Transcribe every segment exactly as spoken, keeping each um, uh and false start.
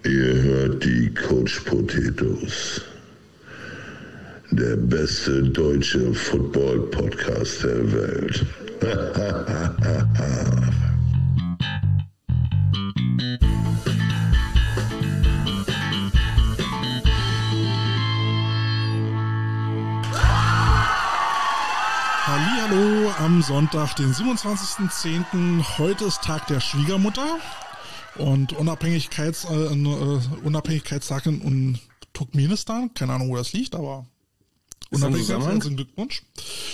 Ihr hört die Coach Potatoes. Der beste deutsche Football-Podcast der Welt. Hallihallo am Sonntag, den siebenundzwanzigsten zehnten Heute ist Tag der Schwiegermutter und Unabhängigkeits, äh, äh, Unabhängigkeitstag in Turkmenistan. Keine Ahnung, wo das liegt, aber Unabhängigkeitstag, herzlichen Glückwunsch.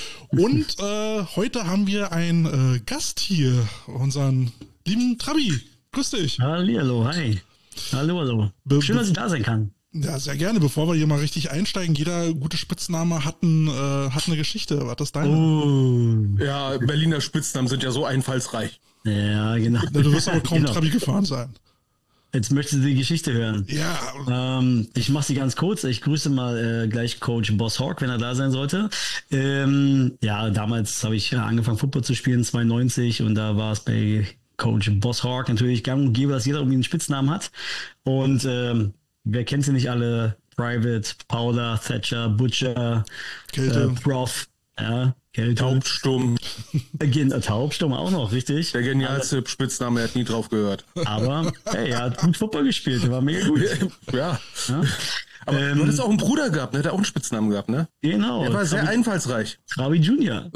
Und äh, heute haben wir einen äh, Gast hier, unseren lieben Trabi. Grüß dich. Hallihallo, hi. Hallo, hallo. Be- Schön, dass ich da sein kann. Ja, sehr gerne. Bevor wir hier mal richtig einsteigen, jeder gute Spitzname hat, ein, äh, hat eine Geschichte. Was ist deine? Oh. Ja, Berliner Spitznamen sind ja so einfallsreich. Ja, genau. Na, du wirst aber kaum Genau. Trabi gefahren sein. Jetzt möchtest du die Geschichte hören. Ja, Ähm, ich mache sie ganz kurz. Ich grüße mal äh, gleich Coach Boss Hawk, wenn er da sein sollte. Ähm, ja, damals habe ich angefangen, Football zu spielen, zweiundneunzig, und da war es bei Coach Boss Hawk natürlich gang und gäbe, dass jeder irgendwie einen Spitznamen hat. Und ähm, wer kennt sie nicht alle? Private, Powder, Thatcher, Butcher, Kälte. äh, Prof, ja, Kälte. Taubstumm, Äh, Gen- äh, Taubstumm auch noch, richtig. der genialste Spitzname, er hat nie drauf gehört. Aber hey, er hat gut Football gespielt, der war mega gut. Ja, Ja? aber Ähm, du hattest auch einen Bruder gehabt, ne? Der hat auch einen Spitznamen gehabt, ne? Genau. Der war sehr Trabi, einfallsreich. Trabi Junior.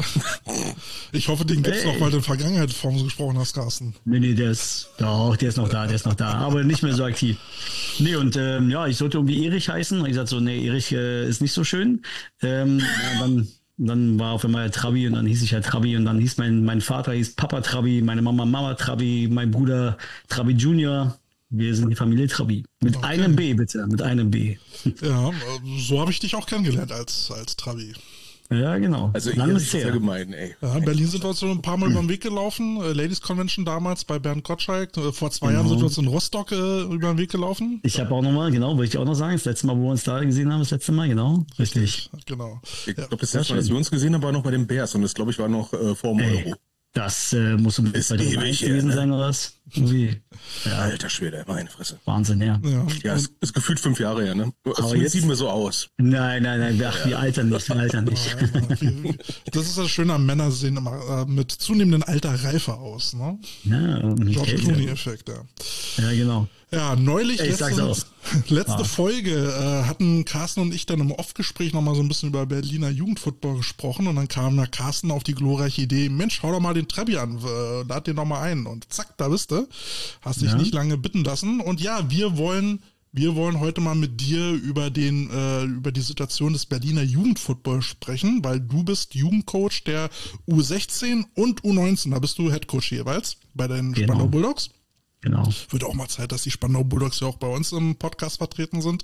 ich hoffe, den gibt's Hey. noch, weil du in der Vergangenheit vor uns gesprochen hast, Carsten. Nee, nee, der ist, doch, der ist noch da, der ist noch da, aber nicht mehr so aktiv. Nee, und ähm, ja, ich sollte irgendwie Erich heißen. Und ich sagte so, nee, Erich äh, ist nicht so schön. Ähm, ja, dann, dann war auf einmal Trabi, und dann hieß ich halt Trabi, und dann hieß mein, mein Vater hieß Papa Trabi, meine Mama Mama Trabi, mein Bruder Trabi Junior. Wir sind die Familie Trabi. Mit Okay. einem B, bitte, mit einem B. Ja, äh, so habe ich dich auch kennengelernt als, als Trabi. Ja, genau. Also Lang ihr ist ist ja her. gemein, ey. Ja, in Berlin sind wir uns so ein paar Mal über den Weg gelaufen. Äh, Ladies Convention damals bei Bernd Gottschalk. Äh, Vor zwei Genau. Jahren sind wir uns in Rostock äh, über den Weg gelaufen. Ich habe auch nochmal, genau, wollte ich auch noch sagen, das letzte Mal, wo wir uns da gesehen haben, das letzte Mal, genau. Richtig. Genau. Ich Ja. glaube, das letzte Mal, dass wir uns gesehen haben, war noch bei den Bears, und das, glaube ich, war noch äh, vor dem Ey, Euro. das äh, muss um Ist zweitausendeins ewig her, gewesen ne? sein, oder was? Irgendwie. Ja, Alter Schwede, meine Fresse. Wahnsinn, ja. Ja. Ja, es ist gefühlt fünf Jahre her, ne? Das jetzt- sieht mir so aus. Nein, nein, nein, ach, wir altern nicht, wir altern nicht. Das ist das Schöne am Männer sehen immer äh, mit zunehmendem Alter reifer aus. Ne? Ja, und George Kälte. Clooney-Effekt, ja. Ja, genau. Ja, neulich, Ey, ich sag's letzte, letzte Ah. Folge, äh, hatten Carsten und ich dann im Off-Gespräch nochmal so ein bisschen über Berliner Jugendfootball gesprochen, und dann kam da Carsten auf die glorreiche Idee, Mensch, schau doch mal den Trabi an, äh, lad den nochmal ein, und zack, da bist du. Hast dich Ja. nicht lange bitten lassen, und ja, wir wollen, wir wollen heute mal mit dir über den, äh, über die Situation des Berliner Jugendfootball sprechen, weil du bist Jugendcoach der U sechzehn und U neunzehn, da bist du Headcoach jeweils bei den Genau. Spandau Bulldogs. Genau. Wird auch mal Zeit, dass die Spandau Bulldogs ja auch bei uns im Podcast vertreten sind.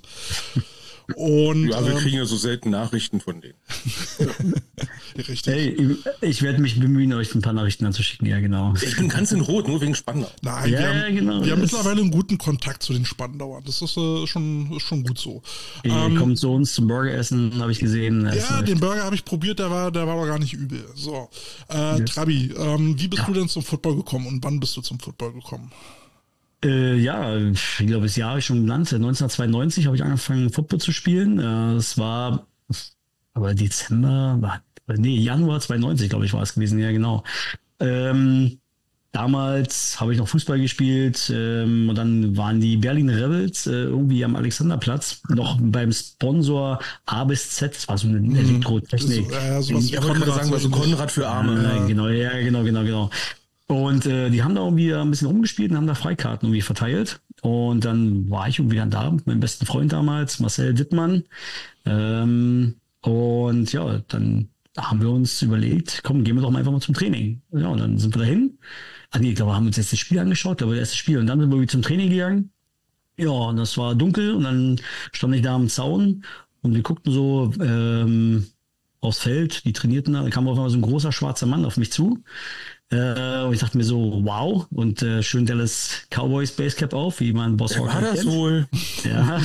Und Ja, wir ähm, kriegen ja so selten Nachrichten von denen. richtig. Hey, ich- ich werde mich bemühen, euch ein paar Nachrichten anzuschicken, ja, genau. Ich bin ganz in Rot, nur wegen Spandau. Nein, Ja, wir haben, ja, genau, wir haben das- mittlerweile einen guten Kontakt zu den Spandauern. Das ist äh, schon, ist schon gut so. Ihr Ähm, kommt zu uns zum Burgeressen, habe ich gesehen. Das ja, läuft. den Burger habe ich probiert, der war, der war aber gar nicht übel. So, äh, Trabi, ähm, wie bist du denn zum Football gekommen, und wann bist du zum Football gekommen? Äh, ja, ich glaube, das Jahr habe ich schon genannt. neunzehnhundertzweiundneunzig habe ich angefangen, Football zu spielen. Äh, Es war, aber Dezember, war, nee, Januar zweiundneunzig, glaube ich, war es gewesen. Ja, genau. Ähm, damals habe ich noch Fußball gespielt, ähm, und dann waren die Berlin Rebels äh, irgendwie am Alexanderplatz noch beim Sponsor A bis Z. Das war so eine Elektrotechnik. So, ja, sowas wie Ich wollte gerade sagen, so also ähnlich. Konrad für Arme. Ja, genau, ja, genau, genau, genau. Und äh, die haben da irgendwie ein bisschen rumgespielt und haben da Freikarten irgendwie verteilt. Und dann war ich irgendwie dann da mit meinem besten Freund damals, Marcel Dittmann. Ähm, und ja, dann haben wir uns überlegt, komm, gehen wir doch mal einfach mal zum Training. Ja, und dann sind wir dahin. Ah nee, ich glaube, wir haben uns jetzt das Spiel angeschaut, glaube das erste Spiel. Und dann sind wir irgendwie zum Training gegangen. Ja, und das war dunkel, und dann stand ich da am Zaun, und wir guckten so ähm, aufs Feld, die trainierten da, da kam auf einmal so ein großer schwarzer Mann auf mich zu. Äh, und ich dachte mir so, wow, und äh, schön Dallas Cowboys Basecap auf, wie man Boss Wer Hawk war das kennt. wohl? Ja.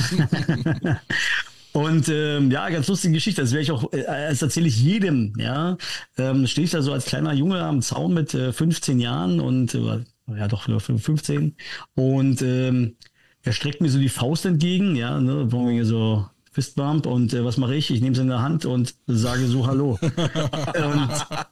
Und ähm, ja, ganz lustige Geschichte, das werde ich auch, äh, das erzähle ich jedem, ja. Ähm, stehe ich da so als kleiner Junge am Zaun mit äh, fünfzehn Jahren und äh, ja doch, fünfzehn. Und ähm, er streckt mir so die Faust entgegen, ja, ne, wo mir so Fistbump und äh, was mache ich? Ich nehme sie in der Hand und sage so Hallo. und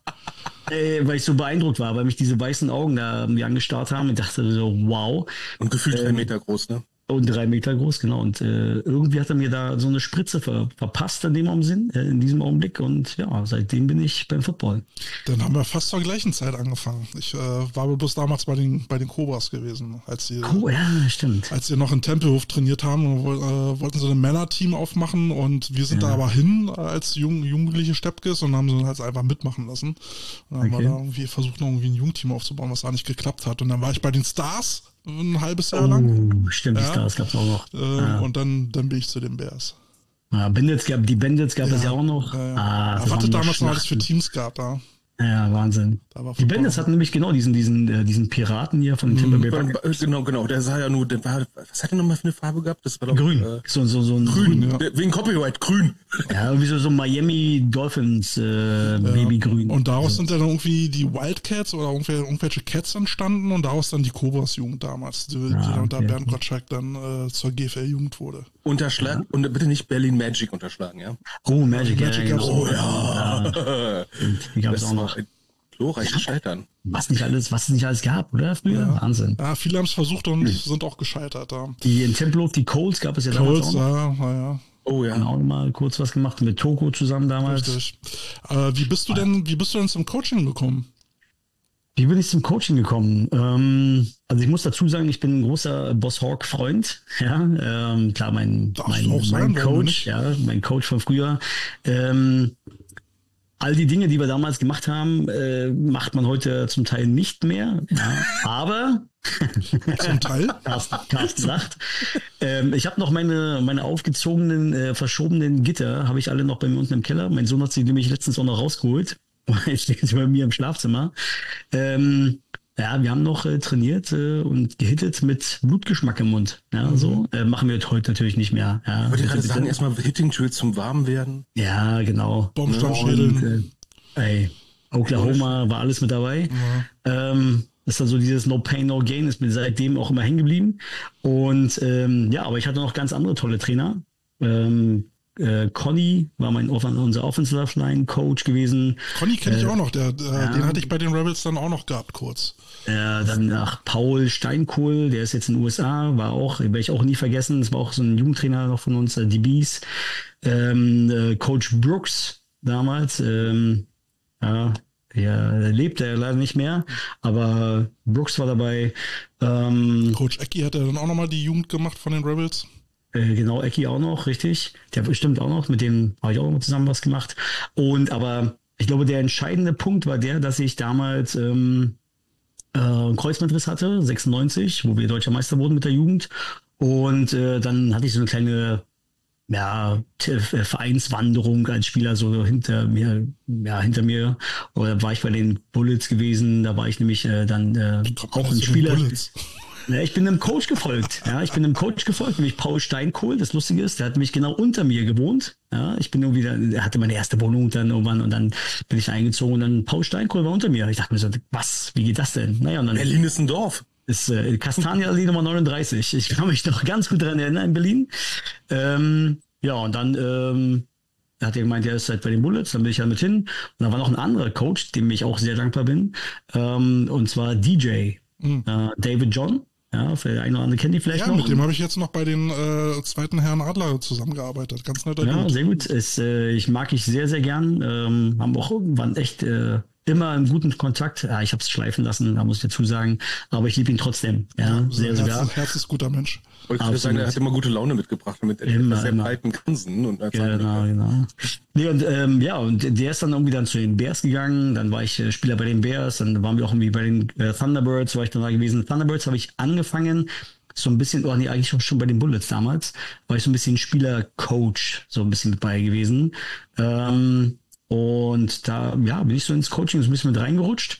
äh, weil ich so beeindruckt war, weil mich diese weißen Augen da irgendwie angestarrt haben und dachte so, wow. Und gefühlt ähm, drei Meter groß, ne? Und drei Meter groß, genau. Und äh, irgendwie hat er mir da so eine Spritze ver verpasst in dem Sinn, äh, in diesem Augenblick. Und ja, seitdem bin ich beim Football. Dann haben wir fast zur gleichen Zeit angefangen. Ich äh, war bloß damals bei den, bei den Cobras gewesen, als sie, Oh ja, stimmt. als sie noch in Tempelhof trainiert haben, äh, wollten sie ein Männerteam aufmachen und wir sind Ja. da aber hin äh, als jung, jugendliche Steppkes und haben sie halt einfach mitmachen lassen. Und dann haben Okay. wir da irgendwie versucht, noch irgendwie ein Jugendteam aufzubauen, was da nicht geklappt hat. Und dann war ich bei den Stars ein halbes Jahr lang. Oh, stimmt, die Ja. Stars gab es auch noch. Äh, ja. Und dann, dann bin ich zu den Bears. Ja, Bandits gab, die Bandits gab es ja auch noch. Ja, ja. Ah, das ja, waren was nur damals noch alles für Schlachten. Teams gab da. Ja, Wahnsinn. Da war Die Bandits hatten nämlich genau diesen, diesen, äh, diesen Piraten hier von Tampa Bay Buccaneers. Genau, genau. Der sah ja nur, der war, was hat er nochmal für eine Farbe gehabt? Das war doch, Grün. Äh, So, so, so ein grün. ja. Der- Wegen Copyright, grün. Ja, irgendwie so, so Miami Dolphins äh, Babygrün. Und daraus sind ja dann irgendwie die Wildcats oder irgendwelche, irgendwelche Cats entstanden und daraus dann die Cobras-Jugend damals, die, die Ah, dann unter okay. Bernd Gottschalk dann äh, zur G F L-Jugend wurde. Unterschlagen. Und bitte nicht Berlin Magic unterschlagen, ja? Oh, Magic, Magic ja, gab's genau. auch. Ja, die gab es Das auch war noch. ein glorreiches Scheitern. Was nicht alles, was es nicht alles gab, oder? Früher? Wahnsinn. Ja, viele haben es versucht und sind auch gescheitert da. Die in Tempelhof, die Colts gab es ja damals Colts, auch noch. ja, naja, Oh ja. Haben auch mal kurz was gemacht mit Toko zusammen damals. richtig. Äh, wie bist du denn, wie bist du denn zum Coaching gekommen? Wie bin ich zum Coaching gekommen? Ähm, also ich muss dazu sagen, ich bin ein großer Boss Hawk Freund. Ja, ähm, klar, mein, Darf mein, auch sein, mein warum Coach, nicht? ja, mein Coach von früher. Ähm, all die Dinge, die wir damals gemacht haben, äh, macht man heute zum Teil nicht mehr. Ja, aber Zum Teil? Carsten, Carsten lacht. Ähm, ich habe noch meine, meine aufgezogenen, äh, verschobenen Gitter, habe ich alle noch bei mir unten im Keller. Mein Sohn hat sie nämlich letztens auch noch rausgeholt. Jetzt stehen sie bei mir im Schlafzimmer. Ähm, ja, wir haben noch äh, trainiert äh, und gehittet mit Blutgeschmack im Mund. Ja, Mhm. so. Äh, machen wir heute natürlich nicht mehr. Ja, Ich wollte bitte, gerade sagen, bitte. erstmal Hitting Drills zum Warmwerden. Ja, genau. Baumstammschädeln. Und, äh, ey, Oklahoma war alles mit dabei. Ähm, das ist also dieses No Pain, No Gain, ist mir seitdem auch immer hängen geblieben. Und ähm, ja, aber ich hatte noch ganz andere tolle Trainer. Ähm, äh, Conny war mein unser Offensive Line Coach gewesen. Conny kenne ich Äh, auch noch, der, der, ja. den hatte ich bei den Rebels dann auch noch gehabt, kurz. Äh, dann nach Paul Steinkohl, der ist jetzt in den U S A, war auch, werde ich auch nie vergessen, das war auch so ein Jugendtrainer noch von uns, äh, D Bs. Ähm, äh, Coach Brooks damals, ähm, ja, der lebt ja leider nicht mehr, aber Brooks war dabei. Ähm, Coach Ecki hat ja dann auch nochmal die Jugend gemacht von den Rebels. Äh, genau, Ecki auch noch, richtig. Der bestimmt auch noch, mit dem habe ich auch noch zusammen was gemacht. Und aber ich glaube, der entscheidende Punkt war der, dass ich damals ähm, äh, einen Kreuzbandriss hatte, sechsundneunzig, wo wir deutscher Meister wurden mit der Jugend. Und äh, dann hatte ich so eine kleine ja, T- äh, Vereinswanderung als Spieler so hinter mir, ja, hinter mir. Oder war ich bei den Bullets gewesen, da war ich nämlich äh, dann äh, Kommt man auch jetzt ein zu den Spieler. Bullets? Ja, ich bin einem Coach gefolgt. Ja, ich bin einem Coach gefolgt, nämlich Paul Steinkohl. Das Lustige ist, der hat mich genau unter mir gewohnt. Ja, ich bin nur wieder, er hatte meine erste Wohnung dann irgendwann und dann bin ich eingezogen und dann Paul Steinkohl war unter mir. Ich dachte mir so, was, wie geht das denn? Naja, und dann Berlin ist ein Dorf. ist äh, Kastanienallee Nummer neununddreißig. Ich kann mich noch ganz gut daran erinnern in Berlin. Ähm, ja, und dann ähm, hat er gemeint, er ist halt bei den Bullets, dann bin ich halt mit hin. Und dann war noch ein anderer Coach, dem ich auch sehr dankbar bin. Ähm, und zwar D J, Mhm. äh, David John. Ja, für der eine oder andere kennt die vielleicht Ja, noch. mit dem habe ich jetzt noch bei den äh, zweiten Herren Adler zusammengearbeitet. Ganz netter Ja, Dude. sehr gut. Es, äh, ich mag ich sehr, sehr gern. Ähm, haben auch irgendwann echt äh, immer einen guten Kontakt. Ja, ich habe es schleifen lassen, da muss ich dazu sagen. Aber ich liebe ihn trotzdem. Ja, sehr Herz, sogar. herzensguter Mensch. Ich wollte gerade Absolut. sagen, er hat immer gute Laune mitgebracht mit Immer, etwas sehr immer. breiten Grinsen. Und als Genau, genau. Nee, und ähm, ja, und der ist dann irgendwie dann zu den Bears gegangen. Dann war ich äh, Spieler bei den Bears. Dann waren wir auch irgendwie bei den äh, Thunderbirds, war ich dann da gewesen. Thunderbirds habe ich angefangen, so ein bisschen, oh nee, eigentlich auch schon bei den Bullets damals, war ich so ein bisschen Spieler-Coach, so ein bisschen mit bei gewesen. Ähm, und da, ja, bin ich so ins Coaching so ein bisschen mit reingerutscht.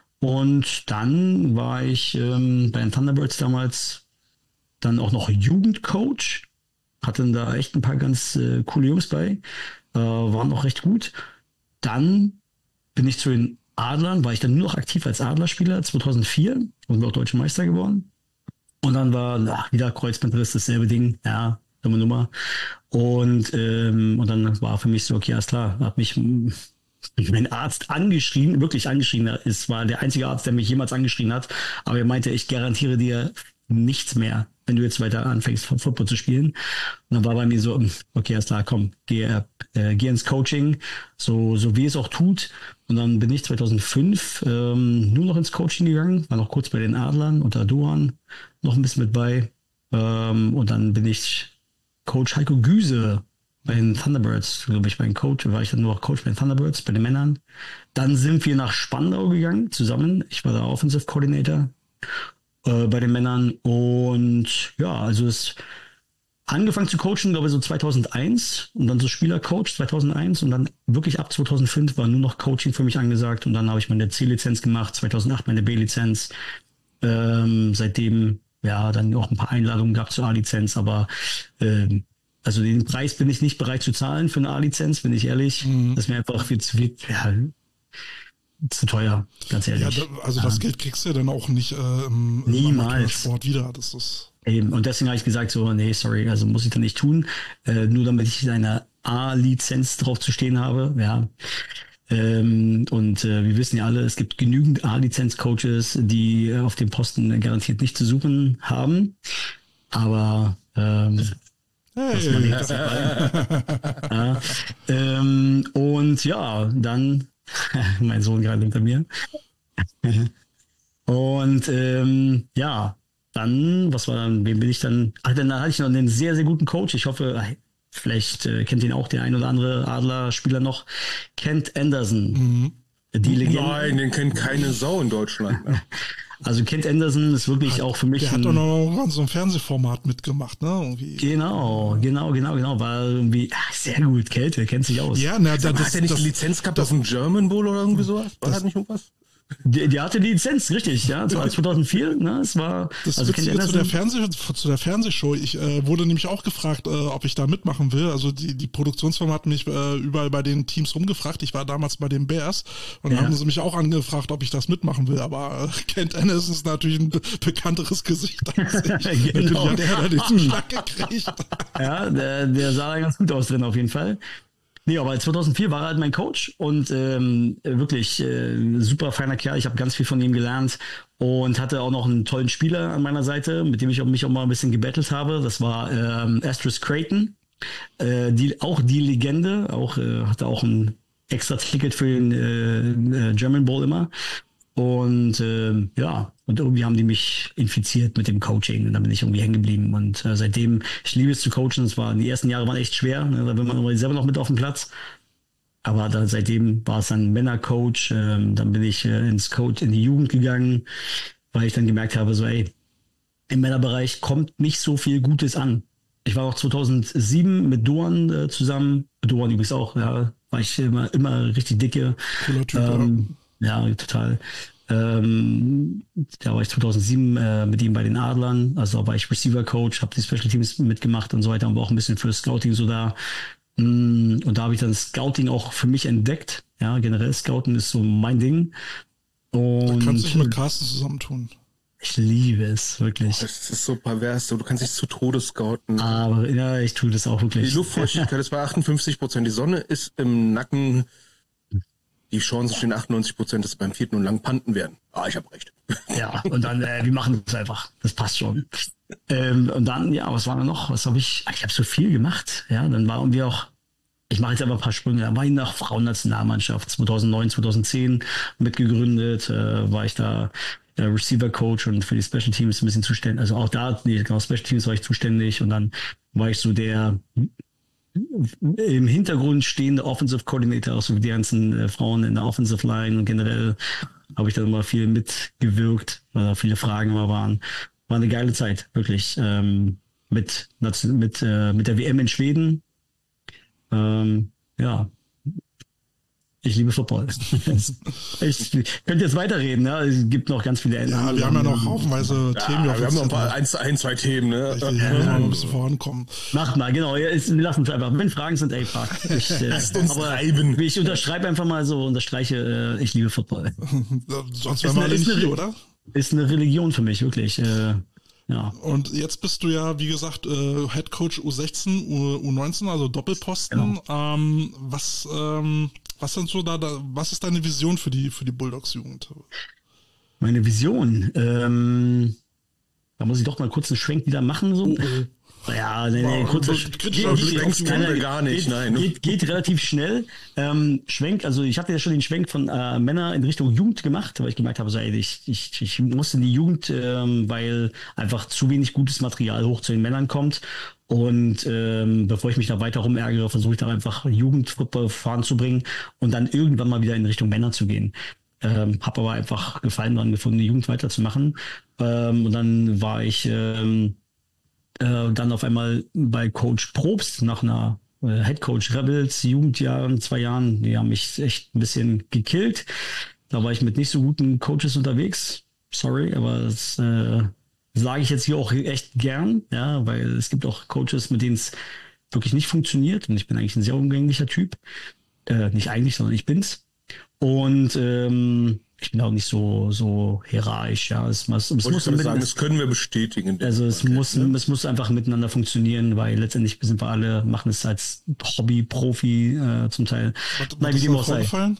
Und dann war ich ähm, bei den Thunderbirds damals dann auch noch Jugendcoach. Hatten da echt ein paar ganz äh, coole Jungs bei. Äh, waren auch recht gut. Dann bin ich zu den Adlern, war ich dann nur noch aktiv als Adlerspieler zweitausendvier und bin auch Deutscher Meister geworden. Und dann war ach, wieder Kreuzbandriss, dasselbe Ding, ja, dumme Nummer. Und, ähm, und dann war für mich so, okay, alles klar, hat mich mein Arzt angeschrien, wirklich angeschrien. Es war der einzige Arzt, der mich jemals angeschrien hat. Aber er meinte, ich garantiere dir nichts mehr, wenn du jetzt weiter anfängst, Football zu spielen. Und dann war bei mir so, okay, alles klar, komm, geh, äh, geh ins Coaching, so, so wie es auch tut. Und dann bin ich zweitausendfünf ähm, nur noch ins Coaching gegangen, war noch kurz bei den Adlern unter Duan, noch ein bisschen mit bei. Ähm, und dann bin ich Coach Heiko Güse bei den Thunderbirds, glaube ich, bei den Coach, war ich dann nur noch Coach bei den Thunderbirds, bei den Männern. Dann sind wir nach Spandau gegangen, zusammen. Ich war da Offensive Coordinator äh, bei den Männern. Und ja, also es angefangen zu coachen, glaube ich, so zweitausendeins und dann so Spielercoach zweitausendeins und dann wirklich ab zweitausendfünf war nur noch Coaching für mich angesagt und dann habe ich meine C-Lizenz gemacht, zweitausendacht meine B-Lizenz. Ähm, seitdem, ja, dann auch ein paar Einladungen gab zur A-Lizenz, aber ähm, also den Preis bin ich nicht bereit zu zahlen für eine A-Lizenz, bin ich ehrlich. Mhm. Das ist mir einfach viel zu viel, ja, zu teuer, ganz ehrlich. Ja, da, also das ja. Geld kriegst du ja dann auch nicht äh, im, im Amateursport wieder. Das ist eben. Und deswegen habe ich gesagt so, nee, sorry, also muss ich dann nicht tun. Äh, nur damit ich eine A-Lizenz drauf zu stehen habe, ja. Ähm, und äh, wir wissen ja alle, es gibt genügend A-Lizenz-Coaches, die auf dem Posten garantiert nicht zu suchen haben. Aber ähm, hey. Das ja, ähm, und ja, dann mein Sohn gerade hinter mir. Und ähm, ja, dann, was war dann, wem bin ich dann? Ach, dann hatte ich noch einen sehr, sehr guten Coach. Ich hoffe, vielleicht äh, kennt ihn auch der ein oder andere Adler-Spieler noch. Kent Anderson. Mhm. Die Legende. Nein, den kennt keine Sau in Deutschland. Ne? Also Kent Anderson ist wirklich auch für mich. Der hat doch noch mal so ein Fernsehformat mitgemacht, ne? Irgendwie. Genau, genau, genau, genau. War irgendwie ach, sehr gut. Kelt, der kennt sich aus. Ja, na, da, das, hat er nicht das, die Lizenz gehabt das, auf dem German Bowl oder irgendwie sowas? War das nicht irgendwas? Die, die hatte die Lizenz, richtig, ja. Das war zweitausendvier, ne? Es war. Das also Witzige zu der Fernseh, zu der Fernsehshow. Ich äh, wurde nämlich auch gefragt, äh, ob ich da mitmachen will. Also die, die Produktionsfirma hat mich äh, überall bei den Teams rumgefragt. Ich war damals bei den Bears und ja. haben sie mich auch angefragt, ob ich das mitmachen will. Aber äh, Kent Anderson ist natürlich ein be bekannteres Gesicht als ich. Genau. Ja, der hat den Zuschlag gekriegt. Ja, der, der sah da ganz gut aus drin auf jeden Fall. Nee, aber zweitausendvier war er halt mein Coach und ähm, wirklich äh, super feiner Kerl. Ich habe ganz viel von ihm gelernt und hatte auch noch einen tollen Spieler an meiner Seite, mit dem ich mich auch mal ein bisschen gebettelt habe. Das war ähm, Astrid Creighton, äh, die, auch die Legende, auch äh, hatte auch ein extra Ticket für den äh, German Bowl immer. Und äh, ja, und irgendwie haben die mich infiziert mit dem Coaching und dann bin ich irgendwie hängen geblieben. Und äh, seitdem, ich liebe es zu coachen. Es war, die ersten Jahre waren echt schwer, ne? Da will man immer selber noch mit auf dem Platz. Aber dann, seitdem war es dann Männercoach. Ähm, dann bin ich äh, ins Coach in die Jugend gegangen, weil ich dann gemerkt habe, so ey, im Männerbereich kommt nicht so viel Gutes an. Ich war auch zweitausendsieben mit Duan äh, zusammen. Mit Duan übrigens auch, ja, war ich immer, immer richtig dicke. Cooler Typ, ähm, ja. Ja, total. Ähm, da war ich zweitausendsieben äh, mit ihm bei den Adlern, also war ich Receiver-Coach, habe die Special Teams mitgemacht und so weiter und war auch ein bisschen für Scouting so da. Mm, und da habe ich dann Scouting auch für mich entdeckt. Ja, generell Scouten ist so mein Ding. Und da kannst du dich mit Carsten zusammentun. Ich liebe es, wirklich. Das ist so pervers, du kannst dich zu Tode scouten. Aber ja, ich tue das auch wirklich. Die Luftfeuchtigkeit ist bei achtundfünfzig Prozent, die Sonne ist im Nacken. Die Chancen stehen achtundneunzig Prozent, dass sie beim vierten und lang panten werden. Ah, ich habe recht. Ja, und dann, äh, wir machen das einfach. Das passt schon. Ähm, und dann, ja, was war da noch? Was habe ich? Ich habe so viel gemacht. Ja, dann waren wir auch, ich mache jetzt aber ein paar Sprünge. Da war ich nach Frauennationalmannschaft zweitausendneun, zweitausendzehn mitgegründet. Äh, war ich da der Receiver-Coach und für die Special Teams ein bisschen zuständig. Also auch da, nee, genau, Special Teams war ich zuständig. Und dann war ich so der im Hintergrund stehende Offensive Coordinator, auch so die ganzen äh, Frauen in der Offensive Line und generell habe ich dann immer viel mitgewirkt, weil da viele Fragen immer waren. War eine geile Zeit, wirklich. Ähm, mit mit äh, mit der W M in Schweden. Ähm, ja. Ich liebe Football. Ich könnte jetzt weiterreden, ne? Es gibt noch ganz viele Änderungen. Ja, wir haben ja noch haufenweise ja, Themen. Wir haben noch ein paar, ein, ein zwei Themen, ne? Richtig, ja, ja, ein bisschen vorankommen. Macht mal, genau. Wir lassen uns einfach. Wenn Fragen sind, ey, frag. Ich, äh, Lasst uns treiben. Ich unterschreibe einfach mal so, unterstreiche, äh, ich liebe Football. Sonst wären wir alle nicht hier, oder? Ist eine Religion für mich, wirklich. Äh, Ja. Und jetzt bist du ja, wie gesagt, äh, Head Coach U sechzehn, U neunzehn, also Doppelposten. Genau. Ähm, was, ähm, was sind so da, da, was ist deine Vision für die, für die Bulldogs-Jugend? Meine Vision, ähm, da muss ich doch mal kurz einen Schwenk wieder machen, so. Oh, oh. Ja, nee, nee, Wow, kurzer kritischer geht, Blick geht, auf die nein, Runde nein, gar nicht, geht, nein. Geht, geht relativ schnell. Ähm, Schwenk, also ich hatte ja schon den Schwenk von äh, Männer in Richtung Jugend gemacht, weil ich gemerkt habe, so, ey, ich, ich, ich muss in die Jugend, ähm, weil einfach zu wenig gutes Material hoch zu den Männern kommt. Und ähm, bevor ich mich da weiter rumärgere, versuche ich da einfach Jugendfootball voranzubringen und dann irgendwann mal wieder in Richtung Männer zu gehen. Ähm, habe aber einfach Gefallen daran gefunden, die Jugend weiterzumachen. Ähm, und dann war ich ähm, äh, dann auf einmal bei Coach Probst nach einer äh, Head Coach Rebels Jugendjahren, zwei Jahren. Die haben mich echt ein bisschen gekillt. Da war ich mit nicht so guten Coaches unterwegs. Sorry, aber das äh, sage ich jetzt hier auch echt gern, ja, weil es gibt auch Coaches, mit denen es wirklich nicht funktioniert. Und ich bin eigentlich ein sehr umgänglicher Typ. Äh, nicht eigentlich, sondern ich bin's. Und ähm, ich bin auch nicht so so hierarchisch, ja. Es, es, es muss ich mit, sagen, das können wir bestätigen. also es okay, muss ne? es muss einfach miteinander funktionieren, weil letztendlich sind wir alle, machen es als Hobby, Profi äh, zum Teil. Was, Nein, was wie ist dem da auch sei. vorgefallen?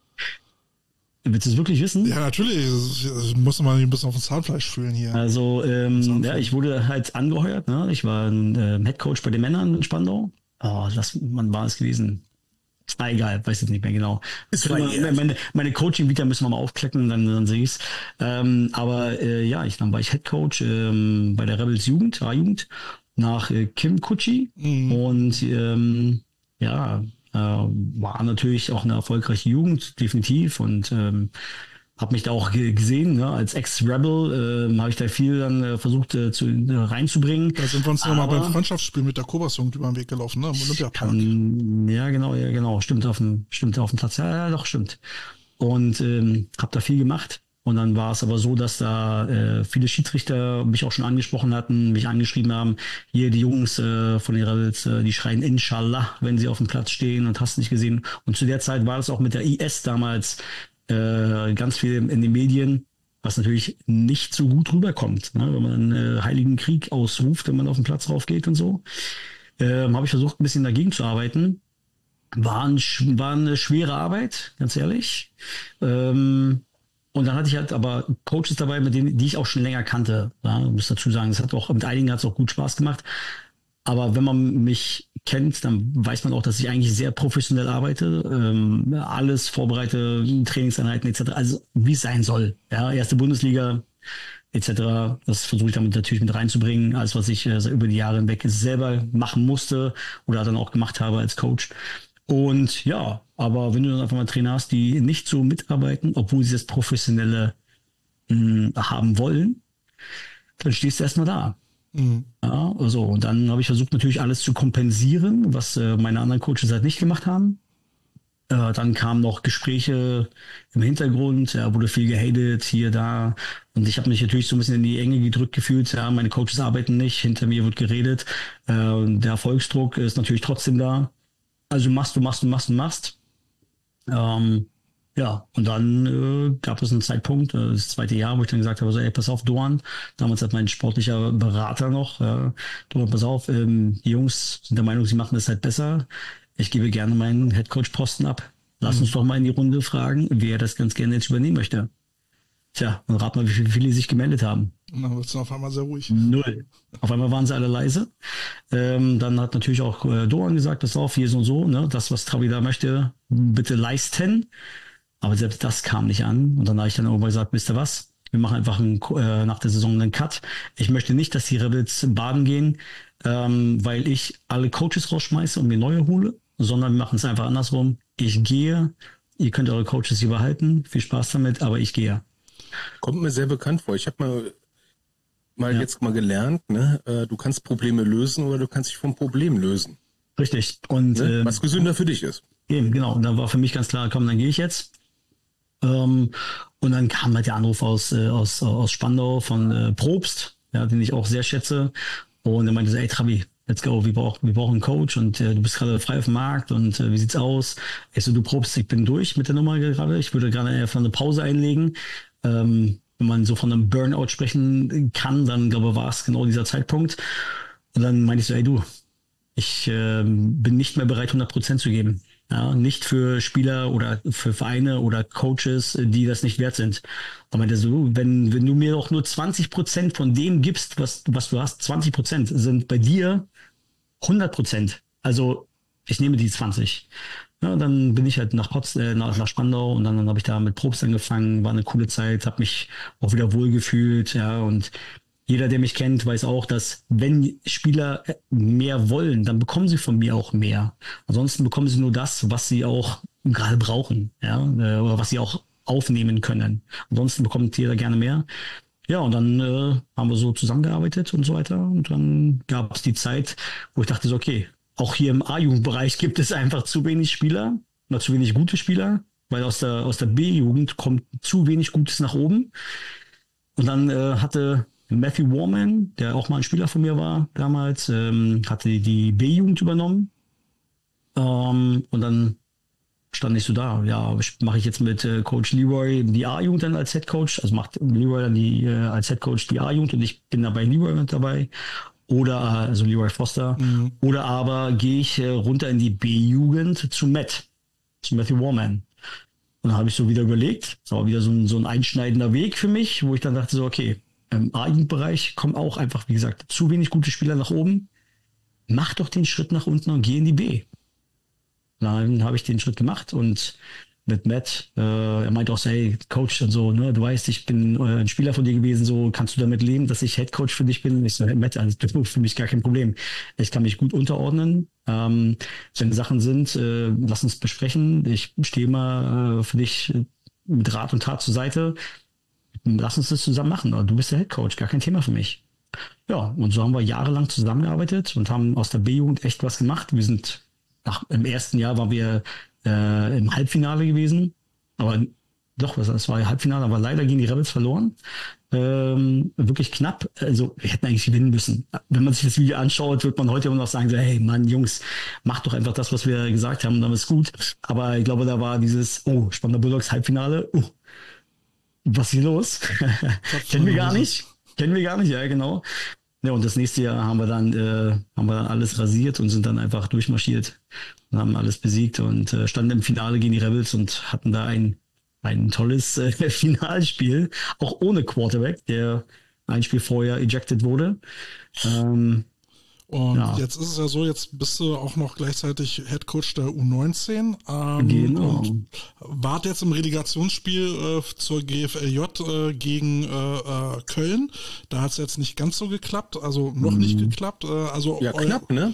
Willst du es wirklich wissen? Ja, natürlich. Ich muss mal ein bisschen auf den Zahnfleisch fühlen hier. Also ähm, ja, ich wurde halt angeheuert. Ne? Ich war ein äh, Headcoach bei den Männern in Spandau. Oh, das, wann war es gewesen? Ah, egal, weiß jetzt nicht mehr genau. Ist meine meine, meine Coaching-Vita müssen wir mal aufklecken, dann, dann sehe ich's. Ähm, aber äh, ja, ich, dann war ich Headcoach ähm, bei der Rebels Jugend, A-Jugend, nach äh, Kim Kutschi. Mhm. Und ähm, ja, äh, war natürlich auch eine erfolgreiche Jugend, definitiv. Und ähm, habe mich da auch ge- gesehen, ne? Als Ex-Rebel äh, habe ich da viel dann äh, versucht äh, zu, äh, reinzubringen. Da sind wir uns nochmal Aber- beim Freundschaftsspiel mit der Kobas-Jugend über den Weg gelaufen, ne? Im Olympiapark. Kann, ja, genau, ja, genau. Stimmt auf dem, stimmt auf dem Platz. Ja, ja, doch, stimmt. Und ähm, habe da viel gemacht. Und dann war es aber so, dass da äh, viele Schiedsrichter mich auch schon angesprochen hatten, mich angeschrieben haben, hier die Jungs äh, von den Rebels, äh, die schreien Inshallah, wenn sie auf dem Platz stehen und hast nicht gesehen. Und zu der Zeit war das auch mit der I S damals äh, ganz viel in den Medien, was natürlich nicht so gut rüberkommt, ne? Wenn man einen äh, heiligen Krieg ausruft, wenn man auf den Platz raufgeht und so. Ähm, habe ich versucht, ein bisschen dagegen zu arbeiten. War, ein, war eine schwere Arbeit, ganz ehrlich. Ähm, und dann hatte ich halt aber Coaches dabei, mit denen, die ich auch schon länger kannte. Ja, ich muss dazu sagen, es hat auch, mit einigen hat es auch gut Spaß gemacht. Aber wenn man mich kennt, dann weiß man auch, dass ich eigentlich sehr professionell arbeite. Ähm, alles vorbereite, Trainingseinheiten et cetera. Also wie es sein soll. Ja, erste Bundesliga et cetera. Das versuche ich damit natürlich mit reinzubringen. Alles, was ich äh, über die Jahre hinweg selber machen musste oder dann auch gemacht habe als Coach. Und ja, aber wenn du dann einfach mal Trainer hast, die nicht so mitarbeiten, obwohl sie das Professionelle mh, haben wollen, dann stehst du erstmal da. Mhm. Ja, also, und dann habe ich versucht, natürlich alles zu kompensieren, was äh, meine anderen Coaches halt nicht gemacht haben. Äh, dann kamen noch Gespräche im Hintergrund, ja, wurde viel gehatet, hier, da. Und ich habe mich natürlich so ein bisschen in die Enge gedrückt gefühlt. Ja, meine Coaches arbeiten nicht, hinter mir wird geredet. Äh, der Erfolgsdruck ist natürlich trotzdem da. Also machst du, machst du, machst du, machst. Ähm, ja, und dann äh, gab es einen Zeitpunkt, äh, das zweite Jahr, wo ich dann gesagt habe, so, ey, pass auf, Doan, damals hat mein sportlicher Berater noch, äh, Doan, pass auf, ähm, die Jungs sind der Meinung, sie machen das halt besser. Ich gebe gerne meinen Headcoach-Posten ab. Lass Mhm. uns doch mal in die Runde fragen, wer das ganz gerne jetzt übernehmen möchte. Tja, und rat mal, wie viele, viele sich gemeldet haben. Und dann wird es auf einmal sehr ruhig. Null. Auf einmal waren sie alle leise. Ähm, dann hat natürlich auch äh, Doan gesagt, pass auf, hier so und so, ne, das, was Travi da möchte, bitte leisten. Aber selbst das kam nicht an. Und dann habe ich dann irgendwann gesagt, wisst ihr was? Wir machen einfach einen, äh, nach der Saison einen Cut. Ich möchte nicht, dass die Rebels baden gehen, ähm, weil ich alle Coaches rausschmeiße und mir neue hole, sondern wir machen es einfach andersrum. Ich gehe, ihr könnt eure Coaches hier behalten, viel Spaß damit, aber ich gehe. Kommt mir sehr bekannt vor. Ich habe mal, mal Ja. jetzt mal gelernt, ne? äh, du kannst Probleme lösen oder du kannst dich vom Problem lösen. Richtig. Und Ne? ähm, Was gesünder für dich ist. eben, genau. Und dann war für mich ganz klar, komm, dann gehe ich jetzt. Ähm, und dann kam halt der Anruf aus, äh, aus, aus Spandau von äh, Probst, ja, den ich auch sehr schätze. Und er meinte so, ey Trabi, let's go, wir brauchen, wir brauchen einen Coach und äh, du bist gerade frei auf dem Markt und äh, wie sieht's aus? Ich so, du Probst, ich bin durch mit der Nummer gerade. Ich würde gerade einfach eine Pause einlegen. Ähm, wenn man so von einem Burnout sprechen kann, dann glaube ich, war es genau dieser Zeitpunkt. Und dann meinte ich so, ey du, ich äh, bin nicht mehr bereit, hundert Prozent zu geben. Ja, nicht für Spieler oder für Vereine oder Coaches, die das nicht wert sind. Da meinte er so, wenn, wenn du mir doch nur zwanzig Prozent von dem gibst, was, was du hast, zwanzig Prozent sind bei dir hundert Prozent. Also ich nehme die zwanzig. Ja, dann bin ich halt nach Potsdam, äh, nach, nach Spandau und dann, dann habe ich da mit Probst angefangen, war eine coole Zeit, habe mich auch wieder wohlgefühlt, ja, und jeder, der mich kennt, weiß auch, dass wenn Spieler mehr wollen, dann bekommen sie von mir auch mehr. Ansonsten bekommen sie nur das, was sie auch gerade brauchen, ja, oder was sie auch aufnehmen können. Ansonsten bekommt jeder gerne mehr. Ja, und dann äh, haben wir so zusammengearbeitet und so weiter. Und dann gab es die Zeit, wo ich dachte so, okay, auch hier im A-Jugendbereich gibt es einfach zu wenig Spieler, oder zu wenig gute Spieler, weil aus der aus der B-Jugend kommt zu wenig Gutes nach oben. Und dann äh, hatte Matthew Warman, der auch mal ein Spieler von mir war damals, ähm, hatte die B-Jugend übernommen. Ähm, und dann stand ich so da, ja, mache ich jetzt mit äh, Coach Leroy die A-Jugend dann als Headcoach, also macht Leroy dann die, äh, als Headcoach die A-Jugend und ich bin dabei Leroy mit dabei. Oder, also Leroy Foster. Mhm. Oder aber gehe ich äh, runter in die B-Jugend zu Matt, zu Matthew Warman. Und dann habe ich so wieder überlegt, das war wieder so ein, so ein einschneidender Weg für mich, wo ich dann dachte so, okay, im A-Jugendbereich kommen auch einfach, wie gesagt, zu wenig gute Spieler nach oben. Mach doch den Schritt nach unten und geh in die B. Dann habe ich den Schritt gemacht und mit Matt, äh, er meinte auch so, hey, Coach und so, ne, du weißt, ich bin äh, ein Spieler von dir gewesen, so, kannst du damit leben, dass ich Headcoach für dich bin? Und ich so, hey, Matt, also, das ist für mich gar kein Problem. Ich kann mich gut unterordnen. Ähm, wenn Sachen sind, äh, lass uns besprechen. Ich stehe mal äh, für dich mit Rat und Tat zur Seite. Lass uns das zusammen machen. Du bist der Headcoach, gar kein Thema für mich. Ja, und so haben wir jahrelang zusammengearbeitet und haben aus der B-Jugend echt was gemacht. Wir sind, nach, im ersten Jahr waren wir äh, im Halbfinale gewesen, aber doch, das war Halbfinale, aber leider gegen die Rebels verloren. Ähm, wirklich knapp. Also wir hätten eigentlich gewinnen müssen. Wenn man sich das Video anschaut, wird man heute immer noch sagen, so, hey Mann, Jungs, macht doch einfach das, was wir gesagt haben, dann ist gut. Aber ich glaube, da war dieses, oh, Spandau Bulldogs Halbfinale, oh, was ist hier los? Kennen wir gar nicht. Kennen wir gar nicht, ja, genau. Ja, und das nächste Jahr haben wir dann, äh, haben wir dann alles rasiert und sind dann einfach durchmarschiert und haben alles besiegt und äh, standen im Finale gegen die Rebels und hatten da ein, ein tolles äh, Finalspiel, auch ohne Quarterback, der ein Spiel vorher ejected wurde. Ähm, Und ja. Jetzt ist es ja so, jetzt bist du auch noch gleichzeitig Headcoach der U neunzehn. Ähm, genau. Und wart jetzt im Relegationsspiel äh, zur G F L J äh, gegen äh, äh, Köln. Da hat es jetzt nicht ganz so geklappt, also noch mhm. nicht geklappt. Äh, also ja, knapp, ne?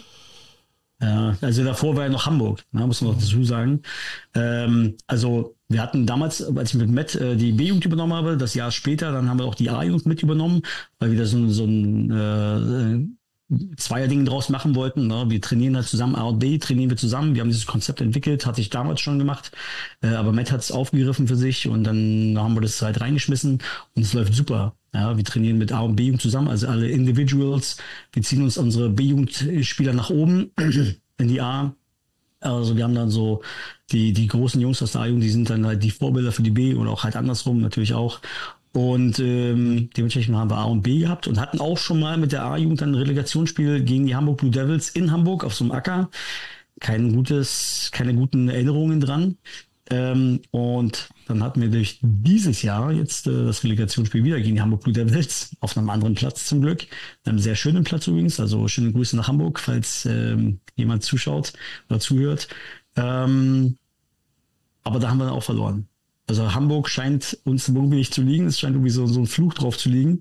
Ja, also davor war ja noch Hamburg, ne, muss man noch dazu sagen. Ähm, also wir hatten damals, als ich mit Matt äh, die B-Jugend übernommen habe, das Jahr später, dann haben wir auch die A-Jugend mit übernommen, weil wir da so, so ein äh, Zweier-Ding draus machen wollten. Ne? Wir trainieren halt zusammen, A und B trainieren wir zusammen. Wir haben dieses Konzept entwickelt, hatte ich damals schon gemacht, äh, aber Matt hat es aufgegriffen für sich und dann haben wir das halt reingeschmissen und es läuft super. Ja, wir trainieren mit A und B-Jugend zusammen, also alle Individuals. Wir ziehen uns unsere B-Jugendspieler nach oben in die A. Also wir haben dann so die, die großen Jungs aus der A-Jugend, die sind dann halt die Vorbilder für die B oder auch halt andersrum natürlich auch. Und ähm, dementsprechend haben wir A und B gehabt und hatten auch schon mal mit der A-Jugend dann ein Relegationsspiel gegen die Hamburg Blue Devils in Hamburg auf so einem Acker. Kein gutes, keine guten Erinnerungen dran. Ähm, und dann hatten wir durch dieses Jahr jetzt äh, das Relegationsspiel wieder gegen die Hamburg Blue Devils auf einem anderen Platz zum Glück. Einem sehr schönen Platz übrigens, also schöne Grüße nach Hamburg, falls ähm, jemand zuschaut oder zuhört. Ähm, aber da haben wir dann auch verloren. Also Hamburg scheint uns irgendwie nicht zu liegen, es scheint irgendwie so, so ein Fluch drauf zu liegen.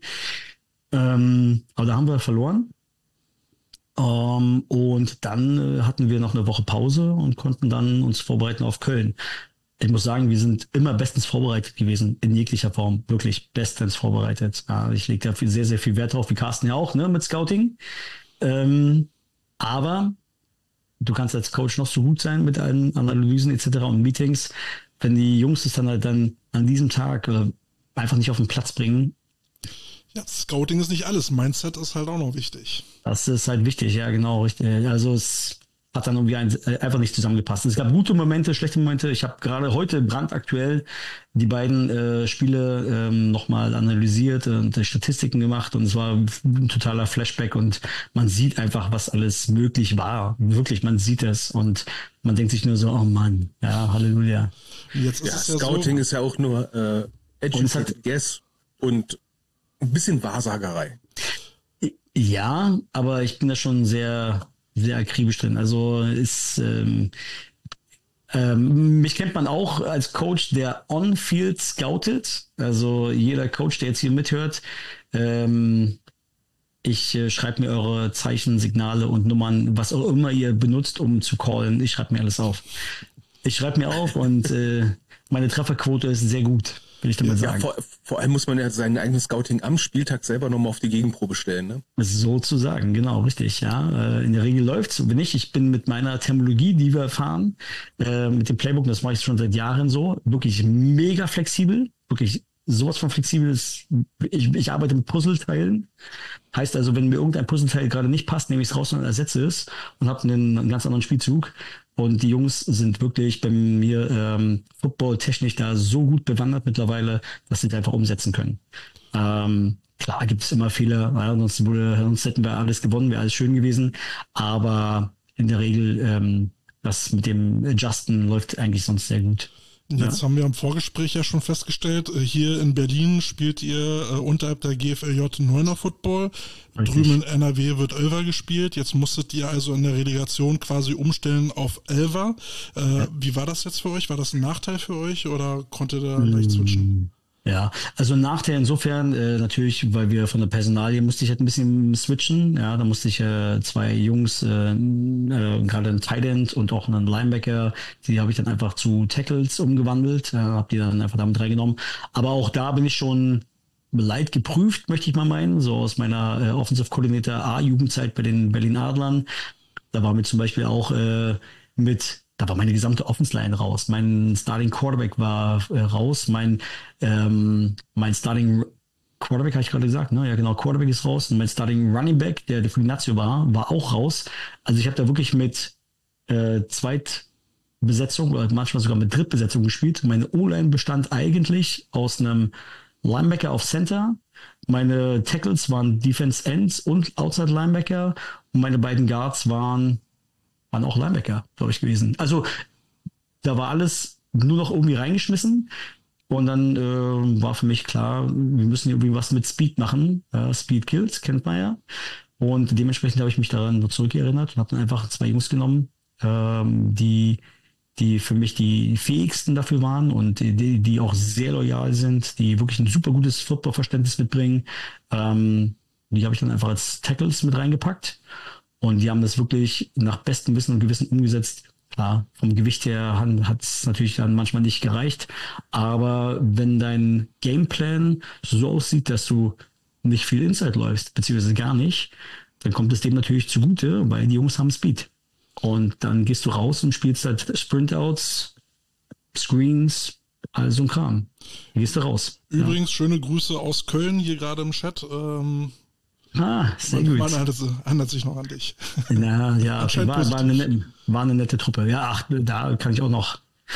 Ähm, aber da haben wir verloren. Ähm, und dann äh, hatten wir noch eine Woche Pause und konnten dann uns vorbereiten auf Köln. Ich muss sagen, wir sind immer bestens vorbereitet gewesen, in jeglicher Form, wirklich bestens vorbereitet. Ja, ich lege da viel, sehr, sehr viel Wert drauf, wie Carsten ja auch, ne, mit Scouting. Ähm, aber du kannst als Coach noch so gut sein mit allen Analysen et cetera und Meetings. Wenn die Jungs es dann halt dann an diesem Tag äh, einfach nicht auf den Platz bringen. Ja, Scouting ist nicht alles. Mindset ist halt auch noch wichtig. Das ist halt wichtig, ja, genau, richtig. Also es hat dann irgendwie ein, äh, einfach nicht zusammengepasst. Es gab gute Momente, schlechte Momente. Ich habe gerade heute brandaktuell die beiden äh, Spiele ähm, nochmal analysiert und äh, Statistiken gemacht und es war ein totaler Flashback und man sieht einfach, was alles möglich war. Wirklich, man sieht es und man denkt sich nur so, oh Mann, ja, Halleluja. Jetzt ist Ja, es ja Scouting so, ist ja auch nur äh, educated guess und ein bisschen Wahrsagerei. Ja, aber ich bin da schon sehr, sehr akribisch drin. Also ist ähm, ähm, mich kennt man auch als Coach, der on-field scoutet. Also jeder Coach, der jetzt hier mithört, ähm, ich äh, schreibe mir eure Zeichen, Signale und Nummern, was auch immer ihr benutzt, um zu callen. Ich schreibe mir alles auf. Ich schreibe mir auf und äh, meine Trefferquote ist sehr gut, will ich damit Ja, sagen. vor, vor allem muss man ja sein eigenes Scouting am Spieltag selber nochmal auf die Gegenprobe stellen. Ne? Sozusagen, genau, richtig, ja. In der Regel läuft's. Wenn nicht, ich bin mit meiner Terminologie, die wir fahren, äh, mit dem Playbook, das mache ich schon seit Jahren so, wirklich mega flexibel, wirklich sowas von flexibel ist. Ich, ich arbeite mit Puzzleteilen. Heißt also, wenn mir irgendein Puzzleteil gerade nicht passt, nehme ich es raus und ersetze es und habe einen, einen ganz anderen Spielzug. Und die Jungs sind wirklich bei mir ähm, football-technisch da so gut bewandert mittlerweile, dass sie es einfach umsetzen können. Ähm, klar gibt es immer Fehler, ja, sonst, wurde, sonst hätten wir alles gewonnen, wäre alles schön gewesen. Aber in der Regel, ähm, das mit dem Adjusten läuft eigentlich sonst sehr gut. Jetzt Ja. haben wir im Vorgespräch ja schon festgestellt, äh, hier in Berlin spielt ihr äh, unterhalb der G F L J Neuner Football. Richtig. Drüben in N R W wird Elfer gespielt. Jetzt musstet ihr also in der Relegation quasi umstellen auf Elfer. Äh, ja. Wie war das jetzt für euch? War das ein Nachteil für euch oder konntet ihr da leicht switchen? Ja, also Nachteil insofern äh, natürlich, weil wir von der Personalie musste ich halt ein bisschen switchen. Ja, da musste ich äh, zwei Jungs, äh, äh, gerade einen Tight End und auch einen Linebacker, die habe ich dann einfach zu Tackles umgewandelt, äh, habe die dann einfach damit reingenommen. Aber auch da bin ich schon leid geprüft, möchte ich mal meinen, so aus meiner äh, Offensive Coordinator A-Jugendzeit bei den Berlin Adlern. Da war mir zum Beispiel auch äh, mit Da war meine gesamte Offense-Line raus. Mein Starting Quarterback war äh, raus. Mein, ähm, mein Starting Quarterback, habe ich gerade gesagt, ne? Ja, genau, Quarterback ist raus. Und mein Starting Running Back, der, der für die Nazio war, war auch raus. Also ich habe da wirklich mit äh, Zweitbesetzung oder manchmal sogar mit Drittbesetzung gespielt. Meine O-Line bestand eigentlich aus einem Linebacker auf Center. Meine Tackles waren Defense Ends und Outside Linebacker. Und meine beiden Guards waren waren auch Linebacker, glaube ich, gewesen. Also da war alles nur noch irgendwie reingeschmissen und dann äh, war für mich klar, wir müssen irgendwie was mit Speed machen. Äh, Speed kills, kennt man ja. Und dementsprechend habe ich mich daran nur zurückerinnert und habe dann einfach zwei Jungs genommen, ähm, die die für mich die fähigsten dafür waren und die, die auch sehr loyal sind, die wirklich ein super gutes Footballverständnis mitbringen. Ähm, die habe ich dann einfach als Tackles mit reingepackt. Und die haben das wirklich nach bestem Wissen und Gewissen umgesetzt. Klar, vom Gewicht her hat es natürlich dann manchmal nicht gereicht. Aber wenn dein Gameplan so aussieht, dass du nicht viel Inside läufst, beziehungsweise gar nicht, dann kommt es dem natürlich zugute, weil die Jungs haben Speed. Und dann gehst du raus und spielst halt Sprintouts, Screens, all so ein Kram. Dann gehst du raus. Übrigens, ja. Schöne Grüße aus Köln hier gerade im Chat. Ähm Ah, sehr Man, gut. man erinnert, erinnert sich noch an dich. Na, ja, okay. war, war, eine nette, war eine nette Truppe. Ja, ach, da kann ich auch noch.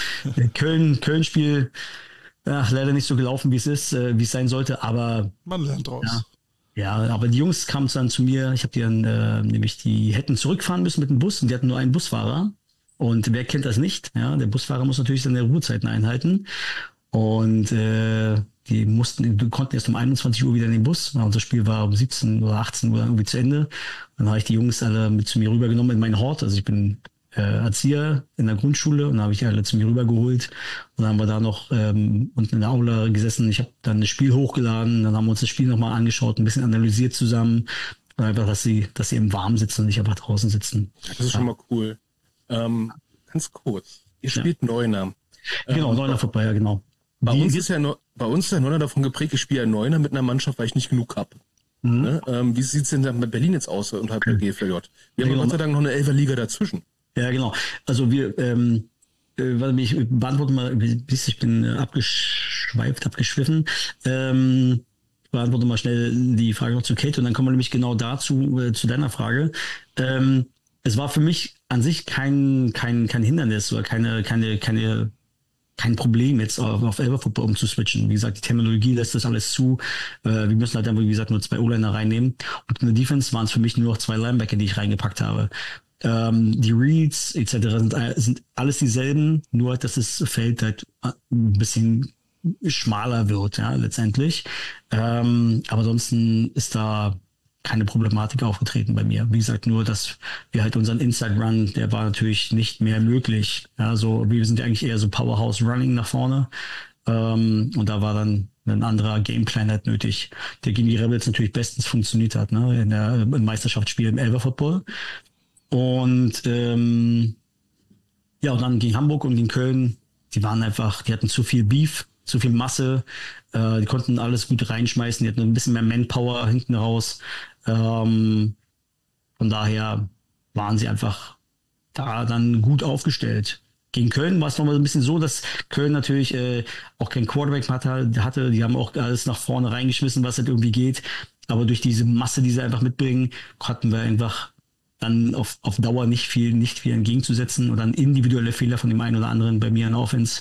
Köln, Köln-Spiel, ach, leider nicht so gelaufen, wie es ist, wie es sein sollte, aber. Man lernt draus. Ja, ja, aber die Jungs kamen dann zu mir, ich habe die dann, äh, nämlich, die hätten zurückfahren müssen mit dem Bus und die hatten nur einen Busfahrer. Und wer kennt das nicht? Ja, der Busfahrer muss natürlich seine Ruhezeiten einhalten. Und äh, die mussten, die konnten erst um einundzwanzig Uhr wieder in den Bus. Unser Spiel war um siebzehn oder achtzehn Uhr irgendwie zu Ende. Dann habe ich die Jungs alle mit zu mir rübergenommen in meinen Hort. Also ich bin äh, Erzieher in der Grundschule und dann habe ich alle zu mir rübergeholt. Und dann haben wir da noch ähm, unten in der Aula gesessen. Ich habe dann das Spiel hochgeladen. Dann haben wir uns das Spiel nochmal angeschaut, ein bisschen analysiert zusammen. Und einfach, dass sie, dass sie im Warmen sitzen und nicht einfach draußen sitzen. Das ist ja schon mal cool. Ähm, ganz kurz. Ihr spielt ja. Neuner. Genau, ähm, Neuner Football, ja genau. Bei uns, ist ja no, bei uns ist ja Neuner davon geprägt, ich spiele ja Neuner mit einer Mannschaft, weil ich nicht genug habe. Mhm. Ne? Ähm, wie sieht's denn dann mit Berlin jetzt aus unterhalb der G F L J? Wir haben ja, Gott sei Dank noch eine Elfer-Liga dazwischen. Ja, genau. Also wir, ähm, äh, ich beantworte mal, ich bin abgeschweift, abgeschwiffen. Ähm, beantworte mal schnell die Frage noch zu Kate und dann kommen wir nämlich genau dazu, äh, zu deiner Frage. Ähm, es war für mich an sich kein, kein, kein Hindernis oder keine, keine, keine, kein Problem, jetzt auf, auf Elfer-Football umzuswitchen. Wie gesagt, die Terminologie lässt das alles zu. Äh, wir müssen halt dann, wie gesagt, nur zwei O-Liner reinnehmen. Und in der Defense waren es für mich nur noch zwei Linebacker, die ich reingepackt habe. Ähm, die Reads et cetera sind, sind alles dieselben, nur dass das Feld halt ein bisschen schmaler wird, ja, letztendlich. Ähm, aber ansonsten ist da keine Problematik aufgetreten bei mir. Wie gesagt, nur, dass wir halt unseren Inside Run, der war natürlich nicht mehr möglich. Ja, so, wir sind ja eigentlich eher so Powerhouse Running nach vorne. Ähm, und da war dann ein anderer Gameplan halt nötig, der gegen die Rebels natürlich bestens funktioniert hat, ne, in der im Meisterschaftsspiel im Elfer Football. Und ähm, ja, und dann gegen Hamburg und gegen Köln, die waren einfach, die hatten zu viel Beef, zu viel Masse, äh, die konnten alles gut reinschmeißen, die hatten ein bisschen mehr Manpower hinten raus. Ähm, von daher waren sie einfach da dann gut aufgestellt. Gegen Köln war es nochmal so ein bisschen so, dass Köln natürlich äh, auch kein Quarterback hatte, die haben auch alles nach vorne reingeschmissen, was halt irgendwie geht. Aber durch diese Masse, die sie einfach mitbringen, hatten wir einfach dann auf, auf Dauer nicht viel, nicht viel entgegenzusetzen und dann individuelle Fehler von dem einen oder anderen bei mir in Offense.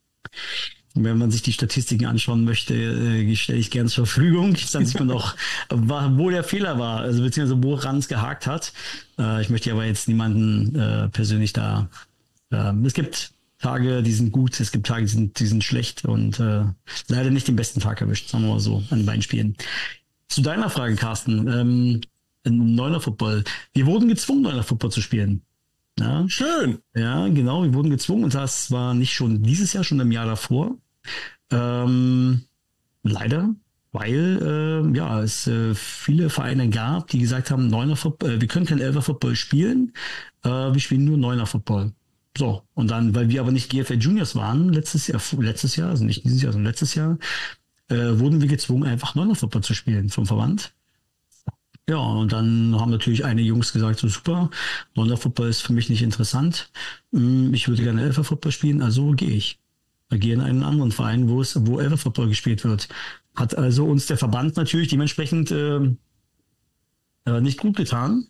Wenn man sich die Statistiken anschauen möchte, äh, stelle ich gerne zur Verfügung. Dann sieht man auch, wo der Fehler war, also beziehungsweise woran es gehakt hat. Äh, ich möchte aber jetzt niemanden äh, persönlich da. Äh, es gibt Tage, die sind gut, es gibt Tage, die sind, die sind schlecht und äh, leider nicht den besten Tag erwischt, sagen wir mal so, an den beiden Spielen. Zu deiner Frage, Carsten. Ähm, Neuner Football. Wir wurden gezwungen, Neuner Football zu spielen. Ja. Schön. Ja, genau, wir wurden gezwungen und das war nicht schon dieses Jahr, schon im Jahr davor. Ähm, leider, weil äh, ja es äh, viele Vereine gab, die gesagt haben, Neuner Football, äh, wir können kein Elfer Football spielen, äh, wir spielen nur Neuner Football. So, und dann, weil wir aber nicht G F L Juniors waren, letztes Jahr, letztes Jahr, also nicht dieses Jahr, sondern letztes Jahr, äh, wurden wir gezwungen, einfach Neuner Football zu spielen vom Verband. Ja, und dann haben natürlich einige Jungs gesagt, so super, Neuner Football ist für mich nicht interessant. Ich würde gerne Elfer Football spielen, also gehe ich. Ich gehe in einen anderen Verein, wo es, wo Elfer Football gespielt wird. Hat also uns der Verband natürlich dementsprechend äh, nicht gut getan.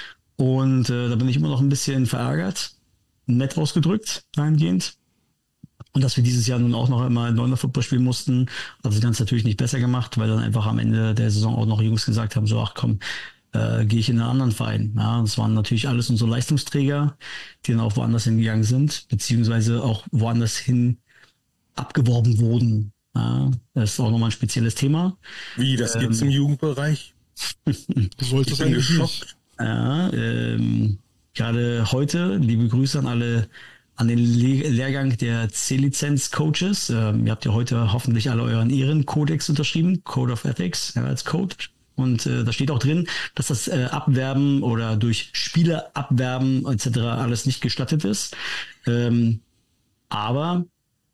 Und äh, da bin ich immer noch ein bisschen verärgert, nett ausgedrückt, dahingehend. Und dass wir dieses Jahr nun auch noch einmal Neuner Football spielen mussten, hat sich dann natürlich nicht besser gemacht, weil dann einfach am Ende der Saison auch noch Jungs gesagt haben, so ach komm, äh, gehe ich in einen anderen Verein. Ja, das waren natürlich alles unsere Leistungsträger, die dann auch woanders hingegangen sind, beziehungsweise auch woanders hin abgeworben wurden. Ja, das ist auch nochmal ein spezielles Thema. Wie, das ähm, gibt's im Jugendbereich? Sollte ich bin geschockt. Ja, ähm, gerade heute, liebe Grüße an alle an den Le- Lehrgang der C-Lizenz-Coaches. Ähm, ihr habt ja heute hoffentlich alle euren Ehrenkodex unterschrieben, Code of Ethics, ja, als Coach. Und äh, da steht auch drin, dass das äh, Abwerben oder durch Spieler abwerben et cetera alles nicht gestattet ist. Ähm, aber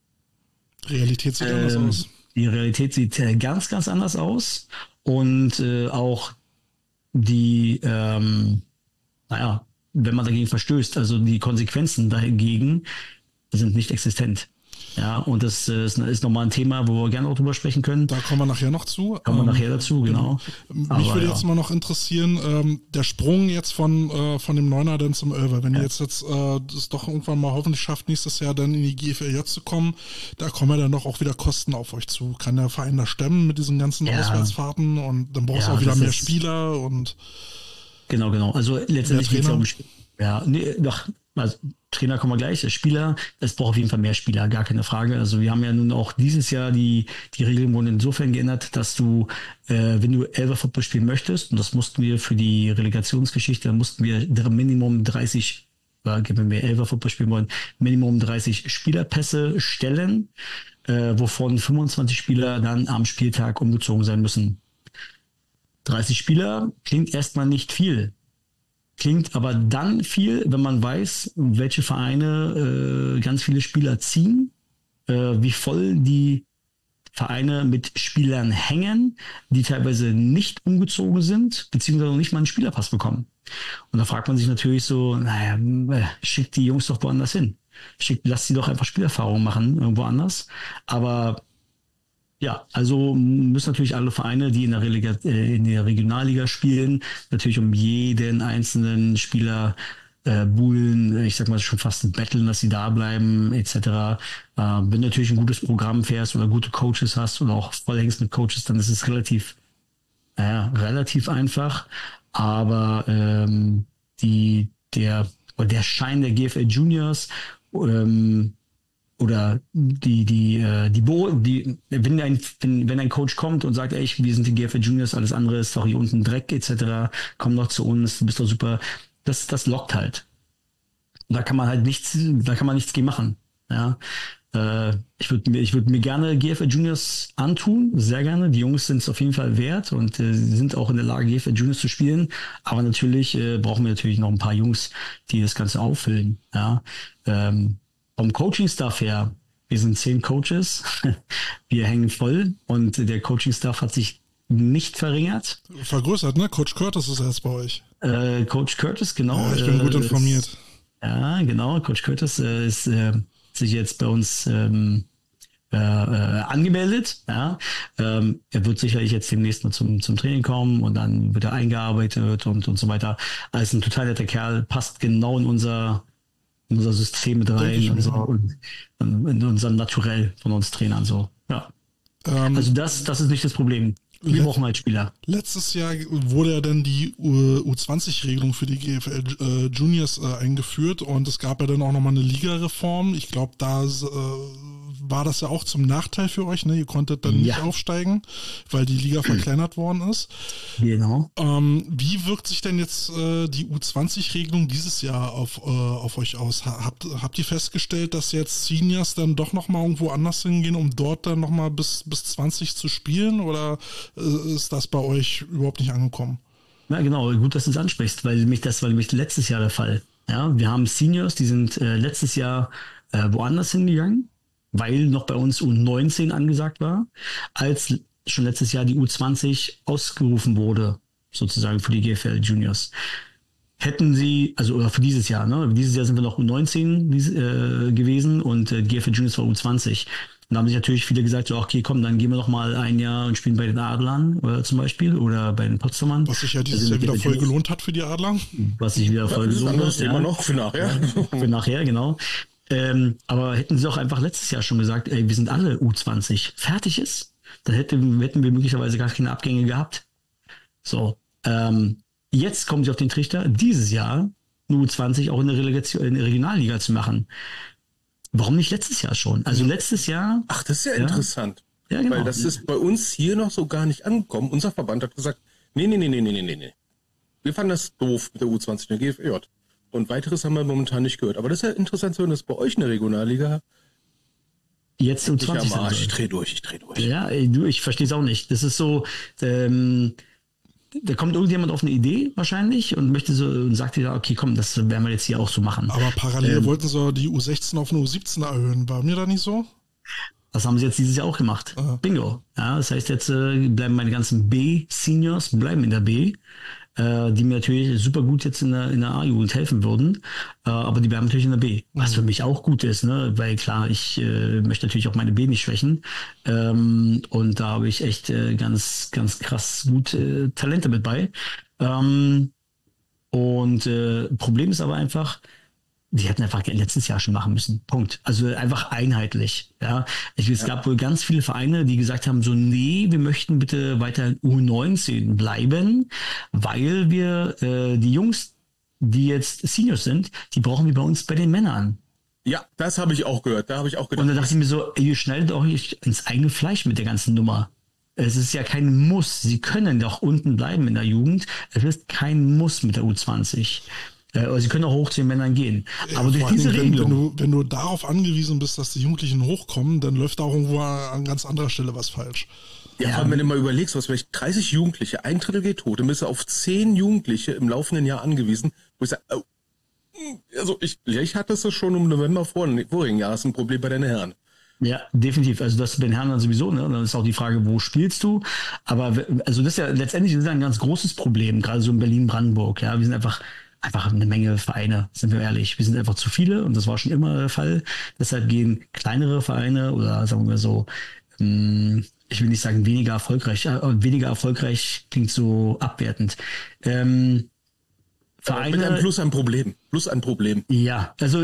Realität sieht ähm, anders aus. Die Realität sieht äh, ganz, ganz anders aus. Und äh, auch die, ähm, naja, wenn man dagegen verstößt, also die Konsequenzen dagegen sind nicht existent. Ja, und das ist, ist nochmal ein Thema, wo wir gerne auch drüber sprechen können. Da kommen wir nachher noch zu. Kommen wir ähm, nachher dazu, genau. Mich Aber, würde ja. jetzt mal noch interessieren, ähm, der Sprung jetzt von äh, von dem Neuner dann zum Elfer. Wenn ja. ihr jetzt jetzt äh, das doch irgendwann mal hoffentlich schafft, nächstes Jahr dann in die G F L J zu kommen, da kommen ja dann doch auch wieder Kosten auf euch zu. Kann der Verein da stemmen mit diesen ganzen Ja. Auswärtsfahrten und dann brauchst du Ja, auch wieder das mehr ist- Spieler und Genau, genau. Also letztendlich geht es ja Trainer? um Sp- ja, nee, doch, also Trainer kommen wir gleich, Spieler, es braucht auf jeden Fall mehr Spieler, gar keine Frage. Also wir haben ja nun auch dieses Jahr die, die Regeln wurden insofern geändert, dass du, äh, wenn du Elfer Football spielen möchtest, und das mussten wir für die Relegationsgeschichte, mussten wir dr- Minimum dreißig, äh, wenn wir Elfer Football spielen wollen, Minimum dreißig Spielerpässe stellen, äh, wovon fünfundzwanzig Spieler dann am Spieltag umgezogen sein müssen. dreißig Spieler klingt erstmal nicht viel. Klingt aber dann viel, wenn man weiß, welche Vereine äh, ganz viele Spieler ziehen, äh, wie voll die Vereine mit Spielern hängen, die teilweise nicht umgezogen sind, beziehungsweise noch nicht mal einen Spielerpass bekommen. Und da fragt man sich natürlich so, naja, äh, schickt die Jungs doch woanders hin. Schickt, lasst sie doch einfach Spielerfahrung machen, irgendwo anders. Aber ja, also müssen natürlich alle Vereine, die in der, Relega- äh, in der Regionalliga spielen, natürlich um jeden einzelnen Spieler äh, buhlen, ich sag mal schon fast betteln, dass sie da bleiben, et cetera. Äh, wenn du natürlich ein gutes Programm fährst oder gute Coaches hast oder auch vollhängst mit Coaches, dann ist es relativ, naja, relativ einfach. Aber ähm, die, der, oder der Schein der G F L Juniors ähm, oder die, die, äh, die, Bo die wenn ein, wenn, wenn ein Coach kommt und sagt, ey, wir sind die G F L Juniors, alles andere ist doch hier unten Dreck, et cetera, komm doch zu uns, du bist doch super, das, das lockt halt. Da kann man halt nichts, da kann man nichts gegen machen. Ja. Äh, ich würde mir, ich würde mir gerne G F L Juniors antun, sehr gerne. Die Jungs sind es auf jeden Fall wert und äh, sind auch in der Lage, G F L Juniors zu spielen. Aber natürlich äh, brauchen wir natürlich noch ein paar Jungs, die das Ganze auffüllen. Ja. Ähm, Vom Coaching-Staff her, wir sind zehn Coaches, wir hängen voll und der Coaching-Staff hat sich nicht verringert. Vergrößert, ne? Coach Curtis ist jetzt bei euch. Äh, Coach Curtis, genau. Ja, ich bin gut äh, informiert. Ist, ja, genau. Coach Curtis äh, ist äh, sich jetzt bei uns ähm, äh, äh, angemeldet. Ja. Ähm, er wird sicherlich jetzt demnächst noch zum, zum Training kommen und dann wird er eingearbeitet und, und so weiter. Also ein total netter Kerl, passt genau in unser in unser System mit rein und so, und in unserem Naturell von uns Trainern so. Ja. Ähm, also das, das ist nicht das Problem. Wir brauchen halt Spieler. Letztes Jahr wurde ja dann die U zwanzig-Regelung für die G F L äh, Juniors äh, eingeführt und es gab ja dann auch nochmal eine Ligareform. Ich glaube, da äh, war das ja auch zum Nachteil für euch, ne? Ihr konntet dann ja. nicht aufsteigen, weil die Liga verkleinert worden ist. Genau. Ähm, wie wirkt sich denn jetzt äh, die U zwanzig-Regelung dieses Jahr auf, äh, auf euch aus? Habt, habt ihr festgestellt, dass jetzt Seniors dann doch nochmal irgendwo anders hingehen, um dort dann nochmal bis, bis zwanzig zu spielen? Oder äh, ist das bei euch überhaupt nicht angekommen? Ja, genau. Gut, dass du es ansprichst, weil mich das war nämlich letztes Jahr der Fall. Ja, wir haben Seniors, die sind äh, letztes Jahr äh, woanders hingegangen, weil noch bei uns U neunzehn angesagt war, als schon letztes Jahr die U zwanzig ausgerufen wurde, sozusagen für die G F L Juniors. Hätten sie, also oder für dieses Jahr, ne? Dieses Jahr sind wir noch U neunzehn äh, gewesen und äh, G F L Juniors war U zwanzig. Und da haben sich natürlich viele gesagt, so, okay, komm, dann gehen wir noch mal ein Jahr und spielen bei den Adlern oder zum Beispiel oder bei den Potsdamern. Was sich ja dieses also Jahr wieder voll gelohnt hat für die Adler. Was sich wieder voll ja, gelohnt hat. Thema ja. noch für nachher. Für nachher, genau. Ähm, aber hätten sie auch einfach letztes Jahr schon gesagt, ey, wir sind alle U zwanzig, fertig ist, dann hätten, hätten wir möglicherweise gar keine Abgänge gehabt. So, ähm, jetzt kommen sie auf den Trichter, dieses Jahr eine U zwanzig auch in der Relegation, in der Regionalliga zu machen. Warum nicht letztes Jahr schon? Also letztes Jahr... Ach, das ist ja, ja interessant. Ja, genau. Weil das ist bei uns hier noch so gar nicht angekommen. Unser Verband hat gesagt, nee, nee, nee, nee, nee, nee, nee. Wir fanden das doof mit der U zwanzig in der G F J. Und weiteres haben wir momentan nicht gehört. Aber das ist ja interessant zu hören, dass bei euch in der Regionalliga jetzt U zwanzig ich am Arsch, ich dreh durch, ich dreh durch. Ja, du, ich verstehe es auch nicht. Das ist so, ähm, da kommt irgendjemand auf eine Idee wahrscheinlich und möchte so und sagt dir, okay, komm, das werden wir jetzt hier auch so machen. Aber parallel ähm, wollten sie die U sechzehn auf eine U siebzehn erhöhen. War mir da nicht so? Das haben sie jetzt dieses Jahr auch gemacht. Aha. Bingo. Ja, das heißt, jetzt äh, bleiben meine ganzen B-Seniors, bleiben in der B, äh, die mir natürlich super gut jetzt in der, in der A-Jugend helfen würden, äh, aber die bleiben natürlich in der B. Was für mich auch gut ist, ne? Weil klar, ich äh, möchte natürlich auch meine B nicht schwächen. Ähm, und da habe ich echt äh, ganz, ganz krass gut äh, Talente mit bei. Ähm, und äh, Problem ist aber einfach, die hätten einfach letztes Jahr schon machen müssen. Punkt. Also einfach einheitlich. Ja, ich, es ja. gab wohl ganz viele Vereine, die gesagt haben, so, nee, wir möchten bitte weiter U neunzehn bleiben, weil wir äh, die Jungs, die jetzt Seniors sind, die brauchen wir bei uns bei den Männern. Ja, das habe ich auch gehört. Da habe ich auch gedacht. Und da dachte ich mir so, ihr schneidet euch ins eigene Fleisch mit der ganzen Nummer. Es ist ja kein Muss. Sie können doch unten bleiben in der Jugend. Es ist kein Muss mit der U zwanzig. Äh, sie können auch hoch zu den Männern gehen. Ja, aber durch diese wenn, Regelung... Wenn du, wenn du darauf angewiesen bist, dass die Jugendlichen hochkommen, dann läuft da auch irgendwo an ganz anderer Stelle was falsch. Ja, vor allem, wenn du mal überlegst, was vielleicht dreißig Jugendliche, ein Drittel geht tot, dann bist du auf zehn Jugendliche im laufenden Jahr angewiesen, wo ich sage, oh, also ich, ich hatte es schon im November vor, vorigen Jahres ein Problem bei den Herren. Ja, definitiv. Also das bei den Herren dann sowieso, ne? Dann ist auch die Frage, wo spielst du? Aber also das ist ja letztendlich das ist ein ganz großes Problem, gerade so in Berlin-Brandenburg. Ja, wir sind einfach einfach eine Menge Vereine, sind wir ehrlich. Wir sind einfach zu viele und das war schon immer der Fall. Deshalb gehen kleinere Vereine oder sagen wir so, ich will nicht sagen weniger erfolgreich, aber weniger erfolgreich klingt so abwertend. Ähm, Vereine. Mit einem Plus ein Problem. Plus ein Problem. Ja, also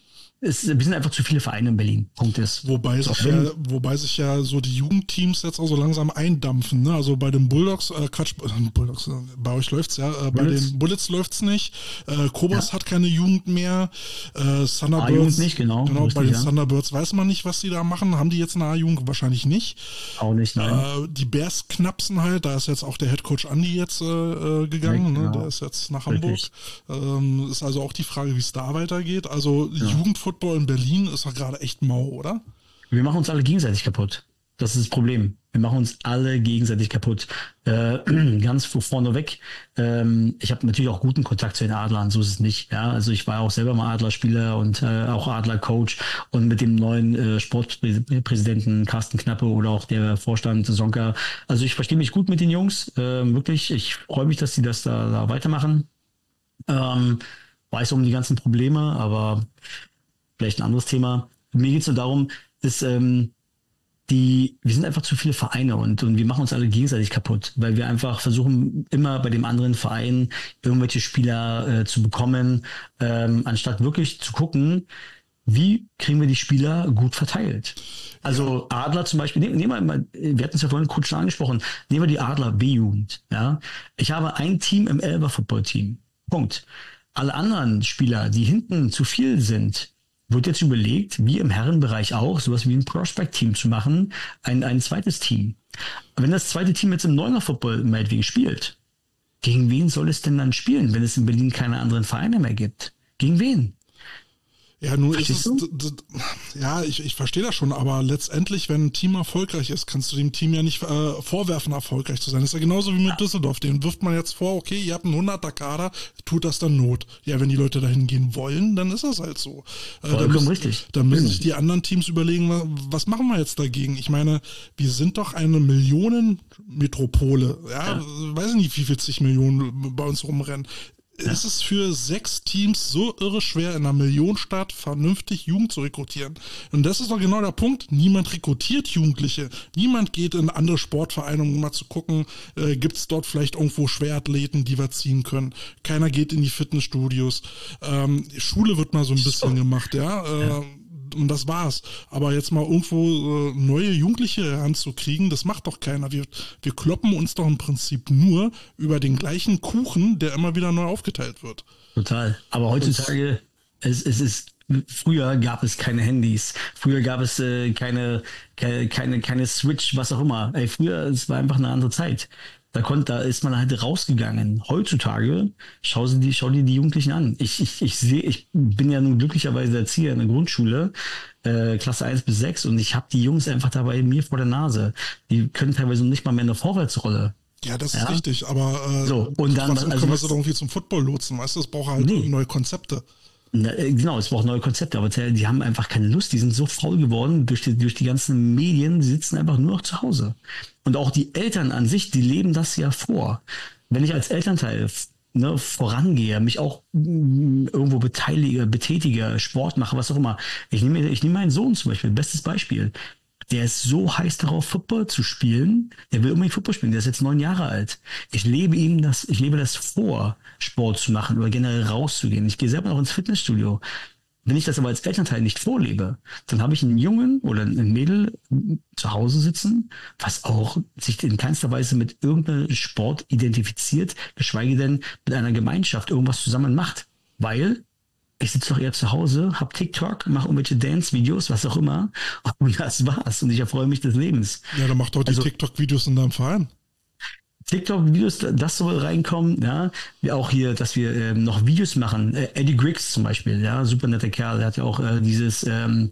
es, wir sind einfach zu viele Vereine in Berlin. Punkt ist. Wobei sich, ja, wobei sich ja so die Jugendteams jetzt auch so langsam eindampfen. Ne? Also bei den Bulldogs, äh, Quatsch, äh, Bulldogs, äh, bei euch läuft's ja, äh, bei Bullets. den Bullets läuft's nicht. Äh, Kobas Ja. hat keine Jugend mehr. Äh, Thunderbirds, A-Jugend nicht, genau. Genau, Richtig, bei den ja. Thunderbirds weiß man nicht, was die da machen. Haben die jetzt eine A-Jugend? Wahrscheinlich nicht. Auch nicht, nein. Äh, die Bears knapsen halt, da ist jetzt auch der Headcoach Andi jetzt äh, gegangen, Ja, ne? genau. Der ist jetzt nach Richtig. Hamburg. Ähm, ist also auch die Frage, wie es da weitergeht. Also Jugendfootball in Berlin ist doch gerade echt mau, oder? Wir machen uns alle gegenseitig kaputt. Das ist das Problem. Wir machen uns alle gegenseitig kaputt. Äh, ganz vorneweg. Ähm, ich habe natürlich auch guten Kontakt zu den Adlern, so ist es nicht. Ja, also ich war auch selber mal Adlerspieler und äh, auch Adlercoach und mit dem neuen äh, Sportpräsidenten Carsten Knappe oder auch der Vorstand Sonka. Also ich verstehe mich gut mit den Jungs, äh, wirklich. Ich freue mich, dass sie das da, da weitermachen. Ähm, weiß um die ganzen Probleme, aber vielleicht ein anderes Thema. Mir geht es nur darum, dass ähm, die, wir sind einfach zu viele Vereine und, und wir machen uns alle gegenseitig kaputt, weil wir einfach versuchen, immer bei dem anderen Verein irgendwelche Spieler äh, zu bekommen, ähm, anstatt wirklich zu gucken, wie kriegen wir die Spieler gut verteilt. Also Adler zum Beispiel, nehmen, nehmen wir mal, wir hatten es ja vorhin kurz schon angesprochen, nehmen wir die Adler B-Jugend. Ja? Ich habe ein Team im Elber-Football-Team. Punkt. Alle anderen Spieler, die hinten zu viel sind, wird jetzt überlegt, wie im Herrenbereich auch, sowas wie ein Prospect-Team zu machen, ein, ein zweites Team. Wenn das zweite Team jetzt im Neuner-Football meinetwegen spielt, gegen wen soll es denn dann spielen, wenn es in Berlin keine anderen Vereine mehr gibt? Gegen wen? Ja, nur ist es, Verstehst d- d- ja, ich, ich verstehe das schon, aber letztendlich, wenn ein Team erfolgreich ist, kannst du dem Team ja nicht äh, vorwerfen, erfolgreich zu sein. Das ist ja genauso wie mit Düsseldorf. Den wirft man jetzt vor, okay, ihr habt einen hunderter Kader, tut das dann Not. Ja, wenn die Leute dahin gehen wollen, dann ist das halt so. Äh, dann Vollkommen müssen, richtig. Dann müssen Mhm. sich die anderen Teams überlegen, wa- was machen wir jetzt dagegen? Ich meine, wir sind doch eine Millionenmetropole. Ja, Ja. weiß ich nicht, wie viel zig Millionen bei uns rumrennen. Ist es für sechs Teams so irre schwer, in einer Millionenstadt vernünftig Jugend zu rekrutieren? Und das ist doch genau der Punkt. Niemand rekrutiert Jugendliche. Niemand geht in andere Sportvereine, um mal zu gucken, äh, gibt es dort vielleicht irgendwo Schwerathleten, die wir ziehen können. Keiner geht in die Fitnessstudios. Ähm, Schule wird mal so ein bisschen gemacht, ja. Äh, Und das war's. Aber jetzt mal irgendwo äh, neue Jugendliche heranzukriegen, das macht doch keiner. Wir, wir kloppen uns doch im Prinzip nur über den gleichen Kuchen, der immer wieder neu aufgeteilt wird. Total. Aber heutzutage, es, es ist, früher gab es keine Handys. Früher gab es äh, keine, keine, keine, keine Switch, was auch immer. Ey, früher, es war einfach eine andere Zeit. Da konnte, da ist man halt rausgegangen. Heutzutage, schau sie die, schau dir die Jugendlichen an. Ich, ich, ich sehe, ich bin ja nun glücklicherweise Erzieher in der Grundschule, äh, Klasse eins bis sechs, und ich habe die Jungs einfach dabei mir vor der Nase. Die können teilweise nicht mal mehr eine Vorwärtsrolle. Ja, das ist Ja. richtig, aber äh, So, und dann, trotzdem also können wir was- sie doch irgendwie zum Football lotsen, weißt du? Es braucht halt Nee. neue Konzepte. Na, äh, genau, es braucht neue Konzepte, aber die haben einfach keine Lust. Die sind so faul geworden durch die, durch die ganzen Medien. Die sitzen einfach nur noch zu Hause. Und auch die Eltern an sich, die leben das ja vor. Wenn ich als Elternteil f- ne, vorangehe, mich auch mm, irgendwo beteilige, betätige, Sport mache, was auch immer. Ich nehme, ich nehme meinen Sohn zum Beispiel, bestes Beispiel. Der ist so heiß darauf, Football zu spielen. Der will unbedingt Football spielen. Der ist jetzt neun Jahre alt. Ich lebe ihm das, ich lebe das vor, Sport zu machen oder generell rauszugehen. Ich gehe selber noch ins Fitnessstudio. Wenn ich das aber als Elternteil nicht vorlebe, dann habe ich einen Jungen oder ein Mädel zu Hause sitzen, was auch sich in keinster Weise mit irgendeinem Sport identifiziert, geschweige denn mit einer Gemeinschaft irgendwas zusammen macht. Weil ich sitze doch eher zu Hause, hab TikTok, mache irgendwelche Dance-Videos, was auch immer, und das war's. Und ich erfreue mich des Lebens. Ja, dann mach doch die Also- TikTok-Videos in deinem Verein. TikTok-Videos, das soll reinkommen, ja. Wir auch hier, dass wir ähm, noch Videos machen. Äh, Eddie Griggs zum Beispiel, ja, super netter Kerl, der hat ja auch äh, dieses, ähm,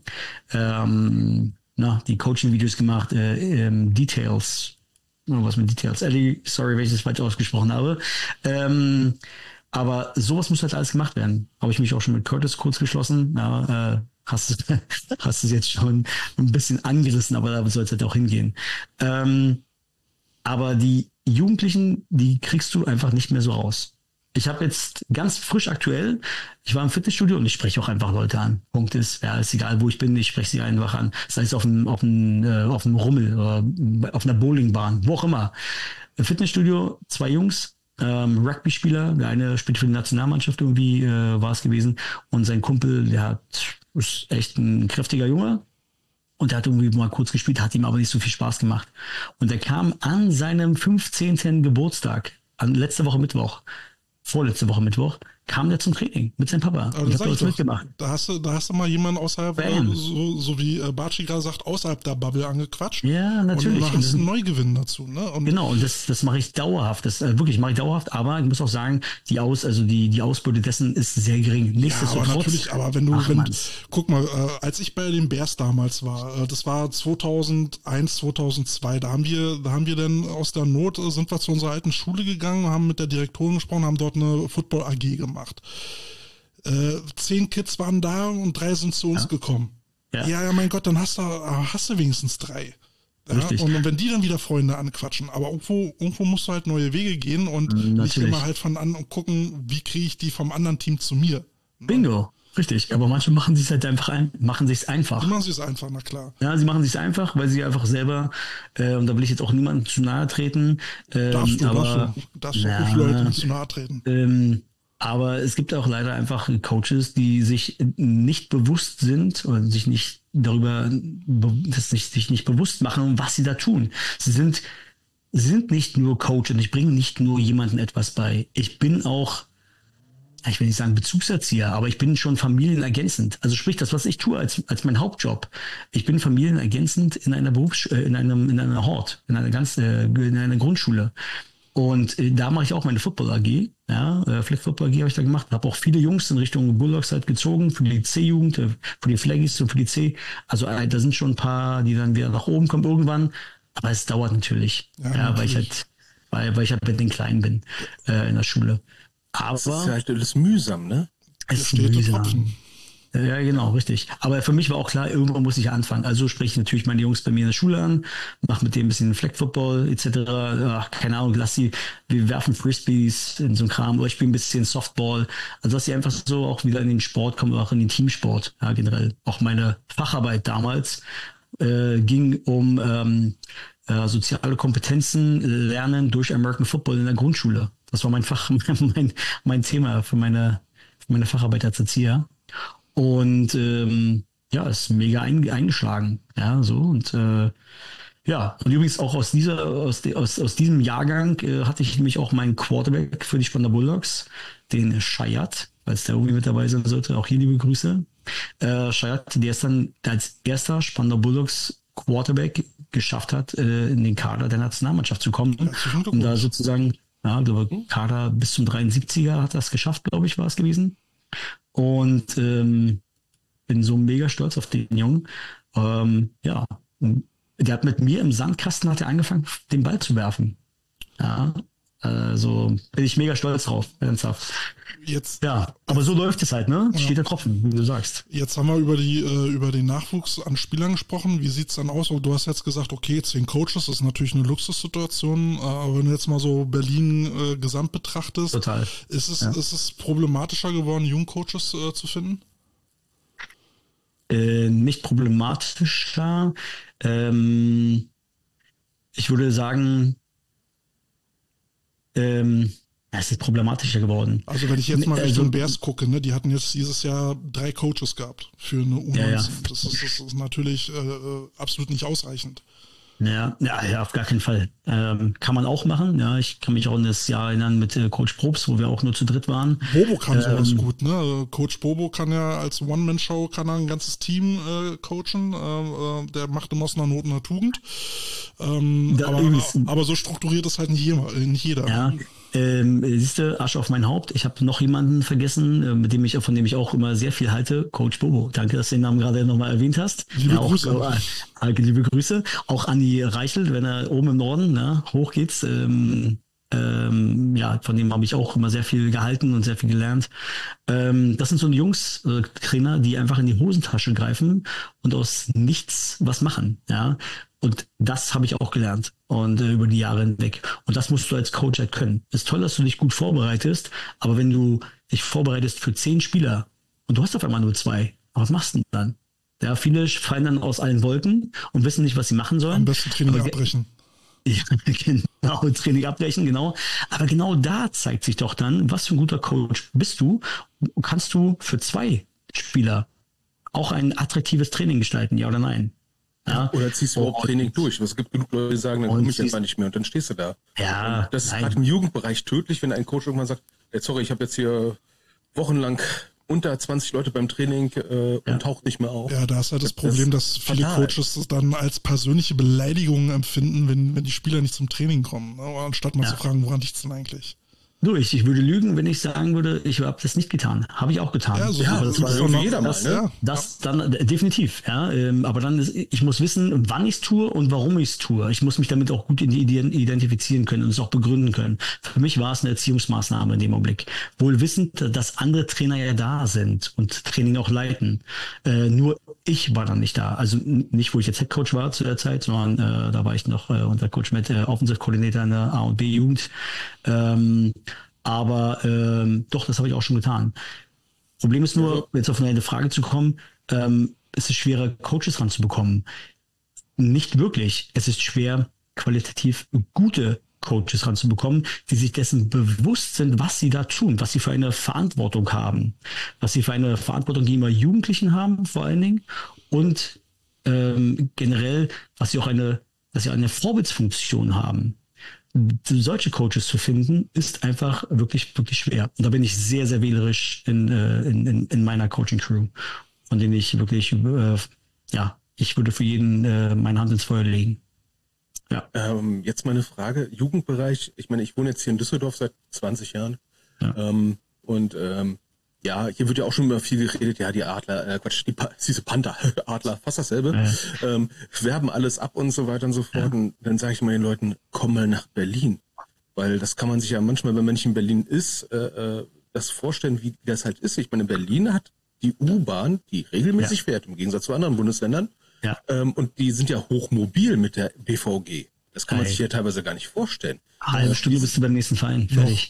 ähm, na, die Coaching-Videos gemacht, äh, ähm, Details, irgendwas mit Details. Eddie, sorry, wenn ich das falsch ausgesprochen habe. Ähm, aber sowas muss halt alles gemacht werden. Habe ich mich auch schon mit Curtis kurz geschlossen. Ja, äh, hast du hast es jetzt schon ein bisschen angerissen, aber da soll es halt auch hingehen. Ähm, aber die Jugendlichen, die kriegst du einfach nicht mehr so raus. Ich habe jetzt ganz frisch aktuell, ich war im Fitnessstudio und ich spreche auch einfach Leute an. Punkt ist, ja, ist egal, wo ich bin, ich spreche sie einfach an. Sei es auf einem, auf einem, äh, auf einem Rummel oder auf einer Bowlingbahn, wo auch immer. Im Fitnessstudio, zwei Jungs, ähm, Rugby-Spieler. Der eine spielt für die Nationalmannschaft irgendwie, äh, war es gewesen. Und sein Kumpel, der hat, ist echt ein kräftiger Junge. Und der hat irgendwie mal kurz gespielt, hat ihm aber nicht so viel Spaß gemacht. Und er kam an seinem fünfzehnten Geburtstag, an letzte Woche Mittwoch, vorletzte Woche Mittwoch, kam der zum Training mit seinem Papa. Aber und das hat sag dort ich doch, mitgemacht. da hast du, da hast du mal jemanden außerhalb, äh, Bam. so, so wie äh, Bartschi gerade sagt, außerhalb der Bubble angequatscht. Ja, natürlich. Und dann Und hast das- du einen Neugewinn dazu, ne? Und Genau, und das, das mache ich dauerhaft. Das äh, wirklich mache ich dauerhaft, aber ich muss auch sagen, die Aus, also die, die Ausbeute dessen ist sehr gering. ja, aber Nichtsdestotrotz. natürlich, aber wenn du, Ach, wenn, Manns. guck mal, äh, als ich bei den Bears damals war, äh, das war zweitausendeins, zweitausendzwei, da haben wir, da haben wir dann aus der Not, äh, sind wir zu unserer alten Schule gegangen, haben mit der Direktorin gesprochen, haben dort eine Football A G gemacht. Äh, zehn Kids waren da und drei sind zu uns Ja. gekommen. Ja. Ja. ja, mein Gott, dann hast du, hast du wenigstens drei. Ja, Richtig. und, und wenn die dann wieder Freunde anquatschen, aber irgendwo, irgendwo musst du halt neue Wege gehen und nicht Natürlich. immer halt von an und gucken, wie kriege ich die vom anderen Team zu mir. Bingo. Richtig. Aber manche machen sich halt einfach ein, machen sich's einfach. Die machen sie es einfach, na klar. Ja, sie machen sich's einfach, weil sie einfach selber, äh, und da will ich jetzt auch niemandem zu nahe treten. Ähm, Darfst du, aber, darfst du, darfst du Ja. ruhig Leuten zu nahe treten. Ähm, aber es gibt auch leider einfach Coaches, die sich nicht bewusst sind oder sich nicht darüber, be- das nicht, sich nicht bewusst machen, was sie da tun. Sie sind, sie sind nicht nur Coach und ich bringe nicht nur jemandem etwas bei. Ich bin auch, ich will nicht sagen Bezugserzieher, aber ich bin schon familienergänzend. Also sprich, das, was ich tue als, als mein Hauptjob. Ich bin familienergänzend in einer Berufs-, äh, in einem, in einer Hort, in einer ganz, äh, in einer Grundschule. Und äh, da mache ich auch meine Football A G. Ja, äh, Flag Football A G habe ich da gemacht. Habe auch viele Jungs in Richtung Bulldogs halt gezogen, für die C-Jugend, äh, für die Flaggies und für die C. Also äh, da sind schon ein paar, die dann wieder nach oben kommen irgendwann. Aber es dauert natürlich. Ja, Ja, weil ich natürlich. halt, weil, weil ich halt mit den Kleinen bin äh, in der Schule. Aber Das ist halt alles mühsam, ne? es Hier ist steht der mühsam. Tropfen. Ja, genau, richtig. Aber für mich war auch klar, irgendwann muss ich anfangen. Also spreche ich natürlich meine Jungs bei mir in der Schule an, mache mit denen ein bisschen Flag Football et cetera. Ach, keine Ahnung, lass sie, wir werfen Frisbees in so einem Kram oder ich spiele ein bisschen Softball. Also dass sie einfach so auch wieder in den Sport kommen, auch in den Teamsport, ja, generell. Auch meine Facharbeit damals äh, ging um ähm, äh, soziale Kompetenzen lernen durch American Football in der Grundschule. Das war mein Fach, mein, mein Thema für meine, für meine Facharbeit als Erzieher. Und ähm, ja, ist mega ein, eingeschlagen. Ja, so und äh, ja, und übrigens auch aus dieser, aus, de, aus, aus diesem Jahrgang äh, hatte ich nämlich auch meinen Quarterback für die Spandau Bulldogs, den Shayat, falls der irgendwie mit dabei sein sollte, auch hier liebe Grüße. Äh, Shayat, der ist dann als erster Spandau Bulldogs Quarterback geschafft hat, äh, in den Kader der Nationalmannschaft zu kommen. Herzlichen Und da Glückwunsch. sozusagen, ja, glaube Kader bis zum dreiundsiebziger hat das geschafft, glaube ich, war es gewesen. Und ähm, bin so mega stolz auf den Jungen. Ähm, ja, der hat mit mir im Sandkasten hat er angefangen, den Ball zu werfen. Ja, also bin ich mega stolz drauf, ernsthaft. Jetzt, Ja, aber so läuft es halt, ne? Steht der Tropfen, wie du sagst. jetzt haben wir über die äh, über den Nachwuchs an Spielern gesprochen. Wie sieht's dann aus? Du hast jetzt gesagt, okay, zehn Coaches, das ist natürlich eine Luxussituation. Äh, aber wenn du jetzt mal so Berlin äh, gesamt betrachtest, Total. ist es Ja. ist es problematischer geworden, Jungcoaches äh, zu finden? Äh, nicht problematischer. Ähm, ich würde sagen, ähm, ja, es ist problematischer geworden. Also wenn ich jetzt mal Nee, Richtung also- Bears gucke, ne, die hatten jetzt dieses Jahr drei Coaches gehabt für eine U neunzehn. Ja, ja. Das, ist, das ist natürlich äh, äh, absolut nicht ausreichend. Ja, ja, ja, auf gar keinen Fall. Ähm, kann man auch machen. Ja, ich kann mich auch an das Jahr erinnern mit äh, Coach Probst, wo wir auch nur zu dritt waren. Bobo kann sowas Ähm, gut, ne? Coach Bobo kann ja als One-Man-Show kann er ein ganzes Team äh, coachen. Äh, äh, der macht immer aus einer Not eine Tugend. Ähm, Da aber, übrigens- aber so strukturiert ist halt nicht jeder. Nicht jeder. Ja, ähm, siehst du, Asche auf mein Haupt. Ich habe noch jemanden vergessen, äh, mit dem ich, von dem ich auch immer sehr viel halte. Coach Bobo. Danke, dass du den Namen gerade nochmal erwähnt hast. Liebe ja, auch, Grüße. Äh, äh, liebe Grüße. Auch Andi Reichel, wenn er oben im Norden, ne, hoch geht's. Ähm, ähm, ja, von dem habe ich auch immer sehr viel gehalten und sehr viel gelernt. Ähm, das sind so Jungs, äh, Trainer, die einfach in die Hosentasche greifen und aus nichts was machen. Ja, und das habe ich auch gelernt und äh, über die Jahre hinweg. Und das musst du als Coach halt können. Ist toll, dass du dich gut vorbereitest, aber wenn du dich vorbereitest für zehn Spieler und du hast auf einmal nur zwei, was machst du denn dann? Ja, viele fallen dann aus allen Wolken und wissen nicht, was sie machen sollen. Am besten Training Aber ge- abbrechen. Ja, genau, Training abbrechen, genau. Aber genau da zeigt sich doch dann, was für ein guter Coach bist du. Kannst du für zwei Spieler auch ein attraktives Training gestalten, ja oder nein? Ja. Oder ziehst du überhaupt Training durch? Es gibt genug Leute, die sagen, dann komme ich jetzt mal nicht mehr und dann stehst du da. Ja, und das ist nein. gerade im Jugendbereich tödlich, wenn ein Coach irgendwann sagt, hey, sorry, ich habe jetzt hier wochenlang unter zwanzig Leute beim Training äh, Ja. und taucht nicht mehr auf. Ja, da ist halt das, Das Problem, ist dass viele fatal. Coaches das dann als persönliche Beleidigung empfinden, wenn, wenn die Spieler nicht zum Training kommen. Ne? Anstatt mal Ja. zu fragen, woran liegt's denn eigentlich? Du, ich, ich würde lügen, wenn ich sagen würde, ich habe das nicht getan. Habe ich auch getan. Ja, so Ja, aber das tut war irgendwie noch- jeder mal, das, ne? das dann äh, definitiv, ja. Ähm, aber dann ist, ich muss wissen, wann ich es tue und warum ich es tue. Ich muss mich damit auch gut ident- identifizieren können und es auch begründen können. Für mich war es eine Erziehungsmaßnahme in dem Augenblick. Wohl wissend, dass andere Trainer ja da sind und Training auch leiten. Äh, nur ich war dann nicht da. Also n- nicht, wo ich jetzt Headcoach war zu der Zeit, sondern äh, da war ich noch äh, unter Coach Matt, äh, Offensive Coordinator in der A und B-Jugend. Ähm, aber ähm, doch, das habe ich auch schon getan. Problem ist nur, jetzt auf eine Frage zu kommen, ähm, es ist schwerer, Coaches ranzubekommen. Nicht wirklich. Es ist schwer, qualitativ gute Coaches ranzubekommen, die sich dessen bewusst sind, was sie da tun, was sie für eine Verantwortung haben, was sie für eine Verantwortung gegenüber Jugendlichen haben, vor allen Dingen, und ähm, generell, was sie auch eine, dass sie eine Vorbildsfunktion haben. Solche Coaches zu finden, ist einfach wirklich, wirklich schwer. Und da bin ich sehr, sehr wählerisch in, äh, in, in, in meiner Coaching-Crew, von denen ich wirklich, äh, ja, ich würde für jeden äh, meine Hand ins Feuer legen. Ja. Ähm, jetzt mal eine Frage, Jugendbereich, ich meine, ich wohne jetzt hier in Düsseldorf seit zwanzig Jahren Ja. ähm, und ähm, ja, hier wird ja auch schon immer viel geredet, ja, die Adler, äh, Quatsch, die pa diese Panther, Adler, fast dasselbe, Ja. ähm, werben alles ab und so weiter und so fort. Und dann sage ich mal den Leuten, komm mal nach Berlin. Weil das kann man sich ja manchmal, wenn man nicht in Berlin ist, äh, äh, das vorstellen, wie das halt ist. Ich meine, Berlin hat die U-Bahn, die regelmäßig Ja. fährt, im Gegensatz zu anderen Bundesländern. Ja. Ähm, und die sind ja hochmobil mit der B V G. Das kann man Ei. sich ja teilweise gar nicht vorstellen. Halbe Stunde bist du beim nächsten Verein. Fertig.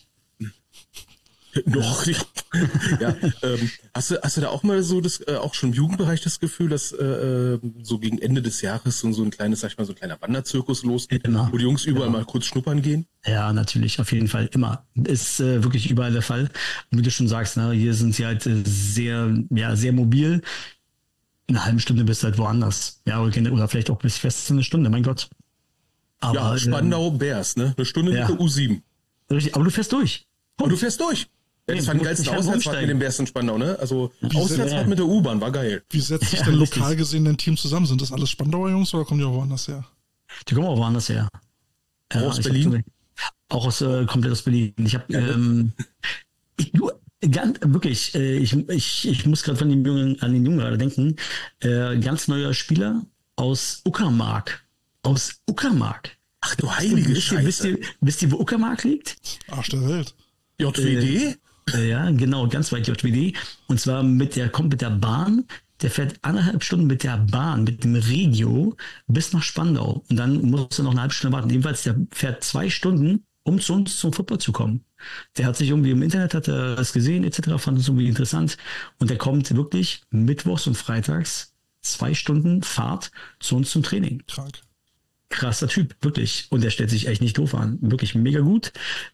Noch nicht. Ja, ähm, hast du, hast du da auch mal so das, äh, auch schon im Jugendbereich das Gefühl, dass äh, so gegen Ende des Jahres so, so ein kleines, sag ich mal, so ein kleiner Wanderzirkus losgeht, Immer. wo die Jungs überall Immer. mal kurz schnuppern gehen? Ja, natürlich, auf jeden Fall, immer. Ist äh, wirklich überall der Fall. Und wie du schon sagst, ne, hier sind sie halt äh, sehr, ja, sehr mobil. In einer halben Stunde bist du halt woanders. Ja, oder, gen- oder vielleicht auch bis fest eine Stunde, mein Gott. Aber, Ja, Spandau Bears, ne? Eine Stunde ja. mit der U sieben. Ähm, richtig, aber du fährst durch. Und du fährst durch. Ja, Nee, das war du die musst geilste nicht einfach Auswärtsfahrt mit umsteigen. den Bears in Spandau, ne? Also Wie Auswärtsfahrt sehr- mit der U-Bahn war geil. Wie setzt sich Ja, denn richtig. lokal gesehen dein Team zusammen? Sind das alles Spandauer Jungs oder kommen die auch woanders her? Die kommen auch woanders her. Auch aus ich Berlin? Hab, auch aus, äh, komplett aus Berlin. Ich habe, ähm, ich, du, ganz, wirklich, äh, ich, ich, ich muss gerade von den Jungen, an den Jungen gerade denken, äh, ganz neuer Spieler aus Uckermark. Aus Uckermark. Ach du heilige wisst, ihr, wisst, Scheiße. ihr, wisst ihr, wo Uckermark liegt? Arsch der Welt. J W D? Äh, Ja, genau, ganz weit J W D. Und zwar mit der, kommt mit der Bahn. Der fährt anderthalb Stunden mit der Bahn, mit dem Regio bis nach Spandau. Und dann muss er noch eine halbe Stunde warten. Jedenfalls, der fährt zwei Stunden, um zu uns zum Football zu kommen. Der hat sich irgendwie im Internet, hat er das gesehen, et cetera, fand es irgendwie interessant. Und der kommt wirklich mittwochs und freitags zwei Stunden Fahrt zu uns zum Training. Krank. Krasser Typ, wirklich. Und der stellt sich echt nicht doof an. Wirklich mega gut.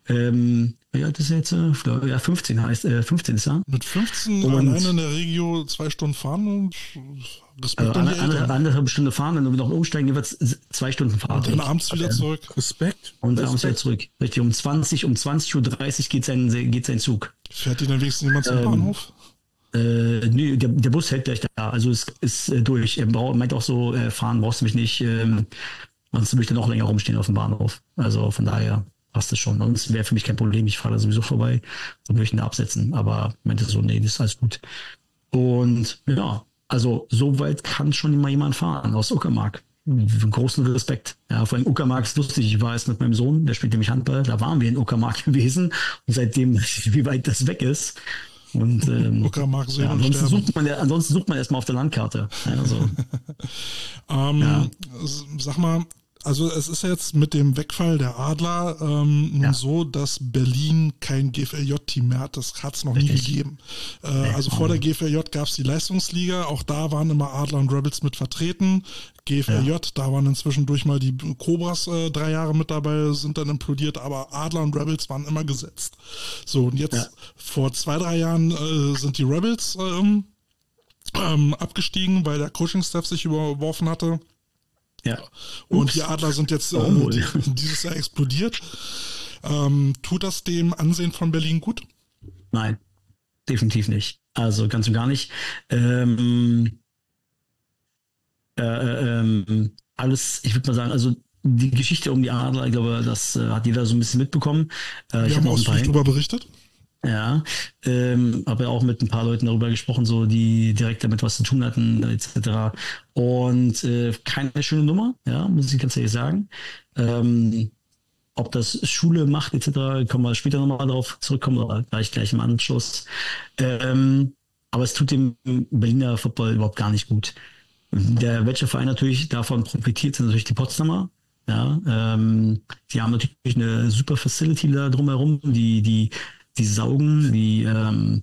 Ähm, ja, das ist jetzt, äh, ich glaube, ja, fünfzehn heißt, äh, fünfzehn ist er. Mit fünfzehn Und- alleine in der Regio zwei Stunden fahren und Respekt Also an die andere, andere, Eltern. anderthalb Stunde fahren, dann noch umsteigen, jeweils zwei Stunden Fahrt. Und dann abends wieder zurück. Respekt. Und dann abends wieder Respekt. zurück. Richtig, um zwanzig, um zwanzig Uhr dreißig geht sein, geht sein Zug. Fährt die dann wenigstens jemand zum Ähm, Bahnhof? Äh, nee, der, der Bus hält gleich da. Also es ist äh, durch. Er braucht, meint auch so, äh, fahren brauchst du mich nicht, ähm, sonst würde ich dann auch länger rumstehen auf dem Bahnhof. Also von daher passt es schon. Sonst wäre für mich kein Problem. Ich fahre da sowieso vorbei und möchte ihn da absetzen. Aber meinte so, nee, das ist alles gut. Und ja, also so weit kann schon mal jemand fahren aus Uckermark. Großen Respekt. Ja, vor allem Uckermark ist lustig. Ich war jetzt mit meinem Sohn, der spielt nämlich Handball, da waren wir in Uckermark gewesen und seitdem, wie weit das weg ist. Und ähm, Uckermark sehen ja, und ansonsten sterben. sucht man ja, ansonsten sucht man erstmal auf der Landkarte. Ja, also, Ähm, Ja. s- Sag mal, Also es ist jetzt mit dem Wegfall der Adler ähm, nun Ja. so, dass Berlin kein G F L J-Team mehr hat. Das hat es noch Richtig. nie gegeben. Äh, also vor der G F L J gab es die Leistungsliga. Auch da waren immer Adler und Rebels mit vertreten. G F L J, da waren inzwischen durch mal die Cobras äh, drei Jahre mit dabei, sind dann implodiert. Aber Adler und Rebels waren immer gesetzt. So, und jetzt Ja. vor zwei, drei Jahren äh, sind die Rebels ähm, ähm, abgestiegen, weil der Coaching-Staff sich überworfen hatte. Ja. Und Ups. die Adler sind jetzt äh, Oh. die, dieses Jahr explodiert. Ähm, tut das dem Ansehen von Berlin gut? Nein, definitiv nicht. Also ganz und gar nicht. Ähm, äh, äh, ähm, alles, ich würde mal sagen, also die Geschichte um die Adler, ich glaube, das äh, hat jeder so ein bisschen mitbekommen. Äh, Wir ich haben habe noch ein paar ausführlich darüber berichtet. Ja, ähm, habe ja auch mit ein paar Leuten darüber gesprochen, so die direkt damit was zu tun hatten, et cetera. Und äh, keine schöne Nummer, ja, muss ich ganz ehrlich sagen. Ähm, ob das Schule macht, et cetera, können wir später nochmal darauf zurückkommen oder gleich gleich im Anschluss. Ähm, aber es tut dem Berliner Football überhaupt gar nicht gut. Der welcher Verein natürlich davon profitiert, sind natürlich die Potsdamer. Ja, ähm, die haben natürlich eine super Facility da drumherum, die die die saugen, die ähm,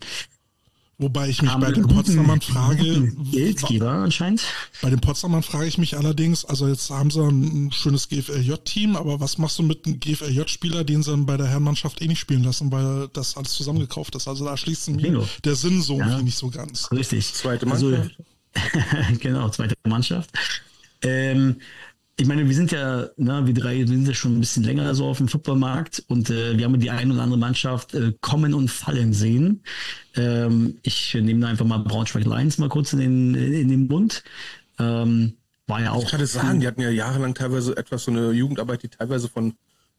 Wobei ich mich haben bei einen den guten- Potsdamern frage, guten Geldgeber anscheinend. bei den Potsdamern frage ich mich allerdings, also jetzt haben sie ein schönes G F L J-Team, aber was machst du mit einem G F L J-Spieler, den sie dann bei der Herrenmannschaft eh nicht spielen lassen, weil das alles zusammengekauft ist? Also da schließt sich Bingo. der Sinn so Ja. irgendwie nicht so ganz. Richtig. Zweite Also, Mannschaft. genau, zweite Mannschaft. Ähm, ich meine, wir sind ja, na, wir drei, wir sind ja schon ein bisschen länger so auf dem Footballmarkt und äh, wir haben die eine oder andere Mannschaft äh, kommen und fallen sehen. Ähm, ich nehme da einfach mal Braunschweig Lions mal kurz in den, in den Mund. Ähm, war ja auch. Ich kann es sagen, die hatten ja jahrelang teilweise etwas so eine Jugendarbeit, die teilweise von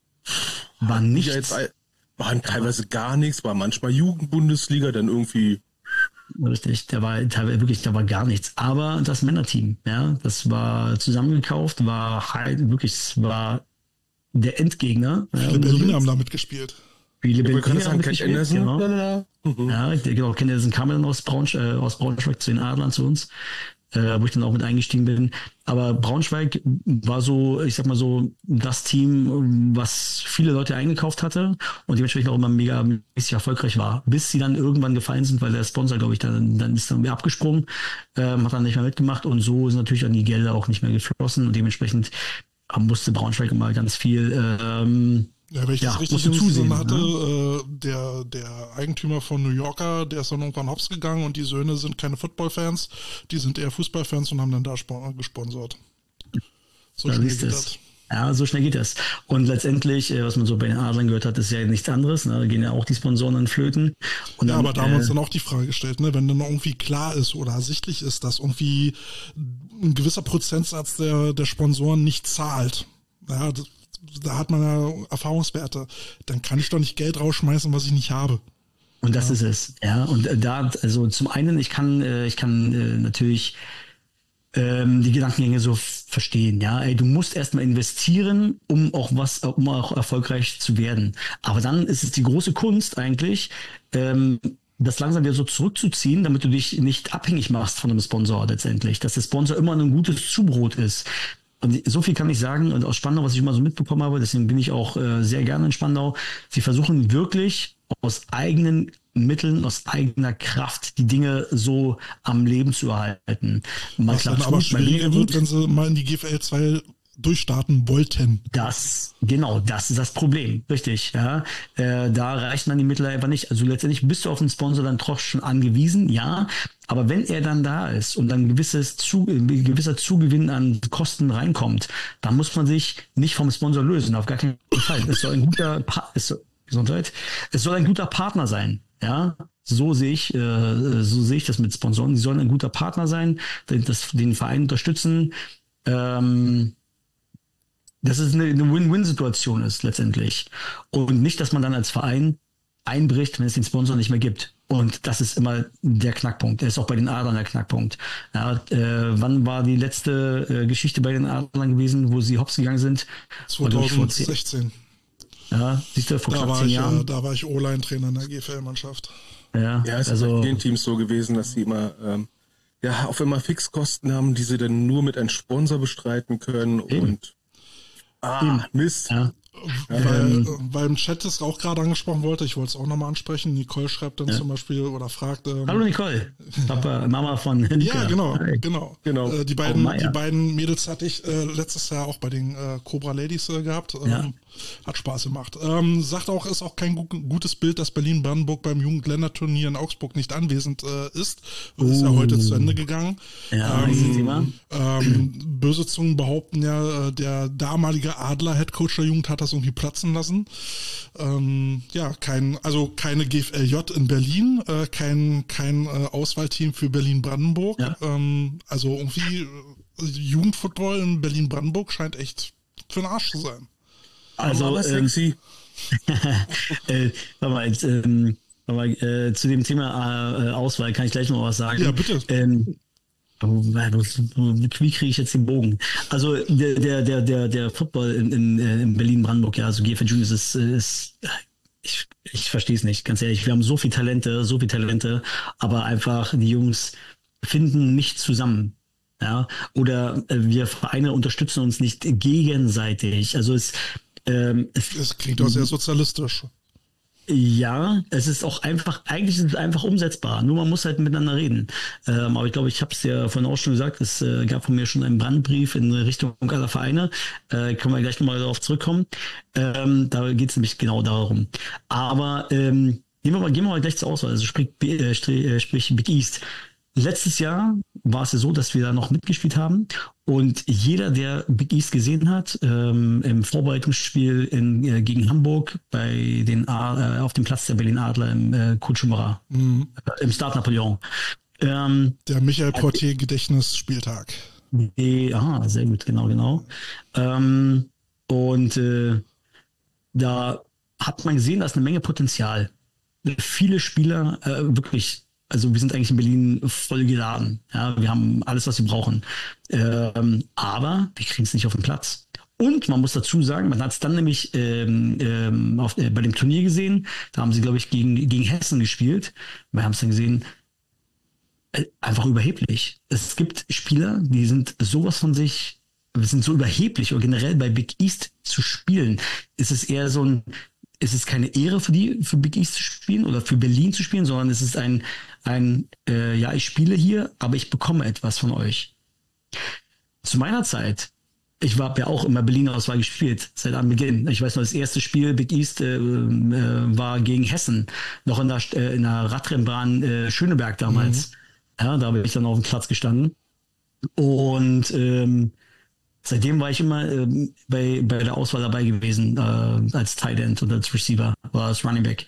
war die nichts. ja jetzt all- waren teilweise gar nichts, war manchmal Jugendbundesliga, dann irgendwie Richtig, der war teilweise wirklich, da war gar nichts. Aber das Männerteam, ja, das war zusammengekauft, war halt wirklich, es war der Endgegner. Ja, Viele wenn du so Berliner willst. haben damit gespielt. Viele ich wollte gerade Berliner sagen, haben Ken mitgespielt, Anderson. genau. Lalala. Mhm. Ja, ich- genau, Ken Anderson kam dann aus, Braunsch äh, aus Braunschweig zu den Adlern zu uns, äh, wo ich dann auch mit eingestiegen bin. Aber Braunschweig war so, ich sag mal so, das Team, was viele Leute eingekauft hatte und dementsprechend auch immer mega mäßig erfolgreich war, bis sie dann irgendwann gefallen sind, weil der Sponsor, glaube ich, dann, dann ist dann wieder abgesprungen, ähm, hat dann nicht mehr mitgemacht und so sind natürlich dann die Gelder auch nicht mehr geflossen und dementsprechend musste Braunschweig immer ganz viel ähm, Ja, wenn ich Ja, das richtig musst du im zusehen, Sinne hatte, ne? äh, der, der Eigentümer von New Yorker, der ist dann irgendwann hops gegangen und die Söhne sind keine Football-Fans, die sind eher Fußballfans und haben dann da spo- gesponsert. So Da schnell siehst geht es. das. Ja, so schnell geht das. Und letztendlich, äh, was man so bei den Adlern gehört hat, ist ja nichts anderes. Ne? Da gehen ja auch die Sponsoren an Flöten. Und Ja, dann, aber da haben wir uns äh, dann auch die Frage gestellt, ne, wenn dann irgendwie klar ist oder ersichtlich ist, dass irgendwie ein gewisser Prozentsatz der, der Sponsoren nicht zahlt, ja, das, da hat man ja Erfahrungswerte, dann kann ich doch nicht Geld rausschmeißen, was ich nicht habe. Und das ist es, ja. Und äh, da, also zum einen, ich kann, äh, ich kann äh, natürlich ähm, die Gedankengänge so f- verstehen, ja. Ey, du musst erstmal investieren, um auch was, um auch erfolgreich zu werden. Aber dann ist es die große Kunst eigentlich, ähm, das langsam wieder so zurückzuziehen, damit du dich nicht abhängig machst von einem Sponsor letztendlich, dass der Sponsor immer ein gutes Zubrot ist. Und so viel kann ich sagen, und aus Spandau, was ich immer so mitbekommen habe, deswegen bin ich auch äh, sehr gerne in Spandau, sie versuchen wirklich aus eigenen Mitteln, aus eigener Kraft die Dinge so am Leben zu erhalten. Man Was dann klappt aber gut, mal schwieriger weniger wird, gut. wenn sie mal in die G F L zwei durchstarten wollten. Das, genau, das ist das Problem, richtig, ja. Äh, da reichen dann die Mittel einfach nicht. Also letztendlich bist du auf den Sponsor dann trotzdem schon angewiesen, ja. Aber wenn er dann da ist und dann gewisses zu, ein gewisser Zugewinn an Kosten reinkommt, dann muss man sich nicht vom Sponsor lösen, auf gar keinen Fall. Es soll ein guter, pa es soll, Gesundheit, es soll ein guter Partner sein, ja. So sehe ich, äh, so sehe ich das mit Sponsoren. Sie sollen ein guter Partner sein, den, das, den Verein unterstützen. Ähm, dass es eine, eine Win-Win-Situation ist letztendlich. Und nicht, dass man dann als Verein einbricht, wenn es den Sponsor nicht mehr gibt. Und das ist immer der Knackpunkt. Der ist auch bei den Adlern der Knackpunkt. Ja, äh, wann war die letzte äh, Geschichte bei den Adlern gewesen, wo sie hops gegangen sind? zwanzig sechzehn. Ja, siehst du, vor Da knapp war, zehn ich, Jahren. äh, da war ich O-Line-Trainer in der G F L-Mannschaft. Ja, Ja, es ist also bei vielen Teams so gewesen, dass sie immer, ähm, ja, auf immer Fixkosten haben, die sie dann nur mit einem Sponsor bestreiten können Eben. und Ah, Mist. Ja. Weil, Ähm, weil im Chat ist auch gerade angesprochen wollte, ich wollte es auch nochmal ansprechen. Nicole schreibt dann Ja. zum Beispiel oder fragt. Ähm, Hallo Nicole, Papa, Mama von Luca. Ja, genau, Hi. genau. Genau. Äh, die, Frau beiden, Meier. die beiden Mädels hatte ich äh, letztes Jahr auch bei den äh, Cobra Ladies äh, gehabt. Ähm, Ja. Hat Spaß gemacht. Ähm, sagt auch, ist auch kein gu gutes Bild, dass Berlin-Brandenburg beim Jugendländerturnier in Augsburg nicht anwesend äh, ist. Ist ja Oh. heute zu Ende gegangen. Ja, ähm, dieses Thema. Ähm, böse Zungen behaupten ja, äh, der damalige Adler-Headcoach der Jugend hat das irgendwie platzen lassen. Ähm, ja, kein, also keine G F L J in Berlin, äh, kein, kein äh, Auswahlteam für Berlin-Brandenburg. Ja. Ähm, also irgendwie äh, Jugendfootball in Berlin-Brandenburg scheint echt für den Arsch zu sein. Also, aber ähm, sexy. äh, warte mal, jetzt, ähm, warte mal, äh, zu dem Thema äh, Auswahl kann ich gleich noch was sagen. Ja, bitte. Ähm, oh, wie kriege ich jetzt den Bogen? Also der, der, der, der, der Football in, in, in Berlin-Brandenburg, ja, also G F L Juniors ist, ist ich, ich verstehe es nicht, ganz ehrlich. Wir haben so viele Talente, so viele Talente, aber einfach die Jungs finden nicht zusammen. Ja, oder äh, wir Vereine unterstützen uns nicht gegenseitig. Also es, ähm, es Das klingt auch sehr sozialistisch. ja, es ist auch einfach, eigentlich ist es einfach umsetzbar. Nur man muss halt miteinander reden. Ähm, aber ich glaube, ich habe es ja vorhin auch schon gesagt, es äh, gab von mir schon einen Brandbrief in Richtung aller Vereine. Äh, können wir gleich nochmal darauf zurückkommen. Ähm, da geht es nämlich genau darum. Aber ähm, gehen, wir mal, gehen wir mal gleich zur Auswahl. Also sprich, äh, sprich Big East. Letztes Jahr war es ja so, dass wir da noch mitgespielt haben und jeder, der Big East gesehen hat, ähm, im Vorbereitungsspiel in, äh, gegen Hamburg bei den A, äh, auf dem Platz der Berlin Adler im äh, Kurt Schumacher, Mhm. äh, im Stade Napoleon. Ähm, Der Michael Portier Gedächtnisspieltag. die, aha, sehr gut, genau, genau. Ähm, und äh, da hat man gesehen, da ist eine Menge Potenzial. Viele Spieler, äh, wirklich, also wir sind eigentlich in Berlin voll geladen. Ja, wir haben alles, was wir brauchen. Ähm, aber wir kriegen es nicht auf den Platz. Und man muss dazu sagen, man hat es dann nämlich ähm, ähm, auf, äh, bei dem Turnier gesehen, da haben sie, glaube ich, gegen, gegen Hessen gespielt. Wir haben es dann gesehen, äh, einfach überheblich. Es gibt Spieler, die sind sowas von sich, sind so überheblich oder generell bei Big East zu spielen. Ist es eher so ein, ist es keine Ehre für die, für Big East zu spielen oder für Berlin zu spielen, sondern es ist ein, ein äh, ja, ich spiele hier, aber ich bekomme etwas von euch. Zu meiner Zeit, ich habe ja auch immer Berlin-Auswahl gespielt, seit Anbeginn. Ich weiß noch, das erste Spiel Big East äh, äh, war gegen Hessen, noch in der, äh, in der Radrennbahn äh, Schöneberg damals. Mhm. Ja, da habe ich dann auf dem Platz gestanden. Und ähm, seitdem war ich immer ähm, bei, bei der Auswahl dabei gewesen, äh, als Tight End oder als Receiver oder als Running Back.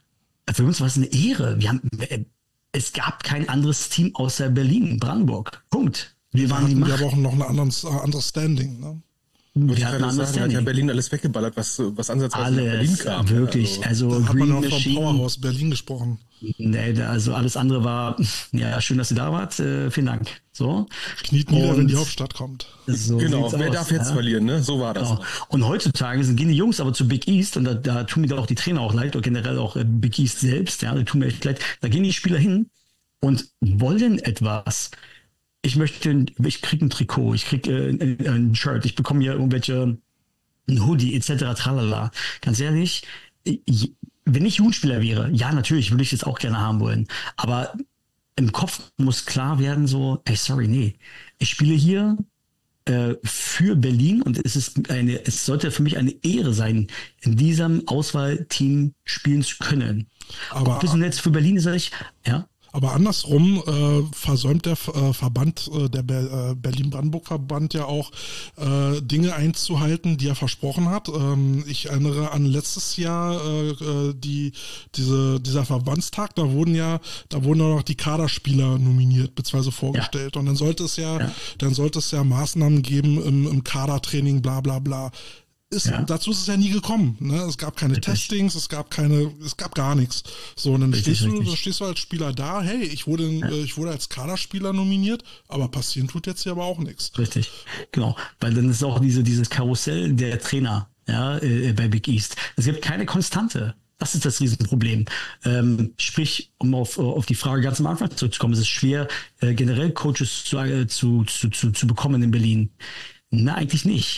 Für uns war es eine Ehre. Wir haben, äh, es gab kein anderes Team außer Berlin, Brandenburg. Punkt. Wir Da waren die hatten wir Macht. aber auch noch ein anderes, äh, anderes Standing. Ne? Wollte ich Wir hatten gerade ein anderes sagen, hat ja Standing. Berlin alles weggeballert, was, was ansatzweise nach Berlin Alles, kam. wirklich. Also, Also, Da hat man Green auch vom Machine. Powerhouse Berlin gesprochen. Nee, da- also alles andere war, ja, schön, dass ihr da wart. Äh, vielen Dank. So. Kniet nieder, wenn Und die Hauptstadt kommt. so genau, sieht's wer aus, darf jetzt ja. verlieren, ne? So war das. Genau. Und heutzutage sind, gehen die Jungs aber zu Big East und da, da tun mir doch auch die Trainer auch leid, oder generell auch äh, Big East selbst, ja, die tun mir echt leid. Da gehen die Spieler hin und wollen etwas. Ich möchte, ein- ich krieg ein Trikot, ich krieg äh, ein, ein Shirt, ich bekomme hier irgendwelche, ein Hoodie et cetera. Tralala. Ganz ehrlich, ich, wenn ich Jugendspieler wäre, ja, natürlich würde ich es auch gerne haben wollen, aber im Kopf muss klar werden, so, ey, sorry, nee, ich spiele hier äh, für Berlin und es ist eine, es sollte für mich eine Ehre sein, in diesem Auswahlteam spielen zu können. Aber- Ob es nun jetzt für Berlin ist, sag ich, ja, Aber andersrum äh, versäumt der äh, Verband, äh, der Be äh, Berlin-Brandenburg-Verband ja auch äh, Dinge einzuhalten, die er versprochen hat. Ähm, ich erinnere an letztes Jahr äh, äh, die diese dieser Verbandstag, da wurden ja da wurden auch noch die Kaderspieler nominiert bzw. vorgestellt und dann sollte es ja, Ja. dann sollte es ja Maßnahmen geben im, im Kadertraining, bla bla bla. Ist, Ja. Dazu ist es ja nie gekommen. Ne? Es gab keine Richtig. Testings, es gab keine, es gab gar nichts. So, und dann Richtig, stehst du, richtig. dann stehst du als Spieler da, hey, ich wurde, äh, ich wurde als Kaderspieler nominiert, aber passieren tut jetzt hier aber auch nichts. Richtig, genau. Weil dann ist auch diese, dieses Karussell der Trainer, ja, äh, bei Big East. Es gibt keine Konstante. Das ist das Riesenproblem. Ähm, sprich, um auf, auf die Frage ganz am Anfang zurückzukommen, es ist schwer, äh, generell Coaches zu, äh, zu, zu, zu, zu bekommen in Berlin. Na, eigentlich nicht.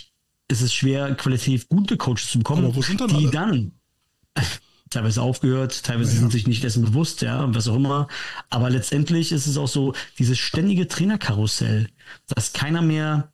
ist es schwer, qualitativ gute Coaches zu bekommen, Aber wo sind denn die alle? dann teilweise aufgehört, teilweise Ja. sind sich nicht dessen bewusst, ja, was auch immer. Aber letztendlich ist es auch so, dieses ständige Trainerkarussell, dass keiner mehr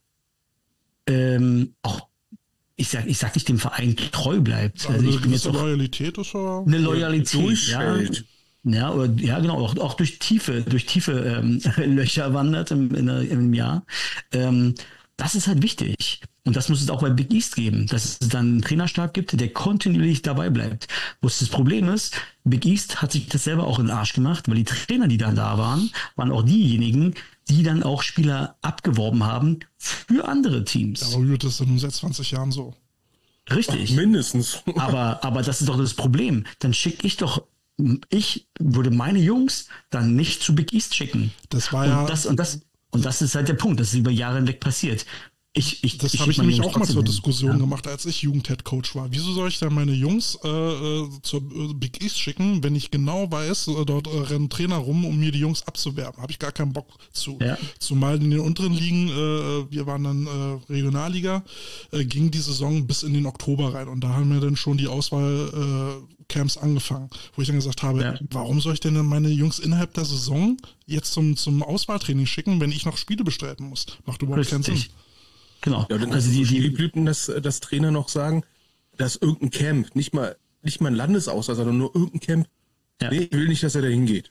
ähm, auch, ich sag, ich sag nicht dem Verein treu bleibt. Also Also ich eine bin jetzt gewisse auch Loyalität ist ja. eine Loyalität, ja. Durchfällt. Ja, oder, ja, genau, auch, auch durch tiefe, durch tiefe ähm, Löcher wandert im, in der, im Jahr. Ähm, das ist halt wichtig. Und das muss es auch bei Big East geben, dass es dann einen Trainerstab gibt, der kontinuierlich dabei bleibt. Wo das Problem ist, Big East hat sich das selber auch in den Arsch gemacht, weil die Trainer, die dann da waren, waren auch diejenigen, die dann auch Spieler abgeworben haben für andere Teams. Aber wie wird das denn nun seit zwanzig Jahren so? Richtig. Mindestens. Aber, aber das ist doch das Problem. Dann schicke ich doch, ich würde meine Jungs dann nicht zu Big East schicken. Das war Und ja. das, und das, und das ist halt der Punkt, das ist über Jahre hinweg passiert. Ich, ich, Das ich habe ich schick meine nämlich Jungs auch mal trotzdem zur hin. Diskussion Ja. gemacht, als ich Jugendheadcoach war. Wieso soll ich dann meine Jungs äh, äh, zur äh, Big East schicken, wenn ich genau weiß, äh, dort äh, rennen Trainer rum, um mir die Jungs abzuwerben? Habe ich gar keinen Bock zu. Ja. Zumal in den unteren Ligen, äh, wir waren dann äh, Regionalliga, äh, ging die Saison bis in den Oktober rein. Und da haben wir dann schon die Auswahlcamps angefangen, wo ich dann gesagt habe, Ja. warum soll ich denn meine Jungs innerhalb der Saison jetzt zum, zum Auswahltraining schicken, wenn ich noch Spiele bestreiten muss? Macht überhaupt keinen Sinn. Richtig. Genau. Ja, dann Also also die, die, Blüten, dass, dass Trainer noch sagen, dass irgendein Camp, nicht mal, nicht mal ein Landesauswahl, sondern nur irgendein Camp, Ja. nee, ich will nicht, dass er da hingeht.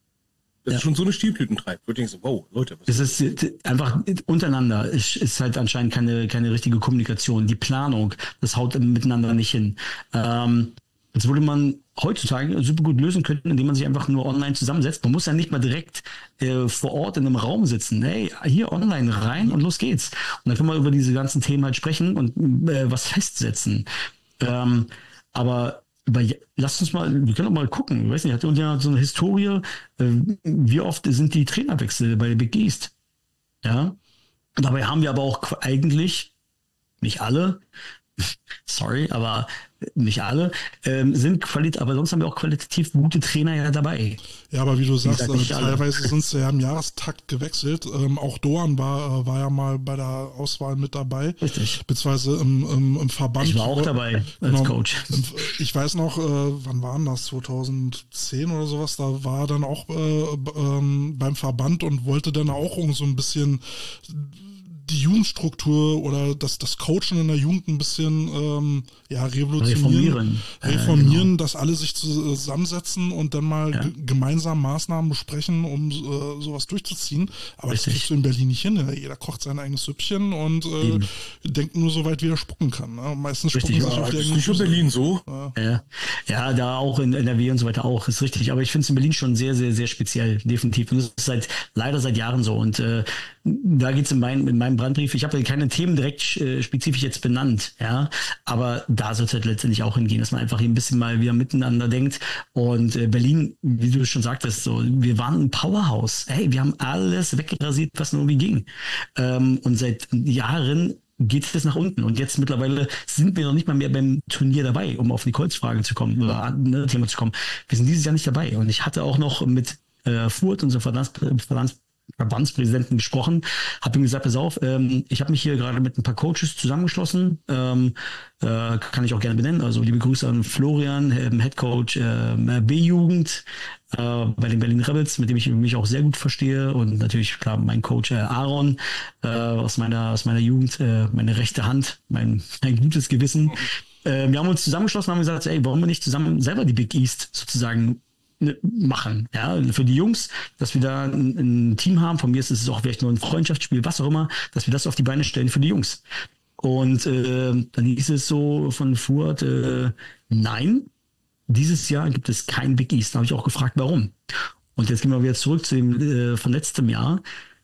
Das Ja. ist schon so eine Stiefblüten treibt. Würde ich so, wow, Leute, was es ist äh, einfach untereinander. Es ist halt anscheinend keine, keine richtige Kommunikation. Die Planung, das haut miteinander nicht hin. Ähm, das würde man heutzutage super gut lösen können, indem man sich einfach nur online zusammensetzt. Man muss ja nicht mal direkt äh, vor Ort in einem Raum sitzen. Hey, hier online rein und los geht's. Und dann können wir über diese ganzen Themen halt sprechen und äh, was festsetzen. Ähm, aber über, lasst uns mal, wir können doch mal gucken. Ich weiß nicht, hat uns ja so eine Historie, äh, wie oft sind die Trainerwechsel bei Big East? Ja. Und dabei haben wir aber auch qu- eigentlich, nicht alle, sorry, aber nicht alle, ähm, sind qualit, aber sonst haben wir auch qualitativ gute Trainer ja dabei. Ja, aber wie du sagst, gesagt, also nicht alle. teilweise sind sie ja im Jahrestakt gewechselt. Ähm, auch Doan war, äh, war ja mal bei der Auswahl mit dabei. Richtig. Beziehungsweise im, im, im Verband. Ich war auch dabei als Genau. Coach. Ich weiß noch, äh, wann war denn das? zweitausendzehn oder sowas? Da war er dann auch äh, b- ähm, beim Verband und wollte dann auch so ein bisschen die Jugendstruktur oder das, das Coachen in der Jugend ein bisschen ähm, ja, revolutionieren. Reformieren. Äh, Reformieren, genau. dass alle sich zusammensetzen und dann mal Ja. g- gemeinsam Maßnahmen besprechen, um äh, sowas durchzuziehen. Aber Richtig. das kriegst du in Berlin nicht hin. Jeder kocht sein eigenes Süppchen und äh, Eben. denkt nur so weit, wie er spucken kann. Ne? Meistens Richtig, spucken sie sich ja, auf die das ist eigenen nicht in Füße. Berlin so. Ja, ja, da auch in N R W und so weiter auch, ist richtig. Aber ich finde es in Berlin schon sehr, sehr, sehr speziell, definitiv. Und das ist seit, leider seit Jahren so. Und äh, da geht's in, mein, in meinem Brandbrief, ich habe keine Themen direkt äh, spezifisch jetzt benannt, ja, aber da sollte es halt letztendlich auch hingehen, dass man einfach hier ein bisschen mal wieder miteinander denkt. Und äh, Berlin, wie du schon sagtest, so, wir waren ein Powerhouse. Hey, wir haben alles weggerasiert, was nur irgendwie ging. Ähm, und seit Jahren geht es nach unten. Und jetzt mittlerweile sind wir noch nicht mal mehr beim Turnier dabei, um auf die Kreuzfrage zu kommen, oder ne, Thema zu kommen. Wir sind dieses Jahr nicht dabei. Und ich hatte auch noch mit äh, Furt, unserem Verbands, Verbands, Verbandspräsidenten, gesprochen, habe ihm gesagt, pass auf, ähm, ich habe mich hier gerade mit ein paar Coaches zusammengeschlossen, ähm, äh, kann ich auch gerne benennen, also liebe Grüße an Florian, ähm, Headcoach äh, B-Jugend äh, bei den Berlin Rebels, mit dem ich mich auch sehr gut verstehe, und natürlich klar mein Coach äh, Aaron äh, aus meiner aus meiner Jugend, äh, meine rechte Hand, mein, mein gutes Gewissen. Äh, wir haben uns zusammengeschlossen und haben gesagt, ey, wollen wir nicht zusammen selber die Big East sozusagen machen, ja, für die Jungs, dass wir da ein, ein Team haben, von mir ist es auch vielleicht nur ein Freundschaftsspiel, was auch immer, dass wir das auf die Beine stellen für die Jungs. Und äh, dann hieß es so von Furt, äh, nein, dieses Jahr gibt es kein Big East. Da habe ich auch gefragt, warum. Und jetzt gehen wir wieder zurück zu dem äh, von letztem Jahr.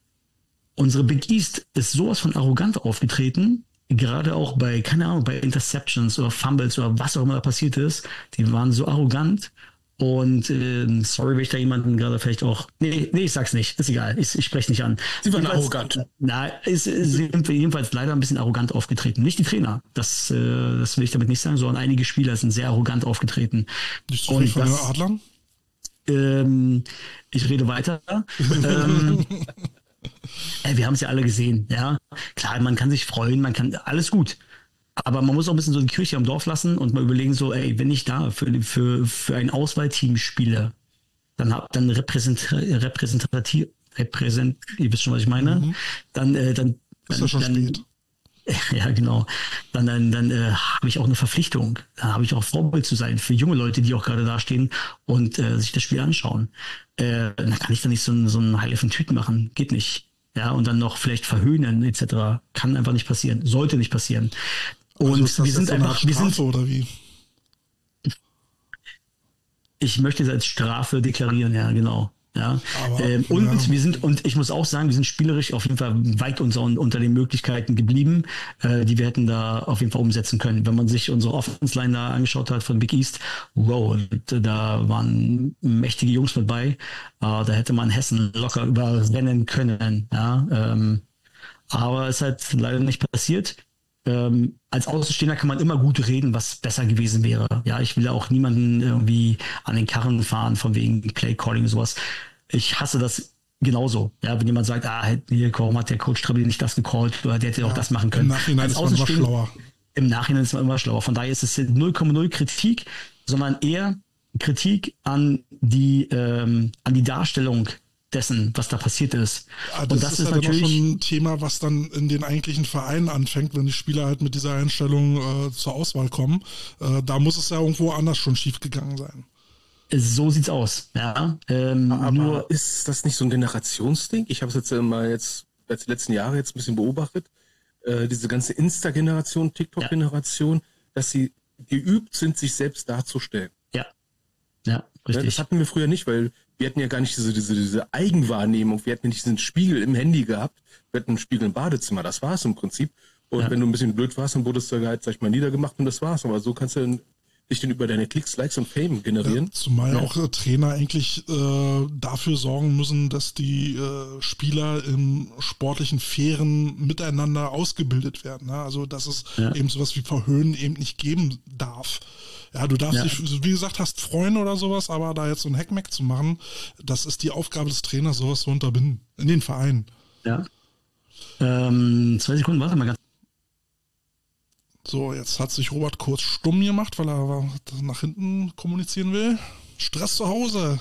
Unsere Big East ist sowas von arrogant aufgetreten, gerade auch bei, keine Ahnung, bei Interceptions oder Fumbles oder was auch immer da passiert ist. Die waren so arrogant. Und äh, sorry, wenn ich da jemanden gerade vielleicht auch. Nee, nee, ich sag's nicht. Ist egal. Ich, ich spreche nicht an. Sie waren Jedenfalls, arrogant. Na, ist, ist sind wir jedenfalls leider ein bisschen arrogant aufgetreten. Nicht die Trainer. Das, äh, das will ich damit nicht sagen, sondern einige Spieler sind sehr arrogant aufgetreten. Nicht so viel von den Adlern? Ähm, ich rede weiter. ähm, ey, wir haben es ja alle gesehen, ja. Klar, man kann sich freuen, man kann alles gut. Aber man muss auch ein bisschen so die Kirche am Dorf lassen und mal überlegen, so, ey, wenn ich da für, für, für ein Auswahlteam spiele, dann hab dann repräsent, repräsentativ, repräsent, ihr wisst schon, was ich meine, mhm. dann, äh, dann, ist dann, ja schon dann, spät. Ja, genau. Dann, dann, dann äh, habe ich auch eine Verpflichtung. Da habe ich auch Vorbild zu sein für junge Leute, die auch gerade da stehen und äh, sich das Spiel anschauen. Äh, dann kann ich da nicht so ein, so ein Heil von Tüten machen. Geht nicht. Ja, und dann noch vielleicht verhöhnen et cetera. Kann einfach nicht passieren. Sollte nicht passieren. Und also ist das wir sind so eine einfach, Art wir sind, Strafe oder wie? Ich möchte es als Strafe deklarieren, ja, genau. Ja. Aber, ähm, und ja. wir sind, und ich muss auch sagen, wir sind spielerisch auf jeden Fall weit unter, unter den Möglichkeiten geblieben, äh, die wir hätten da auf jeden Fall umsetzen können. Wenn man sich unsere Offense-Line da angeschaut hat von Big East, wow, da waren mächtige Jungs mit bei. Äh, da hätte man Hessen locker überrennen können. Ja. Ähm, aber es ist halt leider nicht passiert. Ähm, als Außenstehender kann man immer gut reden, was besser gewesen wäre. Ja, ich will ja auch niemanden irgendwie an den Karren fahren von wegen Play-Calling und sowas. Ich hasse das genauso. Ja, wenn jemand sagt, ah, hier, warum hat der Coach Trebel nicht das gecallt oder der hätte ja auch das machen können. Im Nachhinein als ist man immer schlauer. Im Nachhinein ist man immer schlauer. Von daher ist es null Komma null Kritik, sondern eher Kritik an die, ähm, an die Darstellung dessen, was da passiert ist. Ja, das und das ist, ist halt natürlich immer schon ein Thema, was dann in den eigentlichen Vereinen anfängt, wenn die Spieler halt mit dieser Einstellung äh, zur Auswahl kommen. Äh, da muss es ja irgendwo anders schon schief gegangen sein. So sieht's aus, ja. Ähm, Aber nur ist das nicht so ein Generationsding? Ich habe es jetzt mal jetzt als die letzten Jahre jetzt ein bisschen beobachtet. Äh, diese ganze Insta-Generation, TikTok-Generation, ja. dass sie geübt sind, sich selbst darzustellen. Ja, ja, richtig. Ja, das hatten wir früher nicht, weil wir hatten ja gar nicht diese, diese, diese Eigenwahrnehmung. Wir hatten nicht diesen Spiegel im Handy gehabt. Wir hatten einen Spiegel im Badezimmer. Das war es im Prinzip. Und ja. wenn du ein bisschen blöd warst, dann wurdest du halt, sag ich mal, niedergemacht und das war's. Aber so kannst du dich dann über deine Klicks, Likes und Fame generieren. Ja, zumal ja. auch äh, Trainer eigentlich äh, dafür sorgen müssen, dass die äh, Spieler im sportlichen fairen Miteinander ausgebildet werden. Ne? Also dass es ja. eben sowas wie Verhöhnen eben nicht geben darf. Ja, du darfst ja. dich, wie gesagt, hast freuen oder sowas, aber da jetzt so ein Hackmack zu machen, das ist die Aufgabe des Trainers, sowas zu unterbinden. In den Vereinen. Ja. Ähm, zwei Sekunden, warte mal ganz. So, jetzt hat sich Robert kurz stumm gemacht, weil er nach hinten kommunizieren will. Stress zu Hause.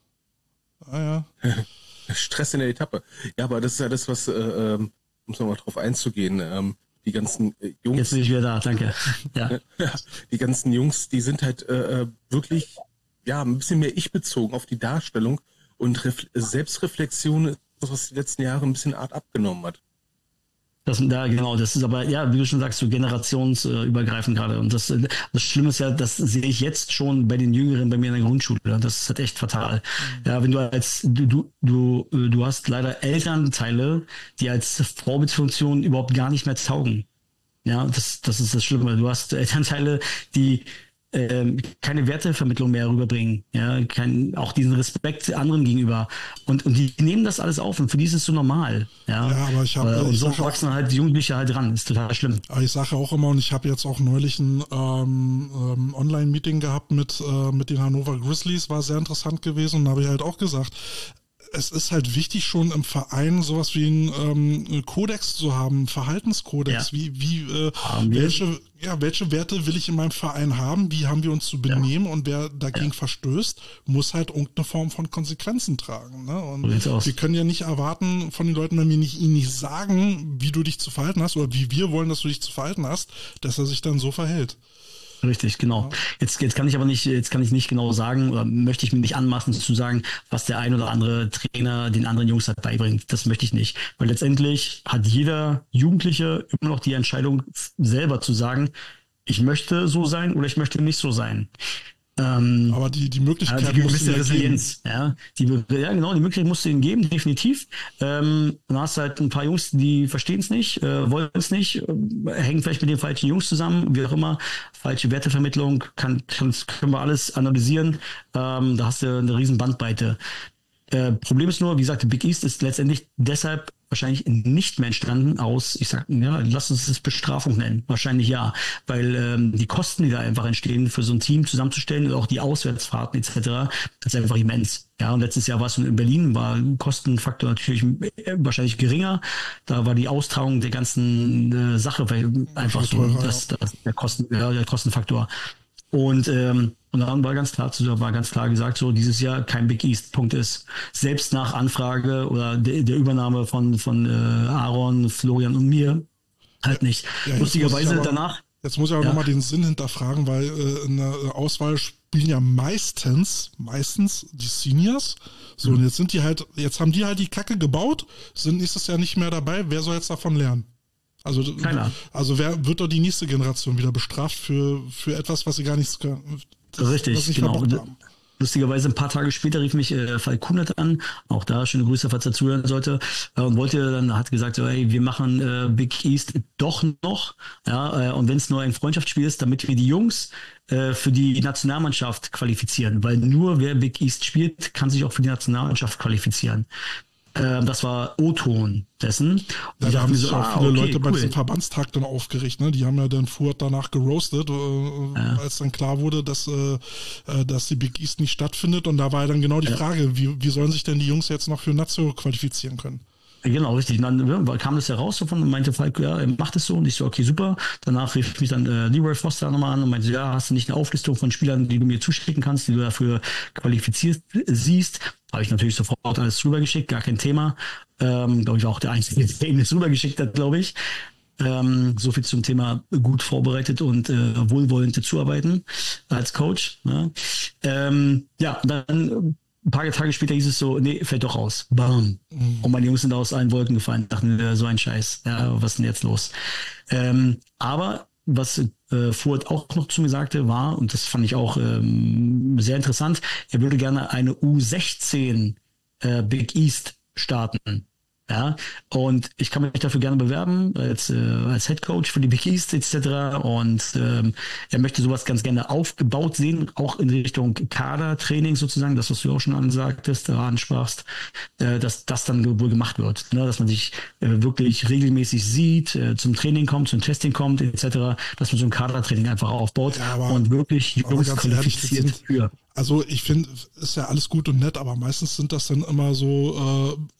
Ah ja. Stress in der Etappe. Ja, aber das ist ja das, was, äh, um nochmal drauf einzugehen, ähm, die ganzen äh, Jungs. Jetzt bin ich wieder da, danke. Ja. ja, die ganzen Jungs, die sind halt äh, wirklich, ja, ein bisschen mehr ich-bezogen auf die Darstellung und Ref- Selbstreflexion ist das, was die letzten Jahre ein bisschen Art abgenommen hat. Das, ja, genau, das ist aber, ja, wie du schon sagst, so generationsübergreifend gerade. Und das, das Schlimme ist ja, das sehe ich jetzt schon bei den Jüngeren bei mir in der Grundschule. Das ist halt echt fatal. Ja, wenn du als, du, du, du, du hast leider Elternteile, die als Vorbildfunktion überhaupt gar nicht mehr taugen. Ja, das, das ist das Schlimme. Du hast Elternteile, die ähm, keine Wertevermittlung mehr rüberbringen, ja, kein, auch diesen Respekt anderen gegenüber und, und die nehmen das alles auf und für die ist es so normal, ja, ja aber ich habe äh, und so wachsen halt die Jugendliche halt dran, ist total schlimm. Aber ich sage auch immer, und ich habe jetzt auch neulich ein ähm, ähm, Online-Meeting gehabt mit, äh, mit den Hannover Grizzlies, war sehr interessant gewesen und da habe ich halt auch gesagt, es ist halt wichtig, schon im Verein sowas wie einen ähm, Kodex zu haben, einen Verhaltenskodex. Ja. Wie, wie, äh, welche, ja, welche Werte will ich in meinem Verein haben? Wie haben wir uns zu benehmen? Ja. Und wer dagegen ja. verstößt, muss halt irgendeine Form von Konsequenzen tragen. Ne? Und so wir können ja nicht erwarten von den Leuten, wenn wir nicht, ihnen nicht sagen, wie du dich zu verhalten hast oder wie wir wollen, dass du dich zu verhalten hast, dass er sich dann so verhält. Richtig, genau. Jetzt, jetzt kann ich aber nicht, jetzt kann ich nicht genau sagen oder möchte ich mir nicht anmaßen zu sagen, was der ein oder andere Trainer den anderen Jungs halt beibringt. Das möchte ich nicht. Weil letztendlich hat jeder Jugendliche immer noch die Entscheidung selber zu sagen, ich möchte so sein oder ich möchte nicht so sein. Ähm, aber die, die Möglichkeit also die gewisse Resilienz, ja. Die, ja, genau, die Möglichkeit musst du ihnen geben, definitiv. Ähm, dann hast du halt ein paar Jungs, die verstehen es nicht, äh, wollen es nicht, äh, hängen vielleicht mit den falschen Jungs zusammen, wie auch immer. Falsche Wertevermittlung, kann, kann, können wir alles analysieren. Ähm, da hast du eine riesen Bandbreite. Äh, Problem ist nur, wie gesagt, Big East ist letztendlich deshalb wahrscheinlich nicht mehr entstanden aus, ich sag, ja, lass uns das Bestrafung nennen. Wahrscheinlich ja, weil ähm, die Kosten, die da einfach entstehen, für so ein Team zusammenzustellen und auch die Auswärtsfahrten et cetera, das ist einfach immens. Ja, und letztes Jahr war es in Berlin, war Kostenfaktor natürlich wahrscheinlich geringer. Da war die Austragung der ganzen äh, Sache, weil einfach so teurer, das, das, der Kosten, ja, der Kostenfaktor. Und ähm, und dann war ganz klar, war ganz klar gesagt, so dieses Jahr kein Big East. Punkt ist. Selbst nach Anfrage oder der, der Übernahme von von äh, Aaron, Florian und mir halt nicht. Ja, Lustigerweise aber, danach. Jetzt muss ich aber ja. nochmal den Sinn hinterfragen, weil äh, in der Auswahl spielen ja meistens, meistens die Seniors. So, mhm. und jetzt sind die halt, jetzt haben die halt die Kacke gebaut, sind nächstes Jahr nicht mehr dabei. Wer soll jetzt davon lernen? Also, Keiner. also wer wird doch die nächste Generation wieder bestraft für, für etwas, was sie gar nichts, das, Richtig, was nicht genau. verbockt haben? Lustigerweise ein paar Tage später rief mich äh, Falk Kunert an, auch da schöne Grüße, falls er zuhören sollte, äh, und wollte dann, hat gesagt, so, hey, wir machen äh, Big East doch noch, ja, äh, und wenn es nur ein Freundschaftsspiel ist, damit wir die Jungs äh, für die Nationalmannschaft qualifizieren, weil nur wer Big East spielt, kann sich auch für die Nationalmannschaft qualifizieren. Äh, das war O-Ton dessen. Ja, da haben sich so, auch ah, viele okay, Leute bei cool. diesem Verbandstag dann aufgeregt, ne? Die haben ja dann Furt danach geroastet, äh, Ja. als dann klar wurde, dass, äh, dass die Big East nicht stattfindet. Und da war ja dann genau die Ja. Frage, wie, wie sollen sich denn die Jungs jetzt noch für Nazio qualifizieren können? Genau, richtig. Und dann ja, kam das heraus davon und meinte Falk, ja, er macht es so. Und ich so, okay, super. Danach rief mich dann äh, Leroy Foster nochmal an und meinte, ja, hast du nicht eine Auflistung von Spielern, die du mir zuschicken kannst, die du dafür qualifiziert siehst? Habe ich natürlich sofort alles rübergeschickt, gar kein Thema. Ähm, glaube ich, war auch der Einzige, der ihm das rübergeschickt hat, glaube ich. Ähm, so viel zum Thema gut vorbereitet und äh, wohlwollend zuarbeiten als Coach. Ne? Ähm, ja, dann ein paar Tage später hieß es so, nee, fällt doch raus. Bam. Mhm. Und meine Jungs sind aus allen Wolken gefallen. Dachten, äh, so ein Scheiß. Ja, was ist denn jetzt los? Ähm, aber was äh, Furt auch noch zu mir sagte, war, und das fand ich auch ähm, sehr interessant, er würde gerne eine U sechzehn äh, Big East starten. Ja, und ich kann mich dafür gerne bewerben als, äh, als Head Coach für die Big East et cetera. Und ähm, er möchte sowas ganz gerne aufgebaut sehen, auch in Richtung Kadertraining sozusagen, das, was du auch schon ansagtest, da ansprachst, äh, dass das dann wohl gemacht wird, ne? Dass man sich äh, wirklich regelmäßig sieht, äh, zum Training kommt, zum Testing kommt et cetera, dass man so ein Kadertraining einfach aufbaut Ja, aber, und wirklich Jungs qualifiziert ehrlich, für. Also ich finde, ist ja alles gut und nett, aber meistens sind das dann immer so äh,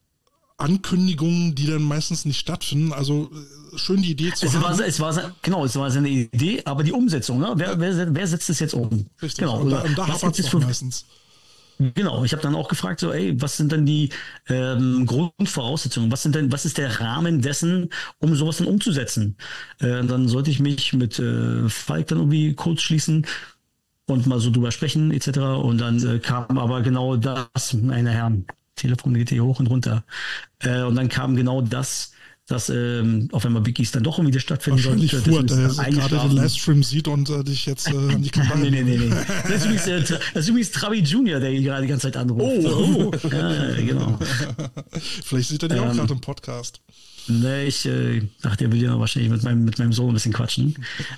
Ankündigungen, die dann meistens nicht stattfinden. Also schön die Idee zu es haben. War, es war, genau, es war seine Idee, aber die Umsetzung, ne? wer, wer, wer setzt es jetzt um? Richtig, genau, und da, und da was hapert gibt es es für, meistens. Genau, ich habe dann auch gefragt, so, ey, was sind denn die ähm, Grundvoraussetzungen? Was sind denn, was ist der Rahmen dessen, um sowas dann umzusetzen? Äh, dann sollte ich mich mit äh, Falk dann irgendwie kurz schließen und mal so drüber sprechen, et cetera. Und dann äh, kam aber genau das, meine Herren, Telefon geht hier hoch und runter. Äh, und dann kam genau das, dass ähm, auf einmal Big East dann doch irgendwie stattfinden Wahrscheinlich sollte. Furt, der jetzt gerade den eingeschlafen. Livestream sieht und äh, dich jetzt äh, an die Kamera... nee, nee, nee, nee. Das ist übrigens, äh, das ist übrigens Travi Junior, der ihn gerade die ganze Zeit anruft. Oh, oh. Ja, genau. Vielleicht sieht er dich Ähm, auch gerade im Podcast. Nee, ich äh, dachte, er will ja wahrscheinlich mit meinem, mit meinem Sohn ein bisschen quatschen.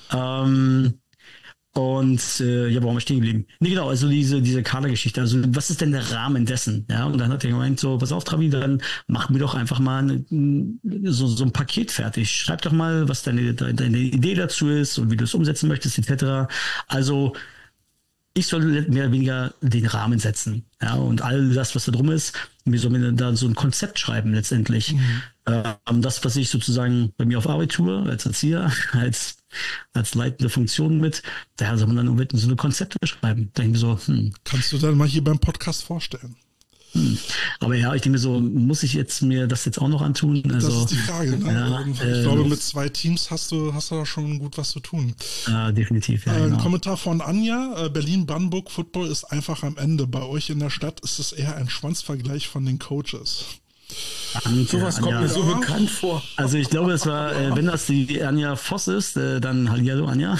Ähm, und äh, ja, warum ist stehen geblieben? Nee, genau, also diese, diese Kadergeschichte. Also was ist denn der Rahmen dessen? Ja, und dann hat er gemeint, so, pass auf, Travi, dann mach mir doch einfach mal eine, so, so ein Paket fertig. Schreib doch mal, was deine, deine Idee dazu ist und wie du es umsetzen möchtest, et cetera. Also ich soll mehr oder weniger den Rahmen setzen. Ja, und all das, was da drum ist, mir soll mir da so ein Konzept schreiben letztendlich. Mhm. Ähm, das, was ich sozusagen bei mir auf Arbeit tue, als Erzieher, als, als leitende Funktion mit, da soll man dann irgendwie so eine Konzepte schreiben. Da denke ich mir so, hm. Kannst du dann mal hier beim Podcast vorstellen? Hm. Aber ja, ich denke mir so, muss ich jetzt mir das jetzt auch noch antun? Also, das ist die Frage, ne? Ja, ich äh, glaube, mit zwei Teams hast du, hast du da schon gut was zu tun. Ja, definitiv, ja. Äh, ein genau. Kommentar von Anja, äh, Berlin-Brandenburg Football ist einfach am Ende. Bei euch in der Stadt ist es eher ein Schwanzvergleich von den Coaches. Danke, Sowas kommt Anja. mir so bekannt vor. Also ich glaube, es war, äh, wenn das die Anja Voss ist, äh, dann hallihallo Anja.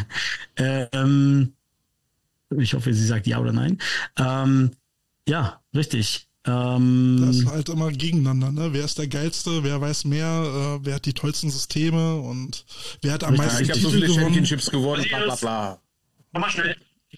ähm, ich hoffe, sie sagt ja oder nein. Ähm, ja, richtig. Ähm, Das ist halt immer gegeneinander, ne? Wer ist der Geilste, wer weiß mehr, äh, wer hat die tollsten Systeme und wer hat am Richtig, meisten Ich habe so Titel viele gewonnen. Championships gewonnen, bla bla bla. Mach mal schnell.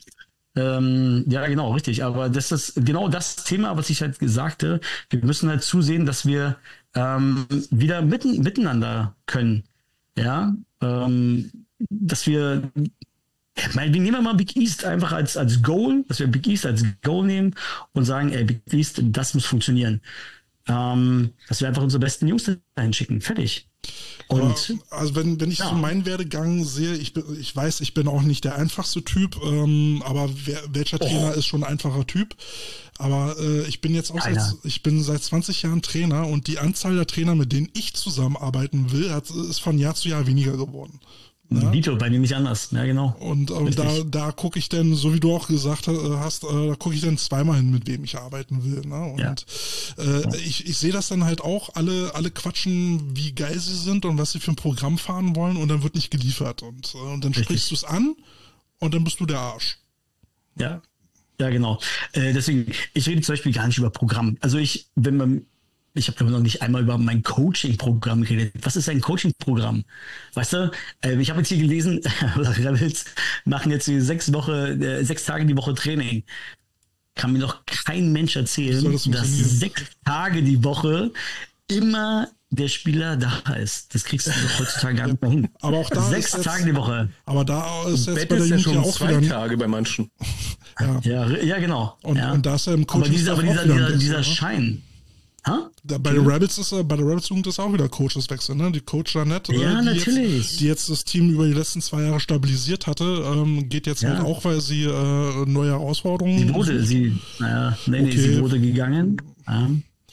Ähm, ja, genau, richtig. Aber das ist genau das Thema, was ich halt sagte. Wir müssen halt zusehen, dass wir ähm, wieder mitten, miteinander können. Ja, ähm, dass wir, ich meine, wir nehmen mal Big East einfach als, als Goal, dass wir Big East als Goal nehmen und sagen, ey, Big East, das muss funktionieren. Ähm, dass wir einfach unsere besten Jungs dahin schicken. Fertig. Und Aber, also wenn, wenn ich ja. so meinen Werdegang sehe, ich, bin, ich weiß, ich bin auch nicht der einfachste Typ, ähm, aber wer, welcher oh. Trainer ist schon ein einfacher Typ? Aber äh, ich bin jetzt auch seit, ich bin seit zwanzig Jahren Trainer und die Anzahl der Trainer, mit denen ich zusammenarbeiten will, hat, ist von Jahr zu Jahr weniger geworden. Ja? Dito, bei mir nicht anders, ja genau. Und, und da, da gucke ich dann, so wie du auch gesagt hast, äh, da gucke ich dann zweimal hin, mit wem ich arbeiten will. Ne? Und ja. äh, ja. ich, ich sehe das dann halt auch, alle, alle quatschen, wie geil sie sind und was sie für ein Programm fahren wollen und dann wird nicht geliefert. Und, äh, und dann Richtig. sprichst du es an und dann bist du der Arsch. Ja, ja genau. Äh, deswegen, ich rede zum Beispiel gar nicht über Programm. Also ich, wenn man Ich habe noch nicht einmal über mein Coaching-Programm geredet. Was ist ein Coaching-Programm? Weißt du, äh, ich habe jetzt hier gelesen, Rebels machen jetzt sechs Woche, äh, sechs Tage die Woche Training. Kann mir doch kein Mensch erzählen, das dass sechs Tage die Woche immer der Spieler da ist. Das kriegst du doch heutzutage gar nicht mehr hin. Aber auch da sechs ist Tage jetzt, die Woche. Aber da ist jetzt Bett bei der ist ja Jugend schon ja auch zwei wieder Tage bei manchen. Ja, ja, ja genau. Und, ja. und da ist ja im Coaching aber dieser, aber dieser, dieser, dieser Schein. Ha? Da, bei den Rebels ist bei der Rebels Jugend ist auch wieder Coacheswechsel, ne? Die Coach Janette, ja, die, natürlich. Jetzt, die jetzt das Team über die letzten zwei Jahre stabilisiert hatte, ähm, geht jetzt ja. halt auch, weil sie äh, neue Herausforderungen. Sie wurde, sucht. sie, naja, nee, okay. nee, sie wurde gegangen. Ja.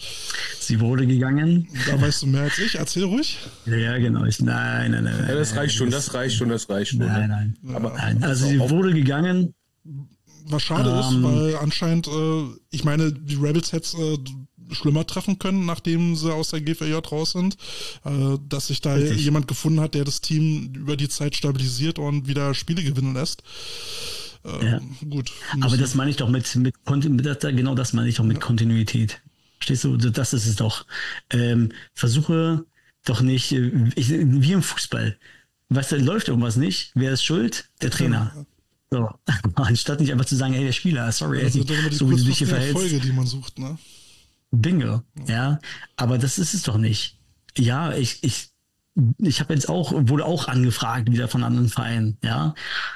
Sie wurde gegangen. Da weißt du mehr als ich. Erzähl ruhig. Ja, genau. Ich, nein, nein, nein. Ja, das reicht schon, das reicht schon, das reicht schon. Nein, nein. Ja. Aber, nein. Also sie wurde gegangen. Was schade ähm, ist, weil anscheinend, äh, ich meine, die Rebels hätte äh, schlimmer treffen können, nachdem sie aus der G V J raus sind, äh, dass sich da Richtig. jemand gefunden hat, der das Team über die Zeit stabilisiert und wieder Spiele gewinnen lässt. Äh, ja. Gut. Aber das meine ich doch mit, mit, mit genau das meine ich doch mit ja. Kontinuität. Verstehst du? Das ist es doch. Ähm, versuche doch nicht, ich, wie im Fußball. Weißt du, läuft irgendwas nicht, wer ist schuld? Der Trainer. Ja. So. Anstatt nicht einfach zu sagen, hey, der Spieler, sorry, also, ey, so wie du dich hier verhältst. Folge, die man sucht, ne? Bingo, ja. Aber das ist es doch nicht. Ja, ich, ich, ich habe jetzt auch, wurde auch angefragt wieder von anderen Vereinen, ja.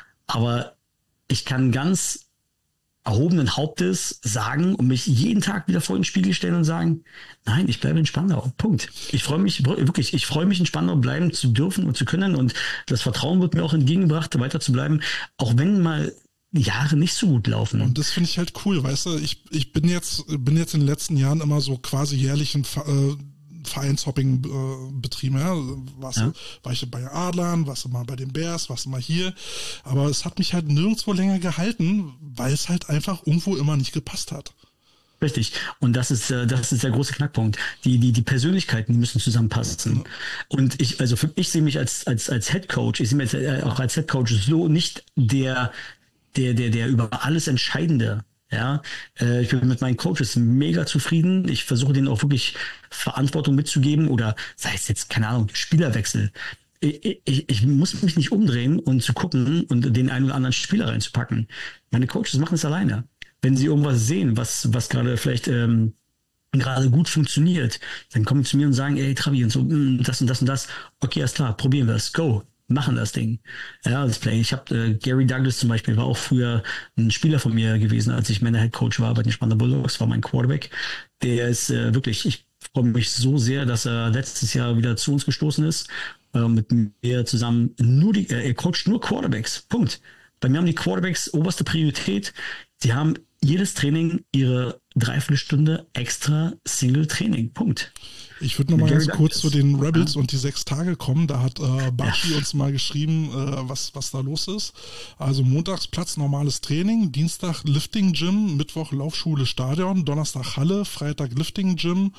Aber ich kann ganz erhobenen Hauptes sagen und mich jeden Tag wieder vor den Spiegel stellen und sagen, nein, ich bleibe in Spandau. Punkt. Ich freue mich wirklich, ich freue mich in Spandau bleiben zu dürfen und zu können und das Vertrauen wird mir auch entgegengebracht, weiter zu bleiben, auch wenn mal Jahre nicht so gut laufen. Und das finde ich halt cool, weißt du, ich, ich bin jetzt, bin jetzt in den letzten Jahren immer so quasi jährlich ein äh, Vereinshopping äh, betrieben, ja. Was, ja. War ich bei Adlern, was mal bei den Bears, was mal hier. Aber es hat mich halt nirgendwo länger gehalten, weil es halt einfach irgendwo immer nicht gepasst hat. Richtig. Und das ist, das ist der große Knackpunkt. Die, die, die Persönlichkeiten, die müssen zusammenpassen. Ja. Und ich, also für, ich sehe mich als, als, als Head Coach, ich sehe mich jetzt auch als Head Coach so nicht der, der, der, der über alles Entscheidende. Ja, äh, ich bin mit meinen Coaches mega zufrieden. Ich versuche denen auch wirklich Verantwortung mitzugeben oder sei es jetzt, keine Ahnung, Spielerwechsel. Ich, ich, ich muss mich nicht umdrehen und zu gucken und den einen oder anderen Spieler reinzupacken. Meine Coaches machen es alleine. Wenn sie irgendwas sehen, was, was gerade vielleicht ähm, gerade gut funktioniert, dann kommen sie zu mir und sagen, ey Trabi und so, das und das und das. Okay, alles klar, probieren wir es, go. Machen das Ding. Ja, das Play. Ich habe äh, Gary Douglas zum Beispiel, war auch früher ein Spieler von mir gewesen, als ich Männer Head Coach war bei den Spandau Bulldogs, war mein Quarterback. Der ist äh, wirklich, ich freue mich so sehr, dass er letztes Jahr wieder zu uns gestoßen ist, äh, mit mir zusammen nur die, äh, er coacht nur Quarterbacks. Punkt. Bei mir haben die Quarterbacks oberste Priorität. Die haben jedes Training ihre Dreiviertelstunde extra Single-Training. Punkt. Ich würde noch mal ganz kurz zu den Rebels und die sechs Tage kommen. Da hat äh, Bashi ja. uns mal geschrieben, äh, was, was da los ist. Also montags Platz, normales Training, Dienstag Lifting Gym, Mittwoch Laufschule Stadion, Donnerstag Halle, Freitag Lifting Gym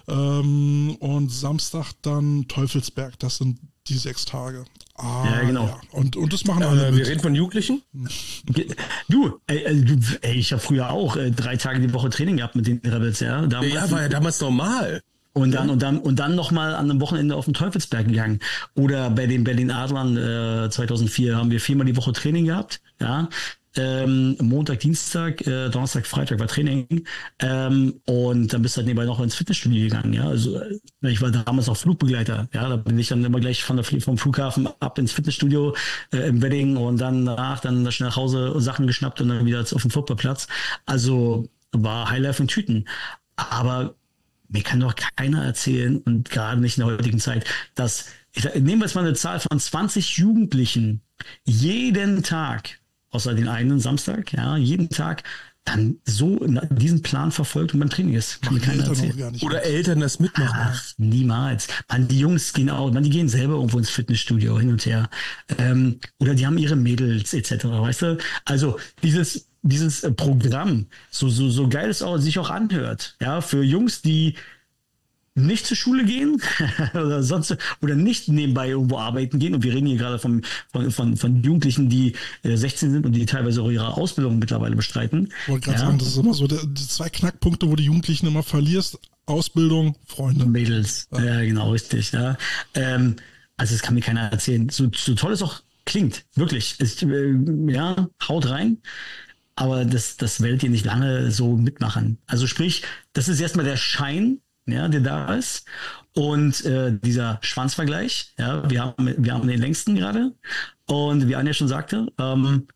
ähm, und Samstag dann Teufelsberg. Das sind die sechs Tage. Ah, ja, genau. Ja. Und, und das machen äh, alle. Wir reden von Jugendlichen? Du, ey, du ey, ich habe früher auch äh, drei Tage die Woche Training gehabt mit den Rebels, ja. Damals, ja, war ja damals normal. Und dann, und dann, und dann nochmal an einem Wochenende auf den Teufelsberg gegangen. Oder bei den Berlin Adlern äh, zweitausendvier haben wir viermal die Woche Training gehabt. Ja, Ähm, Montag, Dienstag, äh, Donnerstag, Freitag war Training. Ähm, und dann bist du halt nebenbei noch ins Fitnessstudio gegangen. Ja, also äh, ich war damals auch Flugbegleiter. Ja, da bin ich dann immer gleich von der Fl- vom Flughafen ab ins Fitnessstudio äh, im Wedding und dann danach dann schnell nach Hause Sachen geschnappt und dann wieder auf den Fußballplatz. Also war Highlife und Tüten. Aber mir kann doch keiner erzählen, und gerade nicht in der heutigen Zeit, dass, ich, nehmen wir jetzt mal eine Zahl von zwanzig Jugendlichen jeden Tag, außer den einen Samstag, ja, jeden Tag dann so diesen Plan verfolgt und beim Training ist. Kann mir keiner erzählen. Oder Eltern das mitmachen. Ach, niemals. Man, die Jungs gehen auch, man, die gehen selber irgendwo ins Fitnessstudio hin und her. Ähm, oder die haben ihre Mädels et cetera. Weißt du? Also dieses dieses Programm, so so so geil es auch sich auch anhört, ja, für Jungs, die nicht zur Schule gehen oder sonst oder nicht nebenbei irgendwo arbeiten gehen, und wir reden hier gerade von von von, von Jugendlichen, die äh, sechzehn sind und die teilweise auch ihre Ausbildung mittlerweile bestreiten. Ich wollte gerade ja. sagen, das ist immer so der, die zwei Knackpunkte, wo die Jugendlichen immer verlierst: Ausbildung, Freunde. Mädels, ja, ja genau, richtig. Ja. Ähm, also das kann mir keiner erzählen. So, so toll es auch klingt, wirklich. Ist, äh, ja, haut rein. Aber das, das werdet ihr nicht lange so mitmachen. Also sprich, das ist erstmal der Schein, ja, der da ist. Und äh, dieser Schwanzvergleich, ja, wir haben, wir haben den längsten gerade. Und wie Anja schon sagte, ähm,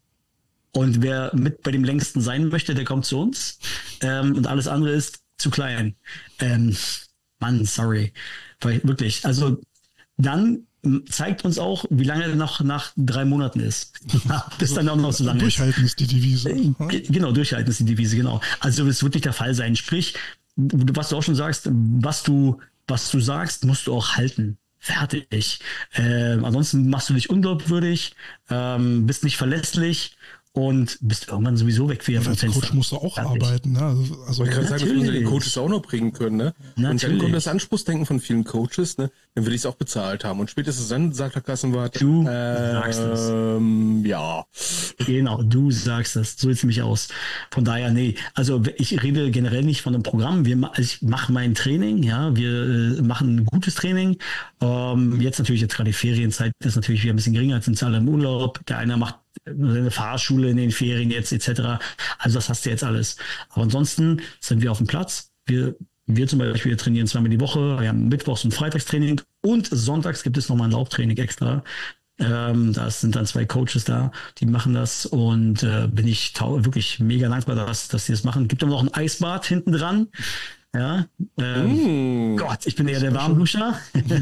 und wer mit bei dem längsten sein möchte, der kommt zu uns. Ähm, und alles andere ist zu klein. Ähm, Mann, sorry. Weil, wirklich, also dann zeigt uns auch, wie lange er noch nach drei Monaten ist. Bis dann auch noch so lange Durchhalten ist. ist die Devise. G- Genau, durchhalten ist die Devise, genau. Also es wird nicht der Fall sein. Sprich, was du auch schon sagst, was du, was du sagst, musst du auch halten. Fertig. Ähm, ansonsten machst du dich unglaubwürdig, ähm, bist nicht verlässlich und bist irgendwann sowieso weg wieder vom Als Fenster. Coach musst du auch Fertig. arbeiten. Ne? Also, Ich kann sagen, dass unsere Natürlich. Coaches auch noch bringen können, ne? Und dann Natürlich. kommt das Anspruchsdenken von vielen Coaches, ne? Dann will ich es auch bezahlt haben. Und spätestens dann sagt der Kassenwart, Du sagst es. ähm, ja. Genau, du sagst das. So sieht's nämlich aus. Von daher, nee. Also ich rede generell nicht von einem Programm. Wir, also ich mache mein Training, ja. Wir äh, machen ein gutes Training. Ähm, jetzt natürlich, jetzt gerade die Ferienzeit ist natürlich wieder ein bisschen geringer, als sind alle im Urlaub. Der eine macht eine Fahrschule in den Ferien jetzt et cetera. Also das hast du jetzt alles. Aber ansonsten sind wir auf dem Platz. Wir Wir zum Beispiel trainieren zweimal die Woche. Wir haben Mittwochs- und Freitagstraining und sonntags gibt es nochmal ein Lauftraining extra. Ähm, da sind dann zwei Coaches da, die machen das, und äh, bin ich tau- wirklich mega dankbar, dass, dass die das machen. Gibt aber noch ein Eisbad hinten dran. Ja, ähm, Mm. Gott, ich bin eher der Warmduscher.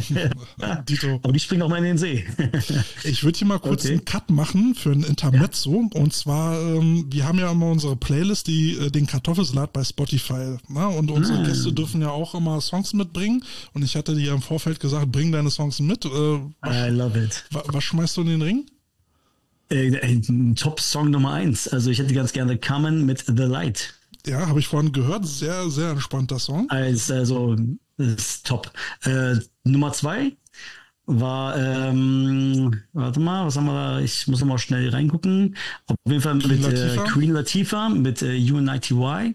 Dito. Aber die springen auch mal in den See. Ich würde hier mal kurz Okay. einen Cut machen für ein Intermezzo. Und zwar, ähm, wir haben ja immer unsere Playlist, die äh, den Kartoffelsalat bei Spotify. Ne? Und unsere Ah. Gäste dürfen ja auch immer Songs mitbringen. Und ich hatte dir ja im Vorfeld gesagt, bring deine Songs mit. Äh, was, I love it. wa- was schmeißt du in den Ring? Äh, äh, Top-Song Nummer eins. Also ich hätte ganz gerne Carmen mit The Light. Ja, habe ich vorhin gehört. Sehr, sehr entspannter Song. Als, also, ist top. Äh, Nummer zwei war, ähm, warte mal, was haben wir da? Ich muss noch mal schnell reingucken. Auf jeden Fall Queen mit äh, Latifah? Queen Latifah, mit äh, U N I T Y.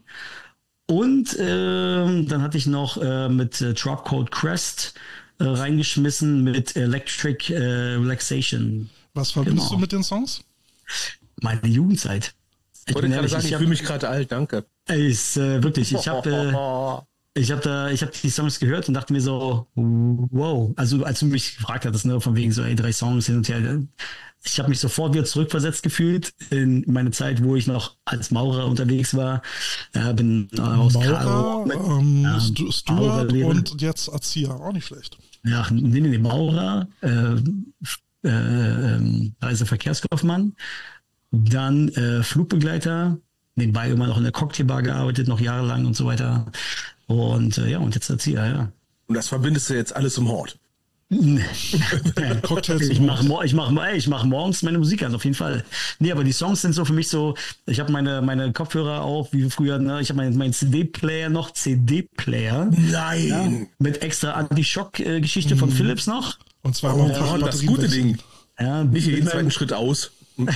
Und ähm, dann hatte ich noch äh, mit äh, Drop Code Crest äh, reingeschmissen mit Electric äh, Relaxation. Was verbindest Genau. du mit den Songs? Meine Jugendzeit. Ich Wollte bin gerade ehrlich, sagen, ich ich hab- fühle mich gerade alt, danke. Ey, ist äh, wirklich, ich habe äh, ich habe da ich habe die Songs gehört und dachte mir so, wow, also als du mich gefragt hattest, ne, von wegen so, ey, drei Songs hin und her, ich habe mich sofort wieder zurückversetzt gefühlt in meine Zeit, wo ich noch als Maurer unterwegs war. Ja, bin äh, aus Karo, Maurer, ähm, Ja, Stu- Stuart Maurerlehre. und jetzt Erzieher. Auch nicht schlecht. ja, nee, nee, nee, Maurer, äh, äh, ähm, Reiseverkehrskaufmann, dann äh, Flugbegleiter, nebenbei immer noch in der Cocktailbar gearbeitet, noch jahrelang und so weiter. Und äh, ja, und jetzt Erzieher, ja. Und das verbindest du jetzt alles im Hort. Cocktails Ich zum mache ich mach, ey, ich mach morgens meine Musik an, auf jeden Fall. Nee, aber die Songs sind so für mich so, ich habe meine, meine Kopfhörer auch, wie früher, ne? Ich habe meinen mein C D-Player noch, C D-Player. Nein! Ja, mit extra Anti-Schock-Geschichte von Philips noch. Und zwar Oh, immer ein paar das Batterien gute wechseln. Ding. Ja, Nicht jeden mit zweiten meinem, Schritt aus.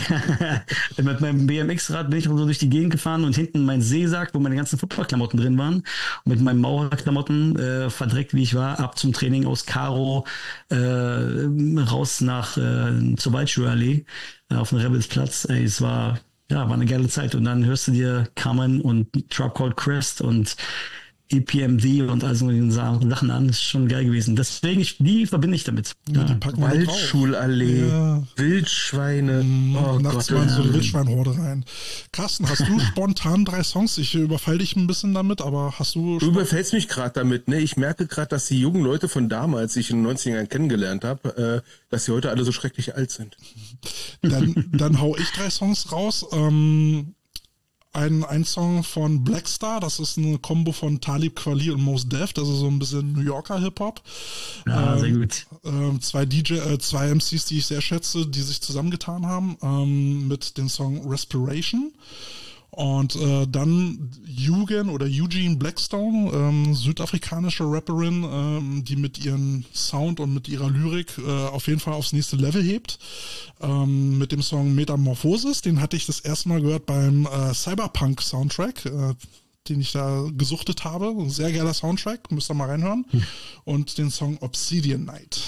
mit meinem B M X-Rad bin ich so durch die Gegend gefahren und hinten mein Seesack, wo meine ganzen Football-Klamotten drin waren. Und mit meinen Maurerklamotten, äh, verdreckt wie ich war, ab zum Training aus Karo, äh, raus nach äh, zur Waldschulallee, äh, auf dem Rebelsplatz. Ey, es war ja, war eine geile Zeit. Und dann hörst du dir Common und Tribe Called Quest und E P M D und all so Sachen an. Das ist schon geil gewesen. Deswegen, ich, die verbinde ich damit. Ja, Ja. die packen wir mit drauf. Waldschulallee, Ja. Wildschweine. Mhm, Oh nachts Gott, mal in so eine ja. Wildschweinhorde rein. Carsten, hast du spontan drei Songs? Ich überfall dich ein bisschen damit, aber hast du... Du überfällst mich gerade damit, ne? Ich merke gerade, dass die jungen Leute von damals, die ich in den neunzigern kennengelernt habe, äh, dass sie heute alle so schrecklich alt sind. Dann, dann hau ich drei Songs raus. Ähm, ein, ein Song von Blackstar, das ist eine Kombo von Talib Kweli und Mos Def, das ist so ein bisschen New Yorker Hip-Hop. Ja, ähm, sehr gut. Ähm, zwei D J, äh, zwei M Cs, die ich sehr schätze, die sich zusammengetan haben, ähm, mit dem Song Respiration. Und äh, dann Eugen oder Eugene Blackstone, ähm, südafrikanische Rapperin, ähm, die mit ihrem Sound und mit ihrer Lyrik äh, auf jeden Fall aufs nächste Level hebt. Ähm, mit dem Song Metamorphosis, den hatte ich das erste Mal gehört beim äh, Cyberpunk-Soundtrack, äh, den ich da gesuchtet habe. Ein sehr geiler Soundtrack, müsst ihr mal reinhören. Hm. Und den Song Obsidian Night.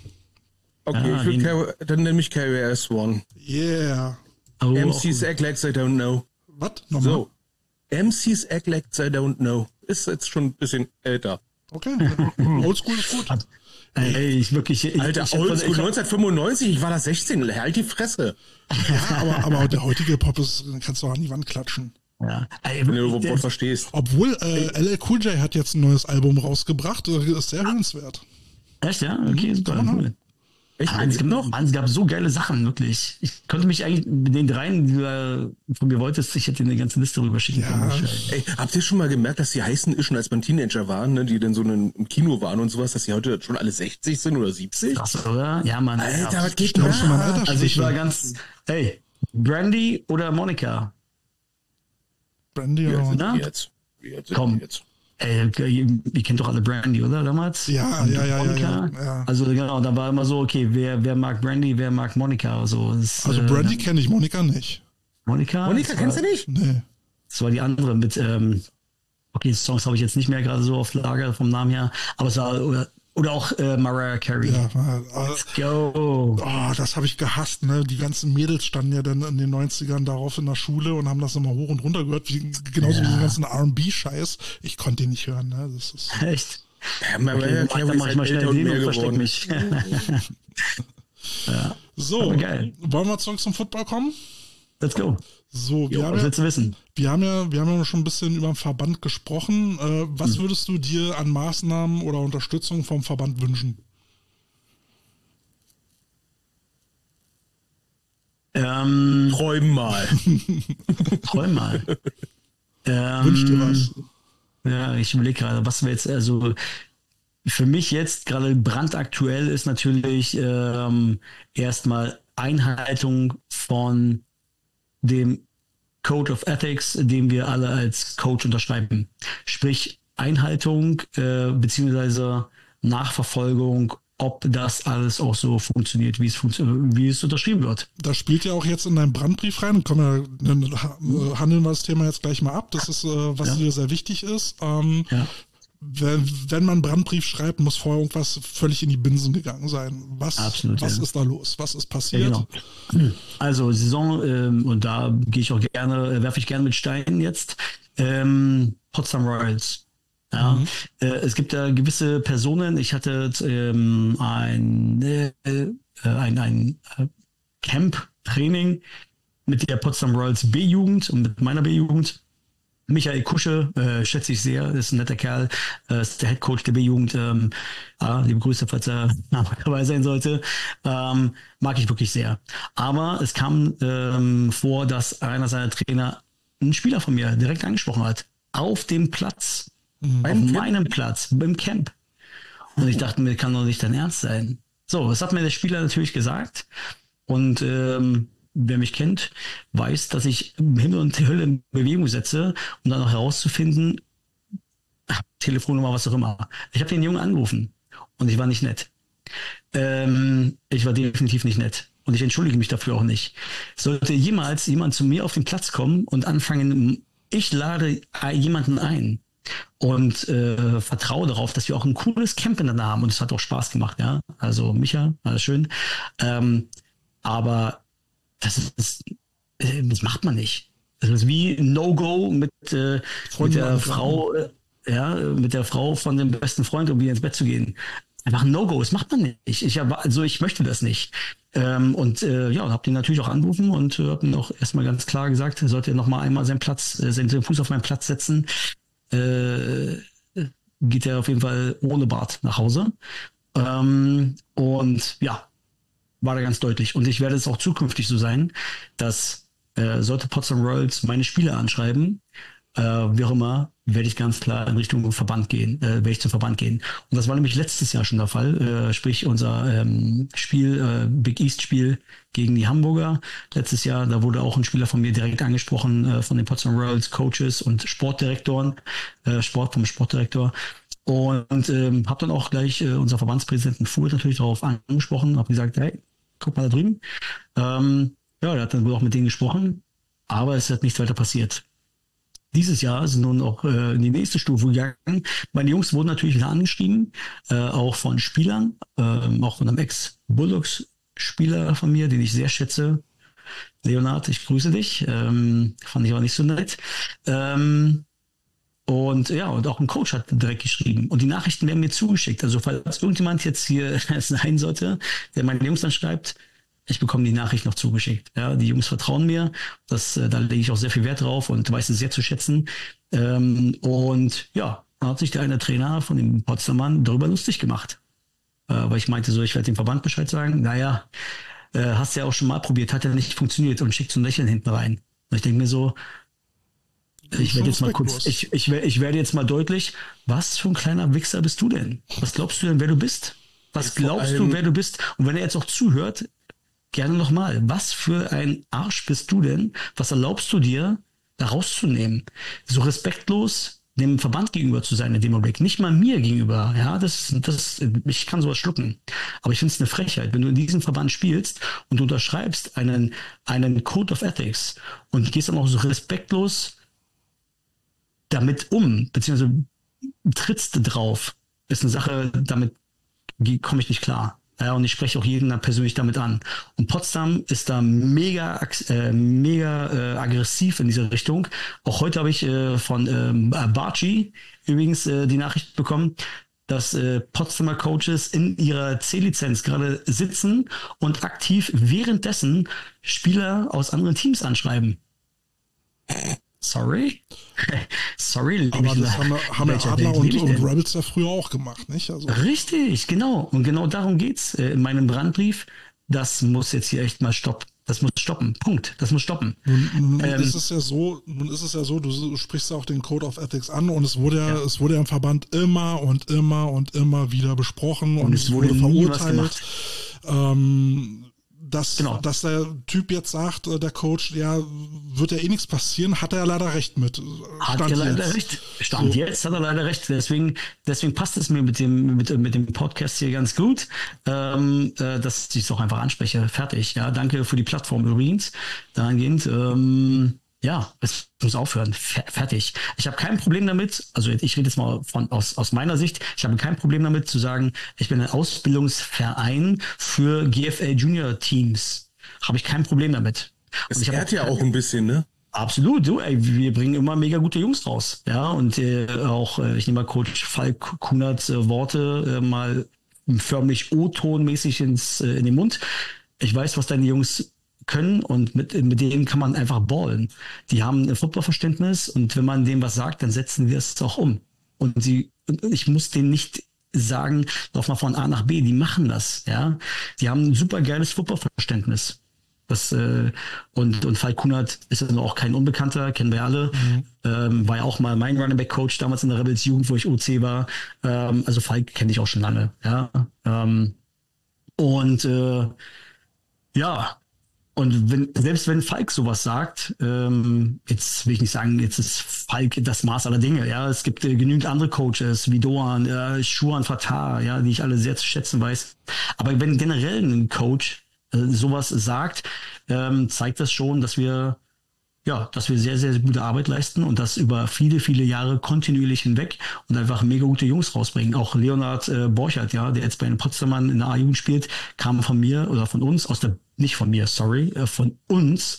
Okay, Ah, ich will den- Car- dann nehme ich K R S One. Yeah. Oh, M auch Cs gut. act like they don't know. Was? Nochmal? So. M Cs act like they don't know. Ist jetzt schon ein bisschen älter. Okay. Oldschool ist gut. Ey, ich wirklich. Ich, Alter, ich hab- Oldschool ich hab- neunzehnhundertfünfundneunzig, ich war da sechzehn, halt die Fresse. Ja, aber, aber der heutige Pop ist, kannst du auch an die Wand klatschen. Ja. Ey, Wenn du wirklich, überhaupt der- verstehst. Obwohl äh, L L Cool J hat jetzt ein neues Album rausgebracht, das ist sehr hörenswert. Echt, ja? Okay, super. kann man Cool. Echt, Mann, es, gibt, noch? Mann, es gab so geile Sachen, wirklich. Ich konnte mich eigentlich mit den dreien, die du von mir wolltest, ich hätte dir eine ganze Liste rüberschicken Ja. können. Ey, habt ihr schon mal gemerkt, dass die heißen Ischen, als man Teenager waren, ne, die dann so in- im Kino waren und sowas, dass die heute schon alle sechzig sind oder siebzig? Krass, oder? Ja, Mann. Alter, ja. was geht Glaubst du, mein da? Alter Also ich war ganz, hey, Brandy oder Monika? Brandy Wie alt oder? sind Na? die jetzt? Wie alt sind Komm. die jetzt? Ey, ihr kennt doch alle Brandy, oder damals? Ja, Und ja, ja, Monika? ja, ja. Also genau, da war immer so, okay, wer, wer mag Brandy, wer mag Monika? So, das, Also äh, Brandy kenne ich, Monika nicht. Monika? Monika, das kennst war, du nicht? Nee. Das war die andere mit, ähm, okay, Songs habe ich jetzt nicht mehr gerade so auf Lager vom Namen her, aber es war, oder, oder auch äh, Mariah Carey. Ja, äh, Go! oh, das habe ich gehasst, ne? Die ganzen Mädels standen ja dann in den neunzigern darauf in der Schule und haben das immer hoch und runter gehört, wie, genauso wie den ganzen R und B-Scheiß. Ich konnte den nicht hören, ne? Das ist Echt? Ja, Mariah Okay, Carey dann ist mach ich halt mal schnell älter und den mehr und versteck geworden. mich. so. Aber geil. Wollen wir zurück zum Football kommen? Let's go. So, wir Jo, haben was ja, willst du wissen? wir haben ja, wir haben ja schon ein bisschen über den Verband gesprochen. Äh, was Hm. würdest du dir an Maßnahmen oder Unterstützung vom Verband wünschen? Ähm, Träum mal. träum mal. ähm, Wünsch dir was? Ja, ich überlege gerade, was wir jetzt, also für mich jetzt gerade brandaktuell ist natürlich ähm, erstmal Einhaltung von dem Code of Ethics, den wir alle als Coach unterschreiben. Sprich Einhaltung äh, beziehungsweise Nachverfolgung, ob das alles auch so funktioniert, wie es funktio- wie es unterschrieben wird. Das spielt ja auch jetzt in deinen Brandbrief rein. Komm, ja, dann äh, handeln wir das Thema jetzt gleich mal ab. Das ist, äh, was Ja. dir sehr wichtig ist. Ähm, Ja. wenn, wenn man einen Brandbrief schreibt, muss vorher irgendwas völlig in die Binsen gegangen sein. Was, Absolut, was ja. ist da los? Was ist Ja, passiert? genau. Also Saison, ähm, und da gehe ich auch gerne, äh, werfe ich gerne mit Steinen jetzt. Ähm, Potsdam Royals. Ja, Mhm. äh, es gibt da gewisse Personen. Ich hatte ähm, ein, äh, äh, ein, ein äh, Camp-Training mit der Potsdam Royals B-Jugend und mit meiner B-Jugend. Michael Kusche, äh, schätze ich sehr, ist ein netter Kerl, äh, ist der Headcoach der B-Jugend. Ähm, ah, liebe Grüße, falls er dabei sein sollte. Ähm, mag ich wirklich sehr. Aber es kam ähm, vor, dass einer seiner Trainer einen Spieler von mir direkt angesprochen hat. Auf dem Platz. Auf meinem Platz, beim Camp. Und ich dachte mir, kann doch nicht dein Ernst sein. So, das hat mir der Spieler natürlich gesagt. Und ähm, wer mich kennt, weiß, dass ich Himmel und Hölle in Bewegung setze, um dann auch herauszufinden, ach, Telefonnummer, was auch immer. Ich habe den Jungen angerufen und ich war nicht nett. Ähm, ich war definitiv nicht nett. Und ich entschuldige mich dafür auch nicht. Sollte jemals jemand zu mir auf den Platz kommen und anfangen, ich lade jemanden ein und äh, vertraue darauf, dass wir auch ein cooles Camp miteinander haben. Und es hat auch Spaß gemacht, ja. Also Micha, alles schön. Ähm, aber das ist äh, das macht man nicht. Das ist wie ein No-Go mit, äh, mit der Frau, äh, ja, mit der Frau von dem besten Freund, um wieder ins Bett zu gehen. Einfach ein No-Go, das macht man nicht. Ich, also ich möchte das nicht. Ähm, und äh, ja, und habe den natürlich auch angerufen und äh, habe ihm auch erstmal ganz klar gesagt, er sollte noch mal einmal seinen Platz, äh, seinen Fuß auf meinen Platz setzen. Äh, geht er auf jeden Fall ohne Bart nach Hause. Ähm, und ja, war da ganz deutlich. Und ich werde es auch zukünftig so sein, dass äh, sollte Potsdam Royals meine Spieler anschreiben, äh, wie auch immer, werde ich ganz klar in Richtung Verband gehen, äh, werde ich zum Verband gehen. Und das war nämlich letztes Jahr schon der Fall, äh, sprich unser ähm, Spiel, äh, Big East Spiel gegen die Hamburger. Letztes Jahr, da wurde auch ein Spieler von mir direkt angesprochen, äh, von den Potsdam Royals Coaches und Sportdirektoren, äh, Sport vom Sportdirektor. Und ähm, habe dann auch gleich äh, unser Verbandspräsidenten Fuhr natürlich darauf angesprochen, habe gesagt, hey, guck mal da drüben. Ähm, ja, der hat dann wohl auch mit denen gesprochen, aber es hat nichts weiter passiert. Dieses Jahr sind nun auch äh, in die nächste Stufe gegangen. Meine Jungs wurden natürlich wieder angeschrieben, äh, auch von Spielern, äh, auch von einem Ex-Bulldogs-Spieler von mir, den ich sehr schätze. Leonard, ich grüße dich. Ähm, fand ich aber nicht so nett. Ähm, und ja, und auch ein Coach hat direkt geschrieben. Und die Nachrichten werden mir zugeschickt. Also falls irgendjemand jetzt hier sein sollte, der meine Jungs dann schreibt, ich bekomme die Nachricht noch zugeschickt. Ja, die Jungs vertrauen mir. Das, äh, da lege ich auch sehr viel Wert drauf und weiß es sehr zu schätzen. Ähm, und ja, da hat sich der eine Trainer von den Potsdamern darüber lustig gemacht. Äh, weil ich meinte so, ich werde dem Verband Bescheid sagen. Naja, äh, hast ja auch schon mal probiert, hat ja nicht funktioniert und schickt so ein Lächeln hinten rein. Und ich denke mir so, ich werde jetzt mal kurz, ich, ich, ich werde jetzt mal deutlich, was für ein kleiner Wichser bist du denn? Was glaubst du denn, wer du bist? Was glaubst du, wer du bist? Und wenn er jetzt auch zuhört, gerne nochmal, was für ein Arsch bist du denn? Was erlaubst du dir, da rauszunehmen? So respektlos dem Verband gegenüber zu sein in dem Augenblick. Nicht mal mir gegenüber. Ja, das, das, ich kann sowas schlucken. Aber ich finde es eine Frechheit, wenn du in diesem Verband spielst und du unterschreibst einen, einen Code of Ethics und gehst dann auch so respektlos damit um, beziehungsweise trittst drauf, ist eine Sache, damit komme ich nicht klar. Ja, und ich spreche auch jeden persönlich damit an. Und Potsdam ist da mega, äh, mega äh, aggressiv in diese Richtung. Auch heute habe ich äh, von ähm, Barchi übrigens äh, die Nachricht bekommen, dass äh, Potsdamer Coaches in ihrer C-Lizenz gerade sitzen und aktiv währenddessen Spieler aus anderen Teams anschreiben. Sorry? Sorry. Aber das haben, haben ja Adler und, und Rebels ja früher auch gemacht, nicht? Also. Richtig, genau. Und genau darum geht's äh, in meinem Brandbrief. Das muss jetzt hier echt mal stoppen. Das muss stoppen. Punkt. Das muss stoppen. Nun, nun ähm, ist es ja so, nun ist es ja so, du sprichst ja auch den Code of Ethics an und es wurde ja, ja. es wurde ja im Verband immer und immer und immer wieder besprochen und, und es wurde, wurde verurteilt. Ähm, Dass, genau. dass der Typ jetzt sagt, der Coach, ja, wird ja eh nichts passieren, hat er ja leider recht mit. Hat er leider jetzt. recht. Stand so. Jetzt hat er leider recht. Deswegen, deswegen passt es mir mit dem, mit, mit dem Podcast hier ganz gut, ähm, äh, dass ich es auch einfach anspreche. Fertig. Ja, danke für die Plattform übrigens. Dahingehend, ähm, ja, es muss aufhören. Fertig. Ich habe kein Problem damit, also ich rede jetzt mal von aus, aus meiner Sicht, ich habe kein Problem damit zu sagen, ich bin ein Ausbildungsverein für G F L Junior Teams. Habe ich kein Problem damit. Es ehrt ja auch ein bisschen, ne? Absolut, du, ey, wir bringen immer mega gute Jungs raus. Ja, und äh, auch, äh, ich nehme mal Coach Falk Kunerts äh, Worte äh, mal förmlich O-Ton-mäßig ins, äh, in den Mund. Ich weiß, was deine Jungs können und mit, mit denen kann man einfach ballen. Die haben ein Footballverständnis und wenn man denen was sagt, dann setzen wir es auch um. Und sie, ich muss denen nicht sagen, lauf mal von A nach B, die machen das, ja. Die haben ein super geiles Footballverständnis. Das, äh, und, und Falk Kunert ist also auch kein Unbekannter, kennen wir alle. Mhm. Ähm, war ja auch mal mein Running Back Coach damals in der Rebels Jugend, wo ich O C war. Ähm, also Falk kenne ich auch schon lange, ja. Ähm, und äh, ja, und wenn, selbst wenn Falk sowas sagt, ähm, jetzt will ich nicht sagen, jetzt ist Falk das Maß aller Dinge, ja, es gibt äh, genügend andere Coaches, wie Doan, äh, Schuan Fatah, ja, die ich alle sehr zu schätzen weiß, aber wenn generell ein Coach äh, sowas sagt, ähm, zeigt das schon, dass wir ja, dass wir sehr, sehr gute Arbeit leisten und das über viele, viele Jahre kontinuierlich hinweg und einfach mega gute Jungs rausbringen. Auch Leonard äh, Borchert, ja, der jetzt bei den Potsdamern in der A-Jugend spielt, kam von mir oder von uns aus der, nicht von mir, sorry, äh, von uns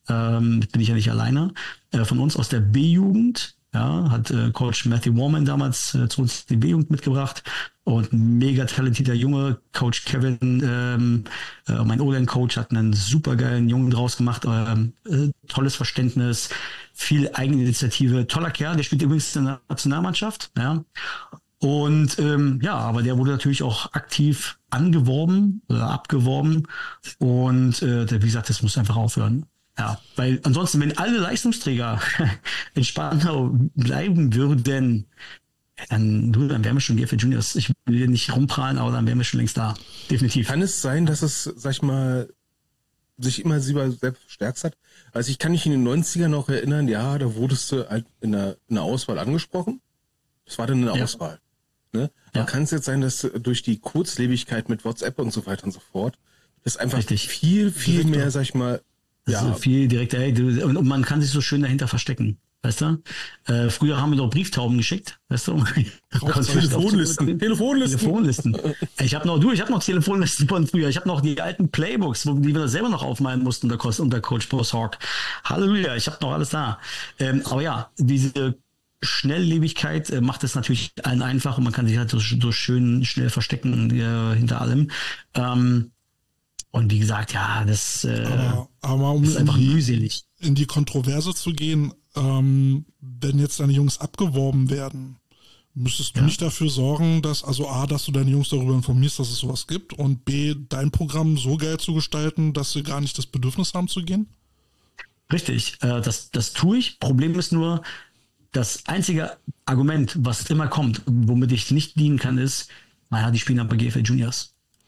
ähm, bin ich ja nicht alleine, äh, von uns aus der B-Jugend. Ja, hat äh, Coach Matthew Warman damals äh, zu uns die B-Jugend mitgebracht und ein mega talentierter Junge. Coach Kevin, ähm, äh, mein O-Line-Coach, hat einen super geilen Jungen draus gemacht. Ähm, äh, tolles Verständnis, viel Eigeninitiative. Toller Kerl, der spielt übrigens in der Nationalmannschaft. Ja. Und ähm, ja, aber der wurde natürlich auch aktiv angeworben oder abgeworben. Und äh, der, wie gesagt, das muss einfach aufhören. Ja, weil ansonsten, wenn alle Leistungsträger in Spandau bleiben würden, dann, du, dann wären wir schon G F L Juniors. Ich will hier nicht rumprahlen, aber dann wären wir schon längst da. Definitiv. Kann es sein, dass es, sag ich mal, sich immer selber selbst verstärkt hat? Also ich kann mich in den neunzigern noch erinnern, ja, da wurdest du halt in der, in der Auswahl angesprochen. Das war dann eine ja. Auswahl. Ne? Ja. Aber kann es jetzt sein, dass durch die Kurzlebigkeit mit WhatsApp und so weiter und so fort, das einfach Richtig. viel, viel Direktor. mehr, sag ich mal, ja. Also viel direkter, ey, du, und, und man kann sich so schön dahinter verstecken, weißt du? Äh, früher haben wir doch Brieftauben geschickt, weißt du? Telefonlisten. Telefonlisten. Telefonlisten. Ich habe noch, du, ich habe noch Telefonlisten von früher. Ich habe noch die alten Playbooks, wo, die wir selber noch aufmalen mussten unter, unter Coach Boss Hawk. Halleluja, ich habe noch alles da. Ähm, aber ja, diese Schnelllebigkeit äh, macht es natürlich allen einfach und man kann sich halt so, so schön schnell verstecken äh, hinter allem. Ähm, Und wie gesagt, ja, das äh, aber, aber um ist einfach in die, mühselig. In die Kontroverse zu gehen, ähm, wenn jetzt deine Jungs abgeworben werden, müsstest du ja. nicht dafür sorgen, dass, also A, dass du deine Jungs darüber informierst, dass es sowas gibt und B, dein Programm so geil zu gestalten, dass sie gar nicht das Bedürfnis haben zu gehen? Richtig, äh, das, das tue ich. Problem ist nur, das einzige Argument, was immer kommt, womit ich nicht dienen kann, ist, naja, die spielen aber G F L Juniors.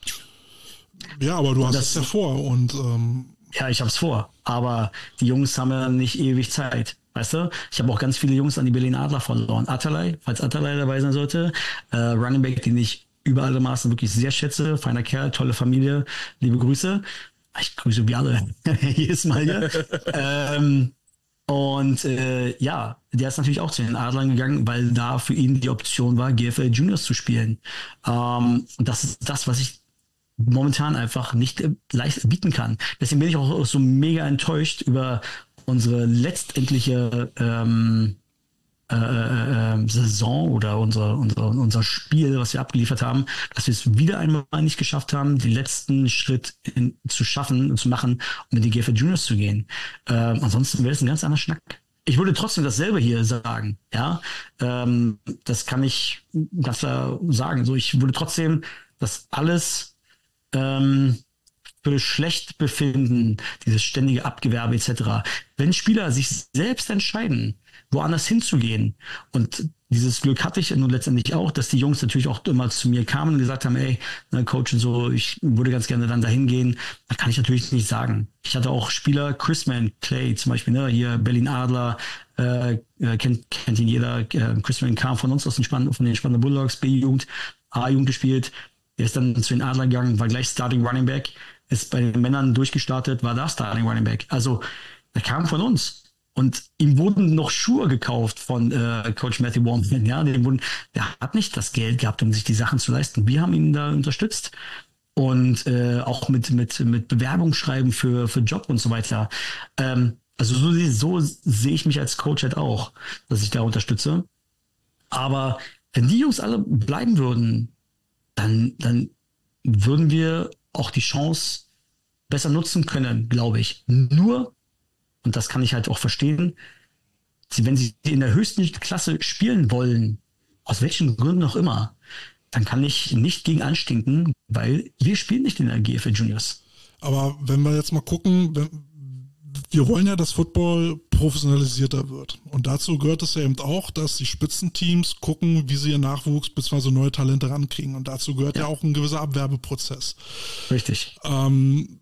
Ja, aber du hast das, es ja vor und ähm ja, ich hab's vor, aber die Jungs haben ja nicht ewig Zeit, weißt du? Ich habe auch ganz viele Jungs an die Berlin Adler verloren. Atalay, falls Atalay dabei sein sollte, äh, Running Back, den ich über alle Maßen wirklich sehr schätze, feiner Kerl, tolle Familie, liebe Grüße. Ich grüße wie alle jedes Mal hier. ähm, und äh, ja, der ist natürlich auch zu den Adlern gegangen, weil da für ihn die Option war, G F L Juniors zu spielen. Ähm, und das ist das, was ich momentan einfach nicht äh, leicht bieten kann. Deswegen bin ich auch so mega enttäuscht über unsere letztendliche ähm, äh, äh, Saison oder unser, unser, unser Spiel, was wir abgeliefert haben, dass wir es wieder einmal nicht geschafft haben, den letzten Schritt in, zu schaffen und zu machen, um in die G F L Juniors zu gehen. Ähm, ansonsten wäre es ein ganz anderer Schnack. Ich würde trotzdem dasselbe hier sagen, ja. Ähm, das kann ich ganz klar sagen. So, ich würde trotzdem das alles ähm, für schlecht befinden, dieses ständige Abgewerbe et cetera. Wenn Spieler sich selbst entscheiden, woanders hinzugehen, und dieses Glück hatte ich nun letztendlich auch, dass die Jungs natürlich auch immer zu mir kamen und gesagt haben, ey, ne, Coach und so, ich würde ganz gerne dann dahin gehen, da kann ich natürlich nicht sagen. Ich hatte auch Spieler, Chrisman Clay zum Beispiel, ne, hier Berlin Adler, äh, kennt, kennt ihn jeder, äh, Chrisman kam von uns aus den Spann, von den Spandau Bulldogs, B-Jugend, A-Jugend gespielt, der ist dann zu den Adlern gegangen, war gleich Starting Running Back, ist bei den Männern durchgestartet, war da Starting Running Back. Also, der kam von uns. Und ihm wurden noch Schuhe gekauft von äh, Coach Matthew Warman. Ja, dem wurden, der hat nicht das Geld gehabt, um sich die Sachen zu leisten. Wir haben ihn da unterstützt. Und äh, auch mit, mit, mit Bewerbungsschreiben für, für Job und so weiter. Ähm, also so, so sehe ich mich als Coach halt auch, dass ich da unterstütze. Aber wenn die Jungs alle bleiben würden, dann, dann würden wir auch die Chance besser nutzen können, glaube ich. Nur, und das kann ich halt auch verstehen, wenn sie in der höchsten Klasse spielen wollen, aus welchen Gründen auch immer, dann kann ich nicht gegen anstinken, weil wir spielen nicht in der G F L Juniors. Aber wenn wir jetzt mal gucken, wenn, wir wollen ja, dass Football professionalisierter wird. Und dazu gehört es ja eben auch, dass die Spitzenteams gucken, wie sie ihren Nachwuchs bzw. neue Talente rankriegen. Und dazu gehört ja, ja auch ein gewisser Abwerbeprozess. Richtig. Ähm,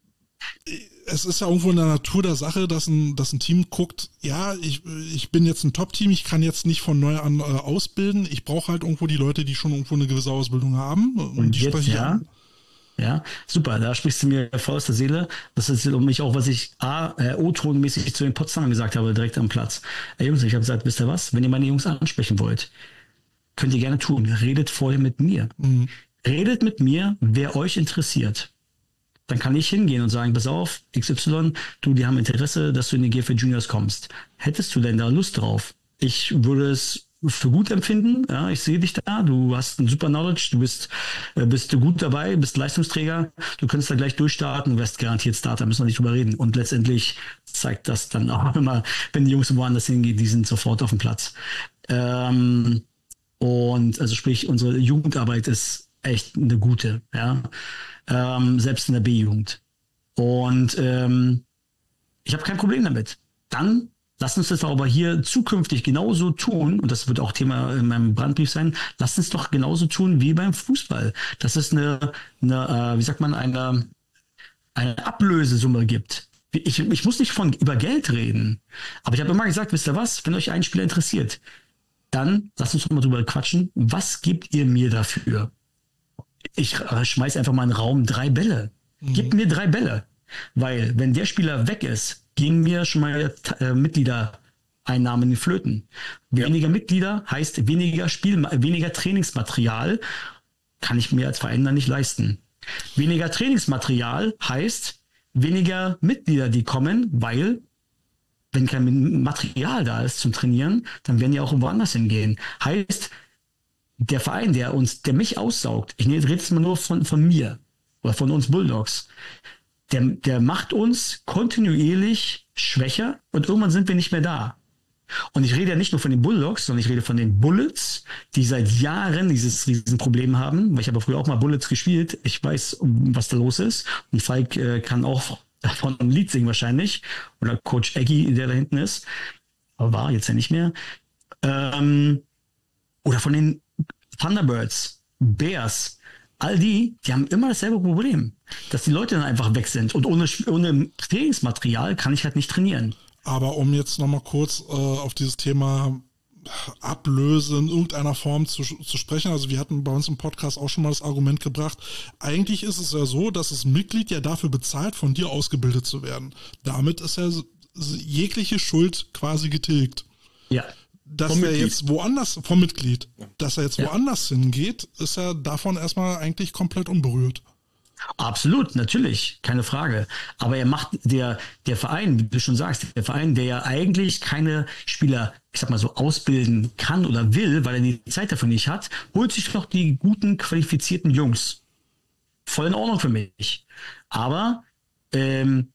es ist ja irgendwo in der Natur der Sache, dass ein, dass ein Team guckt, ja, ich, ich bin jetzt ein Top-Team, ich kann jetzt nicht von neu an äh, ausbilden. Ich brauche halt irgendwo die Leute, die schon irgendwo eine gewisse Ausbildung haben. Und, und die jetzt, spreche ich ja. an. Ja, super, da sprichst du mir voll aus der Seele. Das ist um mich auch, was ich A, äh, O-Tonmäßig zu den Potsdamern gesagt habe, direkt am Platz. Ey Jungs, ich habe gesagt, wisst ihr was, wenn ihr meine Jungs ansprechen wollt, könnt ihr gerne tun. Redet vorher mit mir. Mhm. Redet mit mir, wer euch interessiert. dann kann ich hingehen und sagen, pass auf, X Y, du, die haben Interesse, dass du in die G F L Juniors kommst. Hättest du denn da Lust drauf? Ich würde es für gut empfinden. Ja, ich sehe dich da. Du hast ein super Knowledge. Du bist, äh, bist du gut dabei, bist Leistungsträger. Du könntest da gleich durchstarten. Du wärst garantiert Starter. Müssen wir nicht drüber reden. Und letztendlich zeigt das dann auch immer, wenn die Jungs woanders hingehen, die sind sofort auf dem Platz. Ähm, und also sprich, unsere Jugendarbeit ist echt eine gute. Ja, ähm, selbst in der B-Jugend. Und ähm, ich habe kein Problem damit. Dann lasst uns das aber hier zukünftig genauso tun, und das wird auch Thema in meinem Brandbrief sein, lasst uns doch genauso tun wie beim Fußball. Dass es eine, eine äh, wie sagt man, eine, eine Ablösesumme gibt. Ich, ich muss nicht von über Geld reden, aber ich habe immer gesagt, wisst ihr was, wenn euch ein Spieler interessiert, dann lasst uns doch mal drüber quatschen, was gebt ihr mir dafür? Ich äh, schmeiß einfach mal in den Raum drei Bälle. Mhm. Gebt mir drei Bälle. Weil, wenn der Spieler weg ist, gehen mir schon mal äh, Mitgliedereinnahmen in die Flöten. Weniger ja. Mitglieder heißt weniger Spiel, weniger Trainingsmaterial, kann ich mir als Verein dann nicht leisten. Weniger Trainingsmaterial heißt weniger Mitglieder, die kommen, weil wenn kein Material da ist zum Trainieren, dann werden die auch woanders hingehen. Heißt, der Verein, der uns, der mich aussaugt, ich rede jetzt mal nur von, von mir oder von uns Bulldogs, Der, der macht uns kontinuierlich schwächer und irgendwann sind wir nicht mehr da. Und ich rede ja nicht nur von den Bulldogs, sondern ich rede von den Bullets, die seit Jahren dieses Riesenproblem haben, weil ich habe früher auch mal Bullets gespielt. Ich weiß, was da los ist. Und Falk äh, kann auch davon ein Lied singen wahrscheinlich. Oder Coach Eggy, der da hinten ist. Aber war jetzt ja nicht mehr. Ähm, oder von den Thunderbirds, Bears. All die, die haben immer dasselbe Problem, dass die Leute dann einfach weg sind. Und ohne, ohne Trainingsmaterial kann ich halt nicht trainieren. Aber um jetzt nochmal kurz äh, auf dieses Thema Ablöse in irgendeiner Form zu, zu sprechen, also wir hatten bei uns im Podcast auch schon mal das Argument gebracht, eigentlich ist es ja so, dass das Mitglied ja dafür bezahlt, von dir ausgebildet zu werden. Damit ist ja jegliche Schuld quasi getilgt. Ja. Dass er Mitglied. jetzt woanders, vom Mitglied, dass er jetzt ja. woanders hingeht, ist er davon erstmal eigentlich komplett unberührt. Absolut, natürlich, keine Frage. Aber er macht der, der Verein, wie du schon sagst, der Verein, der ja eigentlich keine Spieler, ich sag mal so, ausbilden kann oder will, weil er die Zeit dafür nicht hat, holt sich doch die guten, qualifizierten Jungs. Voll in Ordnung für mich. Aber ähm,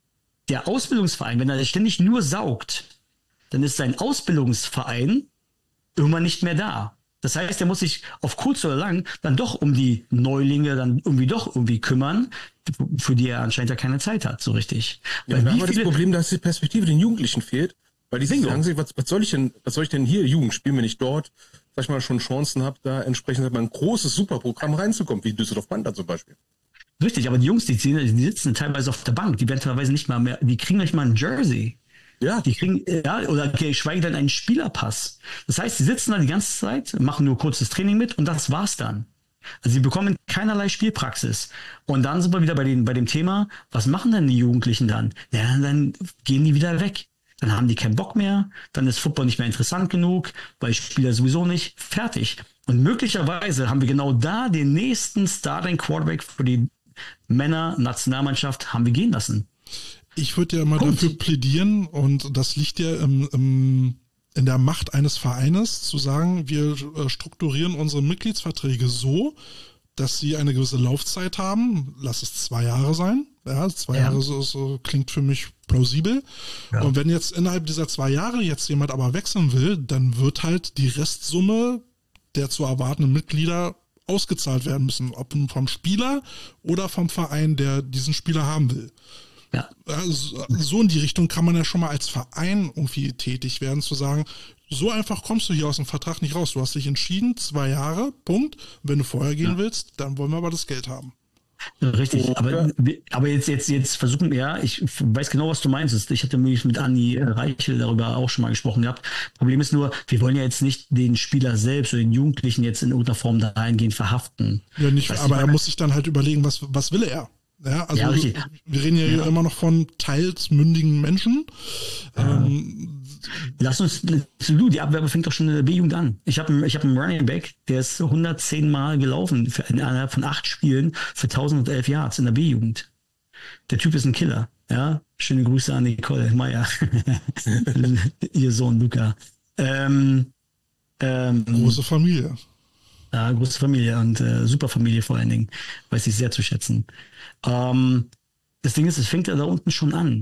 der Ausbildungsverein, wenn er ständig nur saugt, dann ist sein Ausbildungsverein irgendwann nicht mehr da. Das heißt, er muss sich auf kurz oder lang dann doch um die Neulinge dann irgendwie doch irgendwie kümmern, für die er anscheinend ja keine Zeit hat, so richtig. Ja, Weil wir haben das Problem, dass die Perspektive den Jugendlichen fehlt, weil die sich sagen sich, was, was soll ich denn, was soll ich denn hier Jugend spielen, wenn ich dort, sag ich mal, schon Chancen habe, da entsprechend mal ein großes Superprogramm reinzukommen, wie Düsseldorf Panther zum Beispiel. Richtig, aber die Jungs, die, die sitzen teilweise auf der Bank, die werden teilweise nicht mal mehr, die kriegen nicht mal ein Jersey. Ja. Die kriegen, ja, oder geschweige denn einen Spielerpass. Das heißt, sie sitzen da die ganze Zeit, machen nur kurzes Training mit und das war's dann. Also sie bekommen keinerlei Spielpraxis. Und dann sind wir wieder bei, den, bei dem Thema, was machen denn die Jugendlichen dann? Ja, dann gehen die wieder weg. Dann haben die keinen Bock mehr, dann ist Football nicht mehr interessant genug, weil Spieler sowieso nicht. Fertig. Und möglicherweise haben wir genau da den nächsten Starting Quarterback für die Männer-Nationalmannschaft haben wir gehen lassen. Ich würde ja immer Punkt. dafür plädieren, und das liegt ja im, im, in der Macht eines Vereines, zu sagen, wir strukturieren unsere Mitgliedsverträge so, dass sie eine gewisse Laufzeit haben. Lass es zwei Jahre sein. Ja, zwei ja. Jahre so, so klingt für mich plausibel. Ja. Und wenn jetzt innerhalb dieser zwei Jahre jetzt jemand aber wechseln will, dann wird halt die Restsumme der zu erwartenden Mitglieder ausgezahlt werden müssen. Ob vom Spieler oder vom Verein, der diesen Spieler haben will. Ja. Also, so in die Richtung kann man ja schon mal als Verein irgendwie tätig werden, zu sagen, so einfach kommst du hier aus dem Vertrag nicht raus. Du hast dich entschieden, zwei Jahre, Punkt. Wenn du vorher gehen ja. willst, dann wollen wir aber das Geld haben. Richtig, aber, aber jetzt, jetzt, jetzt versuchen wir, ja, ich weiß genau, was du meinst. Ich hatte mich mit Andi Reichel darüber auch schon mal gesprochen gehabt. Problem ist nur, wir wollen ja jetzt nicht den Spieler selbst oder den Jugendlichen jetzt in irgendeiner Form dahingehend verhaften. Ja, nicht, weißt aber er muss sich dann halt überlegen, was, was will er? Ja, also ja, wir, wir reden ja, ja immer noch von teils mündigen Menschen. Ja. Ähm, Lass uns, du, die Abwerbe fängt doch schon in der B-Jugend an. Ich habe ich hab einen Running Back, der ist hundertzehn Mal gelaufen für, innerhalb von acht Spielen für tausendelf Yards in der B-Jugend. Der Typ ist ein Killer. Ja, schöne Grüße an Nicole Meyer, ihr Sohn Luca. Ähm, ähm, Große Familie. Ja, große Familie und äh, super Familie vor allen Dingen. Weiß ich sehr zu schätzen. Ähm, das Ding ist, es fängt ja da unten schon an.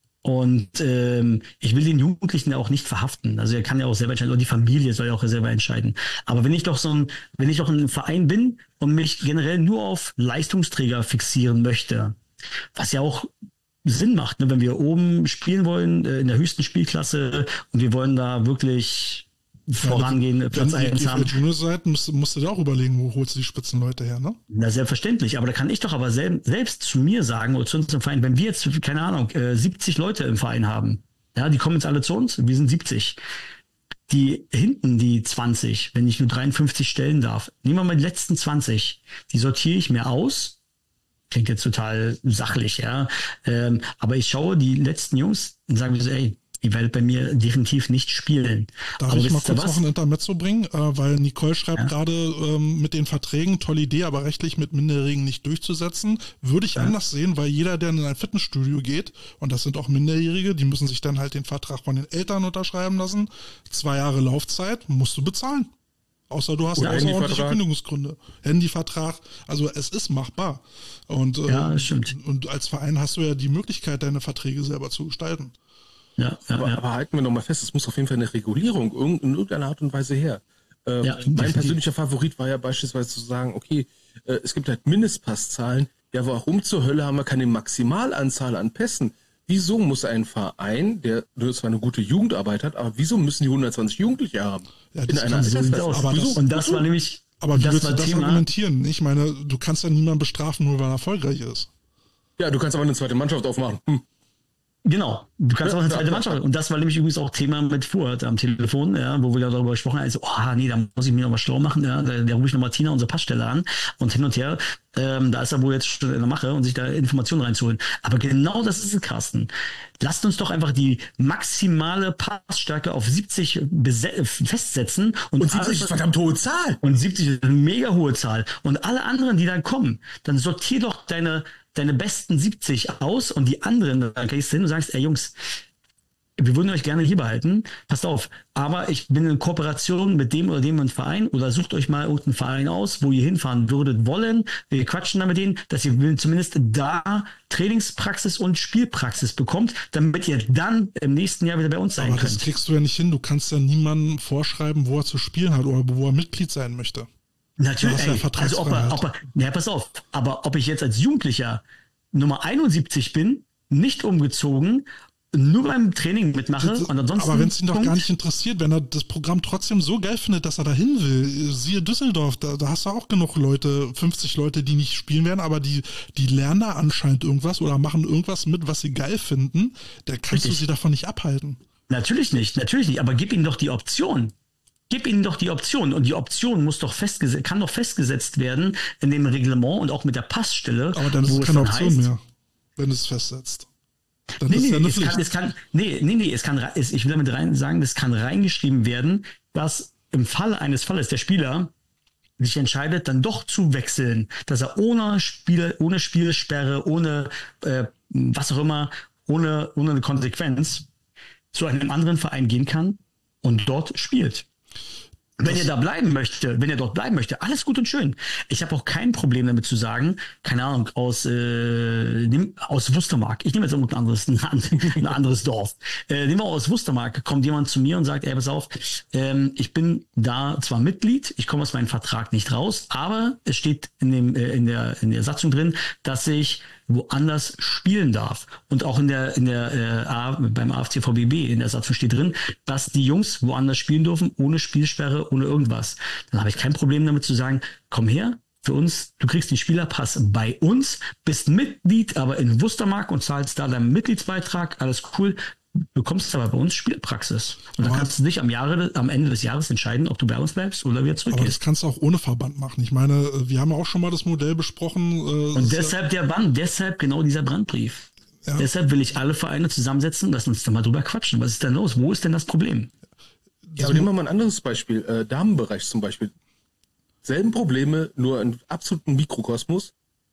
Und ähm, ich will den Jugendlichen ja auch nicht verhaften. Also er kann ja auch selber entscheiden, oder die Familie soll ja auch selber entscheiden. Aber wenn ich doch so ein, wenn ich doch ein Verein bin und mich generell nur auf Leistungsträger fixieren möchte, was ja auch Sinn macht, ne, wenn wir oben spielen wollen, äh, in der höchsten Spielklasse und wir wollen da wirklich vorangehen, ja, Platz eins haben. Wenn ihr Junior seid, musst, musst du dir auch überlegen, wo holst du die Spitzenleute her, ne? Na, selbstverständlich. Aber da kann ich doch aber sel selbst zu mir sagen oder zu uns im Verein, wenn wir jetzt, keine Ahnung, äh, siebzig Leute im Verein haben, ja, die kommen jetzt alle zu uns, wir sind siebzig. Die hinten, die zwanzig, wenn ich nur dreiundfünfzig stellen darf, nehmen wir mal die letzten zwanzig, die sortiere ich mir aus. Klingt jetzt total sachlich, ja. Ähm, aber ich schaue die letzten Jungs und sage mir so, ey, ihr werdet bei mir definitiv nicht spielen. Darf aber ich mal kurz was? noch ein Intermezzo bringen? Äh, weil Nicole schreibt Ja. gerade ähm, mit den Verträgen, tolle Idee, aber rechtlich mit Minderjährigen nicht durchzusetzen. Würde ich Ja. anders sehen, weil jeder, der in ein Fitnessstudio geht, und das sind auch Minderjährige, die müssen sich dann halt den Vertrag von den Eltern unterschreiben lassen. Zwei Jahre Laufzeit musst du bezahlen. Außer du hast Oder außerordentliche Handyvertrag. Kündigungsgründe. Handyvertrag, also es ist machbar. Und, äh, Ja, das stimmt. und als Verein hast du ja die Möglichkeit, deine Verträge selber zu gestalten. Ja, ja, Aber, ja. aber halten wir nochmal fest, es muss auf jeden Fall eine Regulierung irg- in irgendeiner Art und Weise her. Ähm, Ja, mein definitiv. persönlicher Favorit war ja beispielsweise zu sagen, okay, äh, es gibt halt Mindestpasszahlen. Ja, warum zur Hölle haben wir keine Maximalanzahl an Pässen? Wieso muss ein Verein, der nur zwar eine gute Jugendarbeit hat, aber wieso müssen die hundertzweitz Jugendliche haben? Ja, in das einer kann- So sieht's Altersklasse? aus. aber Wieso? das- Und das war nämlich, Aber wie das willst war du das Thema. argumentieren? Ich meine, du kannst ja niemanden bestrafen, nur weil er erfolgreich ist. Ja, du kannst aber eine zweite Mannschaft aufmachen. Hm. Genau, du kannst Ja, auch eine ja, zweite ja. Mannschaft. Und das war nämlich übrigens auch Thema mit Fuhrt am Telefon, ja, wo wir da darüber gesprochen haben. Also, oh nee, da muss ich mir nochmal schlau machen. Ja, da, da rufe ich nochmal Tina, unsere Passstelle, an und hin und her. Ähm, da ist er wohl jetzt schon in der Mache und sich da Informationen reinzuholen. Aber genau das ist es, Carsten. Lasst uns doch einfach die maximale Passstärke auf siebzig bese- festsetzen. Und, Und siebzig ist alles, verdammt hohe Zahl. und siebzig ist eine mega hohe Zahl. Und alle anderen, die dann kommen, dann sortier doch deine, deine besten siebzig aus und die anderen, dann gehst du hin und sagst, ey Jungs, wir würden euch gerne hier behalten, passt auf, aber ich bin in Kooperation mit dem oder dem Verein oder sucht euch mal irgendeinen Verein aus, wo ihr hinfahren würdet wollen. Wir quatschen da mit denen, dass ihr zumindest da Trainingspraxis und Spielpraxis bekommt, damit ihr dann im nächsten Jahr wieder bei uns sein Aber das könnt. kriegst du ja nicht hin. Du kannst ja niemandem vorschreiben, wo er zu spielen hat oder wo er Mitglied sein möchte. Natürlich, Du hast ja ey, also ob er, Vertragsfreiheit. ob er, ja, pass auf, aber ob ich jetzt als Jugendlicher Nummer einundsiebzig bin, nicht umgezogen, nur beim Training mitmache Das- und ansonsten. aber wenn es ihn doch Punkt. gar nicht interessiert, wenn er das Programm trotzdem so geil findet, dass er da hin will, siehe Düsseldorf, da, da hast du auch genug Leute, fünfzig Leute, die nicht spielen werden, aber die, die lernen da anscheinend irgendwas oder machen irgendwas mit, was sie geil finden, da kannst Richtig. du sie davon nicht abhalten. Natürlich nicht, natürlich nicht, aber gib ihnen doch die Option. Gib ihnen doch die Option und die Option muss doch festgesetzt, kann doch festgesetzt werden in dem Reglement und auch mit der Passstelle. Aber dann ist wo es keine dann Option heißt, mehr, wenn es festsetzt. Dann Nee, ist nee, ja eine es Pflicht. kann, es kann, nee, nee, nee, es kann, re- es, ich will damit rein sagen, es kann reingeschrieben werden, dass im Fall eines Falles der Spieler sich entscheidet, dann doch zu wechseln, dass er ohne Spiel, ohne Spielsperre, ohne äh, was auch immer, ohne, ohne eine Konsequenz zu einem anderen Verein gehen kann und dort spielt. Wenn er da bleiben möchte, wenn er dort bleiben möchte, alles gut und schön. Ich habe auch kein Problem damit zu sagen, keine Ahnung, aus, äh, nehm, aus Wustermark. Ich nehme jetzt irgendein anderes, ein, ein anderes Dorf. Äh, nehmen wir aus Wustermark, kommt jemand zu mir und sagt, ey, pass auf, ähm, ich bin da zwar Mitglied, ich komme aus meinem Vertrag nicht raus, aber es steht in dem, äh, in der, in der Satzung drin, dass ich woanders spielen darf. Und auch in der, in der, äh, A, beim A F C V B B in der Satzung steht drin, dass die Jungs woanders spielen dürfen, ohne Spielsperre, ohne irgendwas. Dann habe ich kein Problem damit zu sagen, komm her, für uns, du kriegst den Spielerpass bei uns, bist Mitglied, aber in Wustermark und zahlst da deinen Mitgliedsbeitrag, alles cool, bekommst aber bei uns Spielpraxis. Und dann Aber- kannst du dich am Jahre, am Ende des Jahres entscheiden, ob du bei uns bleibst oder wieder Aber das zurückgehst. kannst du auch ohne Verband machen. Ich meine, äh, wir haben ja auch schon mal das Modell besprochen. äh, es Und ist ja- deshalb der Bann, deshalb genau dieser Brandbrief. Ja. Deshalb will ich alle Vereine zusammensetzen und lass uns da mal drüber quatschen. Was ist denn los? Wo ist denn das Problem? Ja, aber nehmen wir mal ein anderes Beispiel. Äh, Damenbereich zum Beispiel. Selben Probleme, nur in absoluten Mikrokosmos.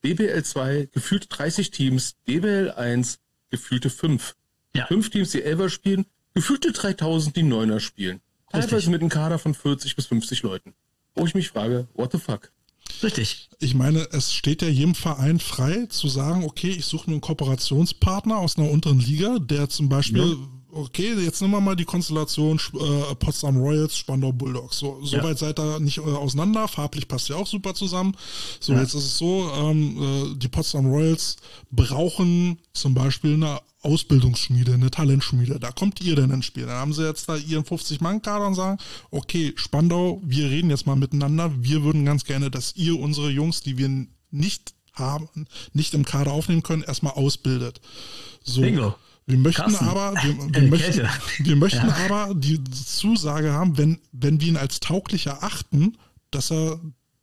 D B L zwei gefühlte dreißig Teams, D B L eins gefühlte fünf. Ja. Fünf Teams, die Elfer spielen, gefühlte dreitausend, die Neuner spielen. Teilweise Richtig. mit einem Kader von vierzig bis fünfzig Leuten. Wo ich mich frage, what the fuck? Richtig. Ich meine, es steht ja jedem Verein frei zu sagen, okay, ich suche mir einen Kooperationspartner aus einer unteren Liga, der zum Beispiel, ja. okay, jetzt nehmen wir mal die Konstellation äh, Potsdam Royals, Spandau Bulldogs. So, so Ja. weit seid ihr nicht äh, auseinander, farblich passt ja auch super zusammen. So, Ja. jetzt ist es so, ähm, äh, die Potsdam Royals brauchen zum Beispiel eine Ausbildungsschmiede, eine Talentschmiede. Da kommt ihr denn ins Spiel. Dann haben sie jetzt da ihren fünfzig-Mann-Kader und sagen, okay, Spandau, wir reden jetzt mal miteinander. Wir würden ganz gerne, dass ihr unsere Jungs, die wir nicht haben, nicht im Kader aufnehmen können, erstmal ausbildet. So. Bingo. Wir möchten Carsten. aber, wir, wir Äh, möchten, Kälte. wir möchten Ja. aber die Zusage haben, wenn, wenn wir ihn als tauglich erachten, dass er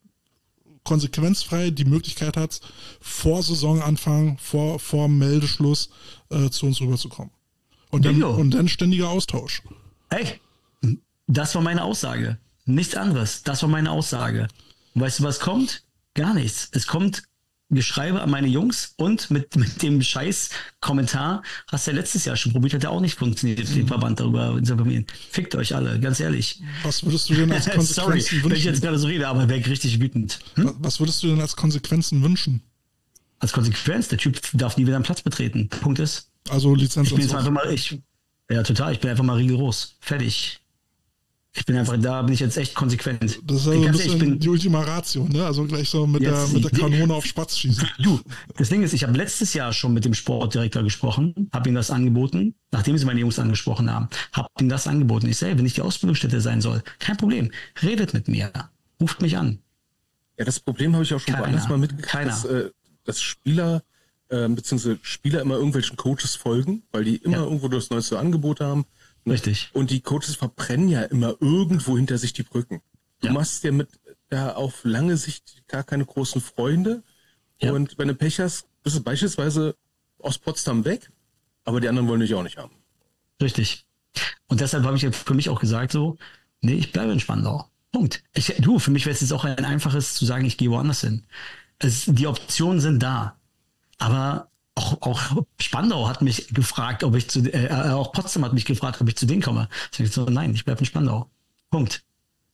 konsequenzfrei die Möglichkeit hat, vor Saisonanfang, vor, vor Meldeschluss äh, zu uns rüberzukommen. Und dann, Bingo. und dann ständiger Austausch. Hey, das war meine Aussage. Nichts anderes. Das war meine Aussage. Und weißt du, was kommt? Gar nichts. Es kommt Geschreibe an meine Jungs und mit, mit dem Scheiß-Kommentar hast du ja letztes Jahr schon probiert, hat ja auch nicht funktioniert, den Verband darüber zu informieren. Fickt euch alle, ganz ehrlich. Was würdest du denn als Sorry, Konsequenzen wenn ich jetzt wünschen? gerade so rede, aber wäre ich richtig wütend. Hm? Was würdest du denn als Konsequenzen wünschen? Als Konsequenz, der Typ darf nie wieder einen Platz betreten. Punkt ist, Also Lizenz ich bin jetzt einfach mal, ich, ja total, ich bin einfach mal rigoros. Fertig. Ich bin einfach, da bin ich jetzt echt konsequent. Das ist also Ich ein kann's- bisschen ich bin, die Ultima Ratio, ne? Also gleich so mit, der, Jetzt mit der die- Kanone auf Spatz schießen. Du, das Ding ist, ich habe letztes Jahr schon mit dem Sportdirektor gesprochen, habe ihm das angeboten, nachdem sie meine Jungs angesprochen haben, habe ihm das angeboten. Ich sage, wenn ich die Ausbildungsstätte sein soll, kein Problem, redet mit mir, ruft mich an. Ja, das Problem habe ich auch schon Keiner. woanders mal mitgekriegt, Keiner. dass, äh, dass Spieler äh, bzw. Spieler immer irgendwelchen Coaches folgen, weil die immer Ja. irgendwo das neueste Angebot haben. Ne? Richtig. Und die Coaches verbrennen ja immer irgendwo hinter sich die Brücken. Du Ja. machst ja mit da auf lange Sicht gar keine großen Freunde. Ja. Und wenn du Pech hast, bist du beispielsweise aus Potsdam weg, aber die anderen wollen dich auch nicht haben. Richtig. Und deshalb habe ich jetzt für mich auch gesagt so, nee, ich bleibe in Spandau. Punkt. Ich, du, für mich wäre es jetzt auch ein einfaches zu sagen, ich gehe woanders hin. Es, die Optionen sind da. Aber auch, auch Spandau hat mich gefragt, ob ich zu, äh, auch Potsdam hat mich gefragt, ob ich zu denen komme. Ich sage so, nein, ich bleibe in Spandau. Punkt.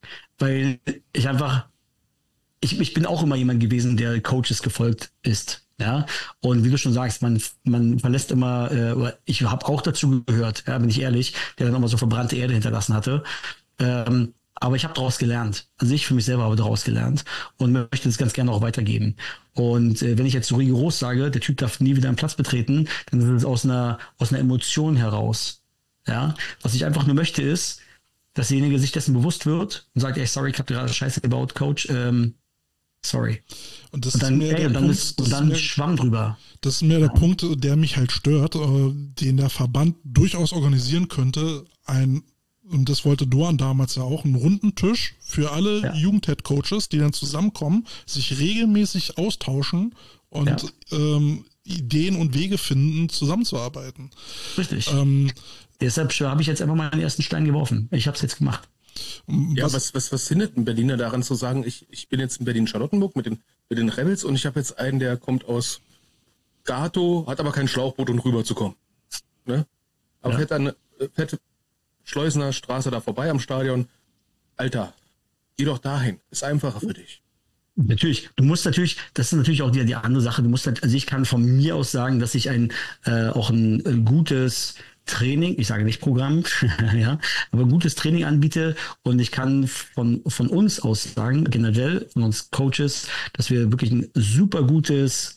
Weil ich einfach, ich, ich bin auch immer jemand gewesen, der Coaches gefolgt ist. Ja, und wie du schon sagst, man, man verlässt immer, äh, oder ich habe auch dazu gehört, ja, bin ich ehrlich, der dann immer so verbrannte Erde hinterlassen hatte. Ähm, aber ich habe daraus gelernt. Also ich für mich selber habe daraus gelernt und möchte das ganz gerne auch weitergeben. Und äh, wenn ich jetzt so rigoros sage, der Typ darf nie wieder einen Platz betreten, dann ist es aus einer, aus einer Emotion heraus. Ja, was ich einfach nur möchte ist, dass derjenige sich dessen bewusst wird und sagt, ey, sorry, ich habe gerade Scheiße gebaut, Coach, ähm, sorry. Und das Und dann, ist mir ey, der und dann, Punkt, ist, das und dann ist mir, Schwamm drüber. das ist mir der Punkt, der mich halt stört, äh, den der Verband durchaus organisieren könnte. Ein, und das wollte Doan damals ja auch, einen runden Tisch für alle Ja. Jugend-Head-Coaches, die dann zusammenkommen, sich regelmäßig austauschen und Ja. ähm, Ideen und Wege finden, zusammenzuarbeiten. Richtig. Ähm, Deshalb habe ich jetzt einfach mal den ersten Stein geworfen. Ich habe es jetzt gemacht. Ja, was, was, was, was hindert ein Berliner daran zu sagen, ich, ich bin jetzt in Berlin-Charlottenburg mit den, mit den Rebels und ich habe jetzt einen, der kommt aus Gato, hat aber kein Schlauchboot, um rüberzukommen. Ne? Aber Ja. fährt dann äh, fährt Schleusener Straße da vorbei am Stadion. Alter, geh doch dahin. Ist einfacher für dich. Natürlich, du musst natürlich, das ist natürlich auch die, die andere Sache, du musst halt, also ich kann von mir aus sagen, dass ich ein äh, auch ein äh, gutes Training, ich sage nicht Programm, ja, aber gutes Training anbiete und ich kann von, von uns aus sagen, generell von uns Coaches, dass wir wirklich ein super gutes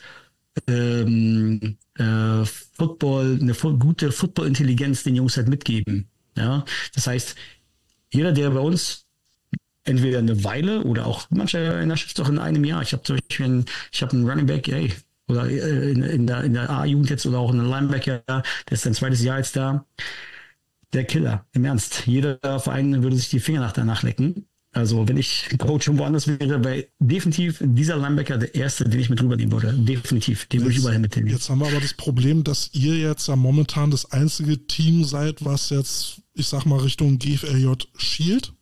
ähm, äh, Football, eine fu- gute Football-Intelligenz den Jungs halt mitgeben. Ja, das heißt, jeder, der bei uns entweder eine Weile oder auch manche in der Schrift auch in einem Jahr. Ich habe zum Beispiel einen, ich habe einen Running Back, ey, oder in, in der, in der A-Jugend jetzt oder auch einen Linebacker, der ist sein zweites Jahr jetzt da. Der Killer, im Ernst. Jeder Verein würde sich die Finger nach danach lecken. Also wenn ich Coach schon woanders wäre, wäre definitiv dieser Linebacker der erste, den ich mit rübernehmen würde. Definitiv. Den würde ich überall mitnehmen. Jetzt haben wir aber das Problem, dass ihr jetzt ja momentan das einzige Team seid, was jetzt, ich sag mal, Richtung G F L J schielt.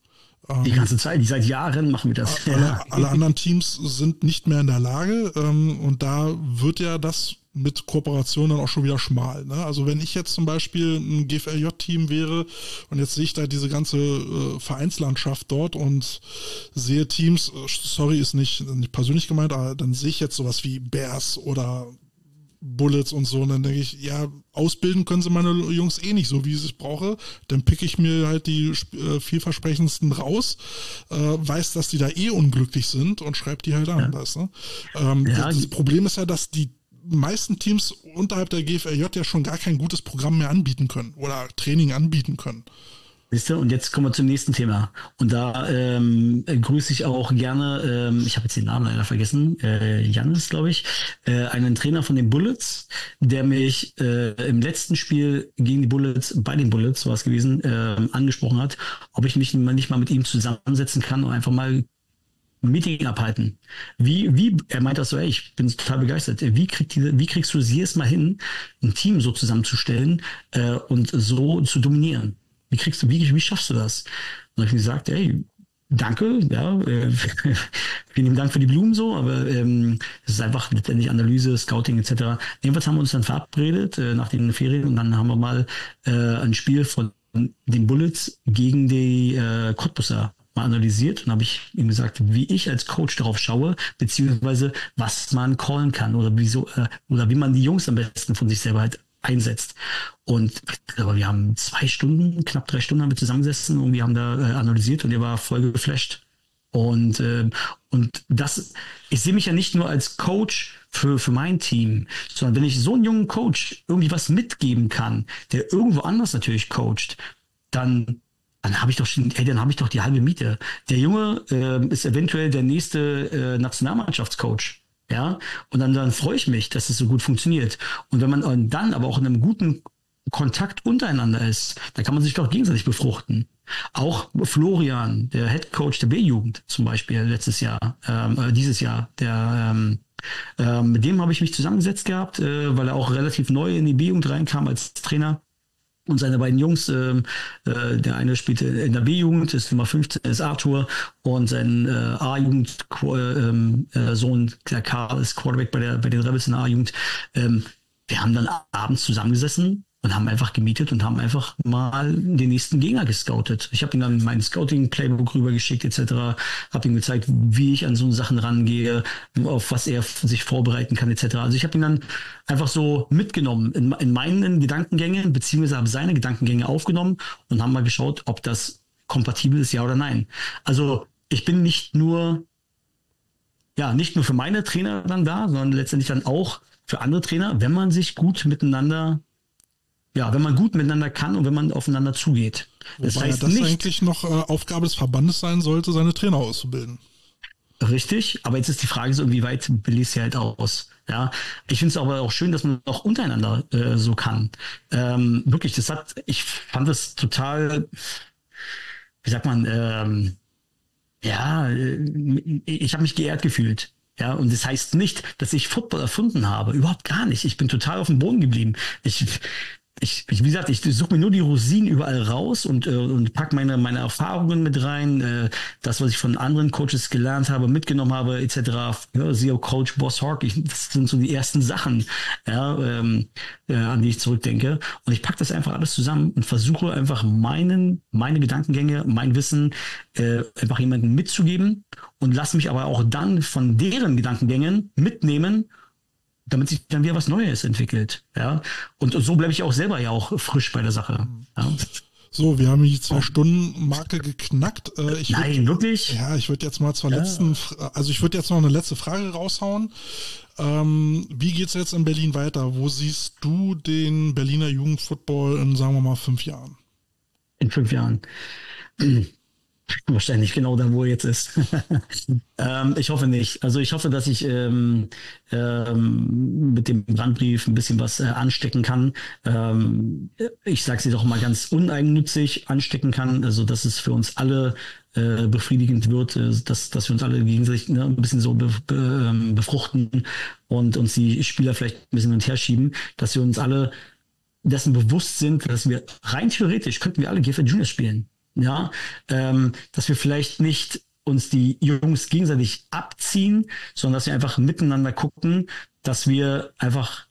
Die ganze Zeit, die seit Jahren machen wir das. Alle, ja. alle anderen Teams sind nicht mehr in der Lage ähm, und da wird ja das mit Kooperation dann auch schon wieder schmal. Ne? Also wenn ich jetzt zum Beispiel ein G F L J-Team wäre und jetzt sehe ich da diese ganze äh, Vereinslandschaft dort und sehe Teams, äh, sorry, ist nicht, nicht persönlich gemeint, aber dann sehe ich jetzt sowas wie Bears oder Bullets und so, und dann denke ich, ja, ausbilden können sie meine Jungs eh nicht so, wie ich es brauche, dann pick ich mir halt die äh, vielversprechendsten raus, äh, weiß, dass die da eh unglücklich sind und schreibe die halt an. Ja. Weißt du? ähm, ja, das, das Problem ist ja, dass die meisten Teams unterhalb der G F L J ja schon gar kein gutes Programm mehr anbieten können oder Training anbieten können. Wisst ihr, und jetzt kommen wir zum nächsten Thema. Und da ähm, grüße ich auch gerne, ähm, ich habe jetzt den Namen leider vergessen, äh, Jannis, glaube ich, äh, einen Trainer von den Bullets, der mich äh, im letzten Spiel gegen die Bullets, bei den Bullets war es gewesen, äh, angesprochen hat, ob ich mich nicht mal mit ihm zusammensetzen kann und einfach mal ein Meeting abhalten. Wie, wie, er meint das so, ey, ich bin total begeistert. Wie, kriegt die, wie kriegst du es jedes Mal hin, ein Team so zusammenzustellen äh, und so zu dominieren? Wie kriegst du, wie, wie schaffst du das? Und dann habe ich gesagt, ey, danke, ja, äh, vielen Dank für die Blumen so, aber ähm, es ist einfach letztendlich Analyse, Scouting et cetera. Jedenfalls haben wir uns dann verabredet äh, nach den Ferien und dann haben wir mal äh, ein Spiel von den Bullets gegen die äh, Cottbusser mal analysiert und habe ich ihm gesagt, wie ich als Coach darauf schaue, beziehungsweise was man callen kann oder wieso äh, oder wie man die Jungs am besten von sich selber halt einsetzt. Und aber wir haben zwei Stunden, knapp drei Stunden haben wir zusammengesessen und wir haben da äh, analysiert und er war voll geflasht. Und äh, und das, ich sehe mich ja nicht nur als Coach für für mein Team, sondern wenn ich so einen jungen Coach irgendwie was mitgeben kann, der irgendwo anders natürlich coacht, dann dann habe ich doch schon, ey, dann habe ich doch die halbe Miete. Der Junge äh, ist eventuell der nächste äh, Nationalmannschaftscoach. Ja, und dann, dann freue ich mich, dass es so gut funktioniert. Und wenn man dann aber auch in einem guten Kontakt untereinander ist, dann kann man sich doch gegenseitig befruchten. Auch Florian, der Head Coach der B-Jugend zum Beispiel letztes Jahr, ähm, äh, dieses Jahr, der ähm, äh, mit dem habe ich mich zusammengesetzt gehabt, äh, weil er auch relativ neu in die B-Jugend reinkam als Trainer. Und seine beiden Jungs, äh, äh, der eine spielte in der B-Jugend, ist Nummer fünfzehn, ist Arthur, und sein äh, A-Jugend-Sohn, äh, der Karl, ist Quarterback bei, der, bei den Rebels in der A-Jugend. Ähm, wir haben dann abends zusammengesessen und haben einfach gemietet und haben einfach mal den nächsten Gegner gescoutet. Ich habe ihm dann mein Scouting-Playbook rübergeschickt et cetera, habe ihm gezeigt, wie ich an so Sachen rangehe, auf was er sich vorbereiten kann et cetera. Also ich habe ihn dann einfach so mitgenommen in, in meinen Gedankengängen, beziehungsweise habe seine Gedankengänge aufgenommen und haben mal geschaut, ob das kompatibel ist, ja oder nein. Also ich bin nicht nur, ja, nicht nur für meine Trainer dann da, sondern letztendlich dann auch für andere Trainer, wenn man sich gut miteinander Ja, wenn man gut miteinander kann und wenn man aufeinander zugeht. Das Wobei heißt ja das nicht, eigentlich noch äh, Aufgabe des Verbandes sein sollte, seine Trainer auszubilden. Richtig, aber jetzt ist die Frage so, inwieweit bilde ich sie halt aus. Ja, ich finde es aber auch schön, dass man auch untereinander äh, so kann. Ähm, wirklich, das hat, ich fand das total, wie sagt man, ähm, ja, ich habe mich geehrt gefühlt. Ja, und das heißt nicht, dass ich Football erfunden habe. Überhaupt gar nicht. Ich bin total auf dem Boden geblieben. Ich, ich, wie gesagt, ich suche mir nur die Rosinen überall raus und, äh, und pack meine, meine Erfahrungen mit rein, äh, das, was ich von anderen Coaches gelernt habe, mitgenommen habe, et cetera. Ja, S E O-Coach, Boss Hawk, ich, das sind so die ersten Sachen, ja, ähm, äh, an die ich zurückdenke. Und ich pack das einfach alles zusammen und versuche einfach meinen, meine Gedankengänge, mein Wissen äh, einfach jemandem mitzugeben und lasse mich aber auch dann von deren Gedankengängen mitnehmen, damit sich dann wieder was Neues entwickelt. Ja, und so bleibe ich auch selber ja auch frisch bei der Sache. Ja. So, wir haben die Zwei-Stunden-Marke geknackt. Äh, ich Nein, würd, wirklich? Ja, ich würde jetzt mal zur Ja. letzten, also ich würde jetzt noch eine letzte Frage raushauen. Ähm, wie geht's jetzt in Berlin weiter? Wo siehst du den Berliner Jugendfootball in, sagen wir mal, fünf Jahren? In fünf Jahren. Wahrscheinlich genau da, wo er jetzt ist. ähm, ich hoffe nicht. Also ich hoffe, dass ich ähm, ähm, mit dem Brandbrief ein bisschen was äh, anstecken kann. Ähm, ich sage sie doch mal ganz uneigennützig anstecken kann, also dass es für uns alle äh, befriedigend wird, äh, dass, dass wir uns alle gegenseitig ne, ein bisschen so be, be, befruchten und uns die Spieler vielleicht ein bisschen hin und her schieben, dass wir uns alle dessen bewusst sind, dass wir rein theoretisch könnten wir alle G F L Juniors spielen. Ja, ähm, dass wir vielleicht nicht uns die Jungs gegenseitig abziehen, sondern dass wir einfach miteinander gucken, dass wir einfach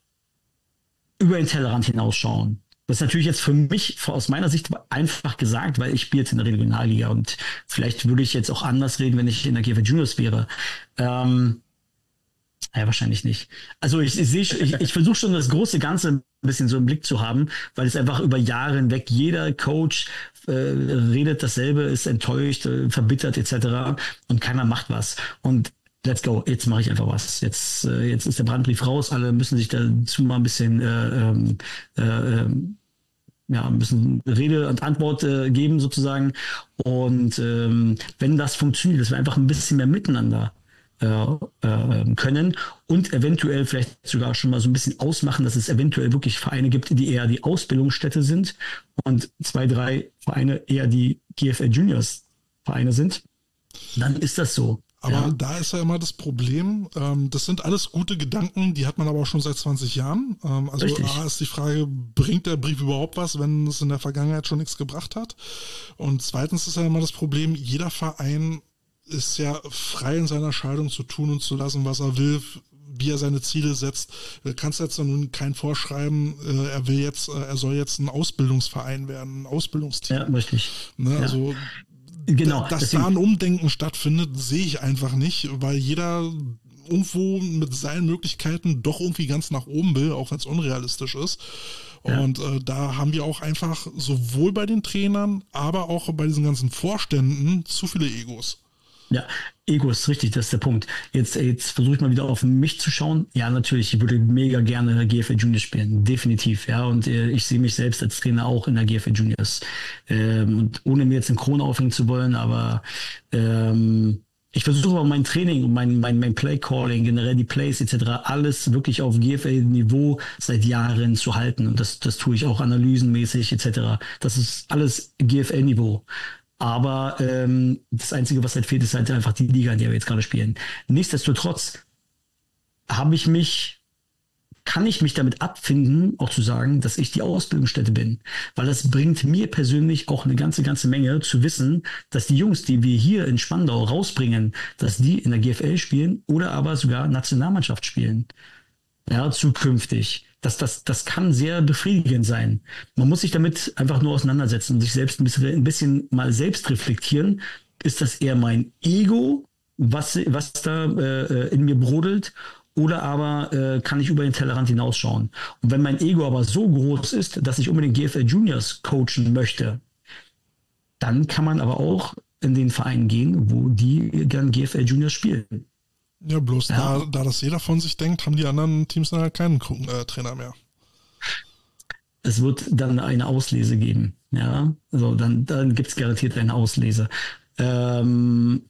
über den Tellerrand hinausschauen. Das ist natürlich jetzt für mich aus meiner Sicht einfach gesagt, weil ich spiele jetzt in der Regionalliga und vielleicht würde ich jetzt auch anders reden, wenn ich in der G F L Juniors wäre. Ähm, ja, wahrscheinlich nicht. Also ich, ich sehe, ich, ich versuche schon das große Ganze ein bisschen so im Blick zu haben, weil es einfach über Jahre hinweg jeder Coach äh, redet dasselbe, ist enttäuscht, äh, verbittert et cetera und keiner macht was. Und let's go, jetzt mache ich einfach was. Jetzt, äh, jetzt ist der Brandbrief raus, alle müssen sich dazu mal ein bisschen äh, äh, äh, ja, müssen Rede und Antwort äh, geben sozusagen. Und ähm, wenn das funktioniert, dass wir einfach ein bisschen mehr miteinander äh, äh, können und eventuell vielleicht sogar schon mal so ein bisschen ausmachen, dass es eventuell wirklich Vereine gibt, die eher die Ausbildungsstätte sind und zwei, drei Vereine eher die G F L Juniors Vereine sind, dann ist das so. Aber ja. Da ist ja immer das Problem, ähm, das sind alles gute Gedanken, die hat man aber auch schon seit zwanzig Jahren. Ähm, also Richtig. A ist die Frage, bringt der Brief überhaupt was, wenn es in der Vergangenheit schon nichts gebracht hat? Und zweitens ist ja immer das Problem, jeder Verein ist ja frei in seiner Entscheidung zu tun und zu lassen, was er will, wie er seine Ziele setzt. Du kannst jetzt nun kein vorschreiben, äh, er will jetzt, äh, er soll jetzt ein Ausbildungsverein werden, ein Ausbildungsteam. Ja, richtig. Ne? Ja. Also Genau, dass deswegen, da ein Umdenken stattfindet, sehe ich einfach nicht, weil jeder irgendwo mit seinen Möglichkeiten doch irgendwie ganz nach oben will, auch wenn es unrealistisch ist. Ja. Und äh, da haben wir auch einfach sowohl bei den Trainern, aber auch bei diesen ganzen Vorständen zu viele Egos. Ja, Ego ist richtig, das ist der Punkt. Jetzt, jetzt versuche ich mal wieder auf mich zu schauen. Ja, natürlich, ich würde mega gerne in der G F L Juniors spielen, definitiv. Ja, und äh, ich sehe mich selbst als Trainer auch in der G F L Juniors. Ähm, und ohne mir jetzt eine Krone aufhängen zu wollen, aber ähm, ich versuche aber mein Training und mein, mein, mein Play-Calling, generell die Plays et cetera, alles wirklich auf G F L-Niveau seit Jahren zu halten. Und das, das tue ich auch analysenmäßig et cetera. Das ist alles G F L-Niveau. Aber ähm, das Einzige, was halt fehlt, ist halt einfach die Liga, in der wir jetzt gerade spielen. Nichtsdestotrotz habe ich mich, kann ich mich damit abfinden, auch zu sagen, dass ich die Ausbildungsstätte bin. Weil das bringt mir persönlich auch eine ganze, ganze Menge zu wissen, dass die Jungs, die wir hier in Spandau rausbringen, dass die in der G F L spielen oder aber sogar Nationalmannschaft spielen. Ja, zukünftig. Das, das, das kann sehr befriedigend sein. Man muss sich damit einfach nur auseinandersetzen und sich selbst ein bisschen, ein bisschen mal selbst reflektieren. Ist das eher mein Ego, was, was da äh, in mir brodelt? Oder aber äh, kann ich über den Tellerrand hinausschauen? Und wenn mein Ego aber so groß ist, dass ich unbedingt G F L Juniors coachen möchte, dann kann man aber auch in den Verein gehen, wo die dann G F L Juniors spielen. Ja, bloß Ja. Da, da das jeder von sich denkt, haben die anderen Teams dann halt keinen äh, Trainer mehr. Es wird dann eine Auslese geben. Ja, also dann, dann gibt es garantiert eine Auslese. Ähm,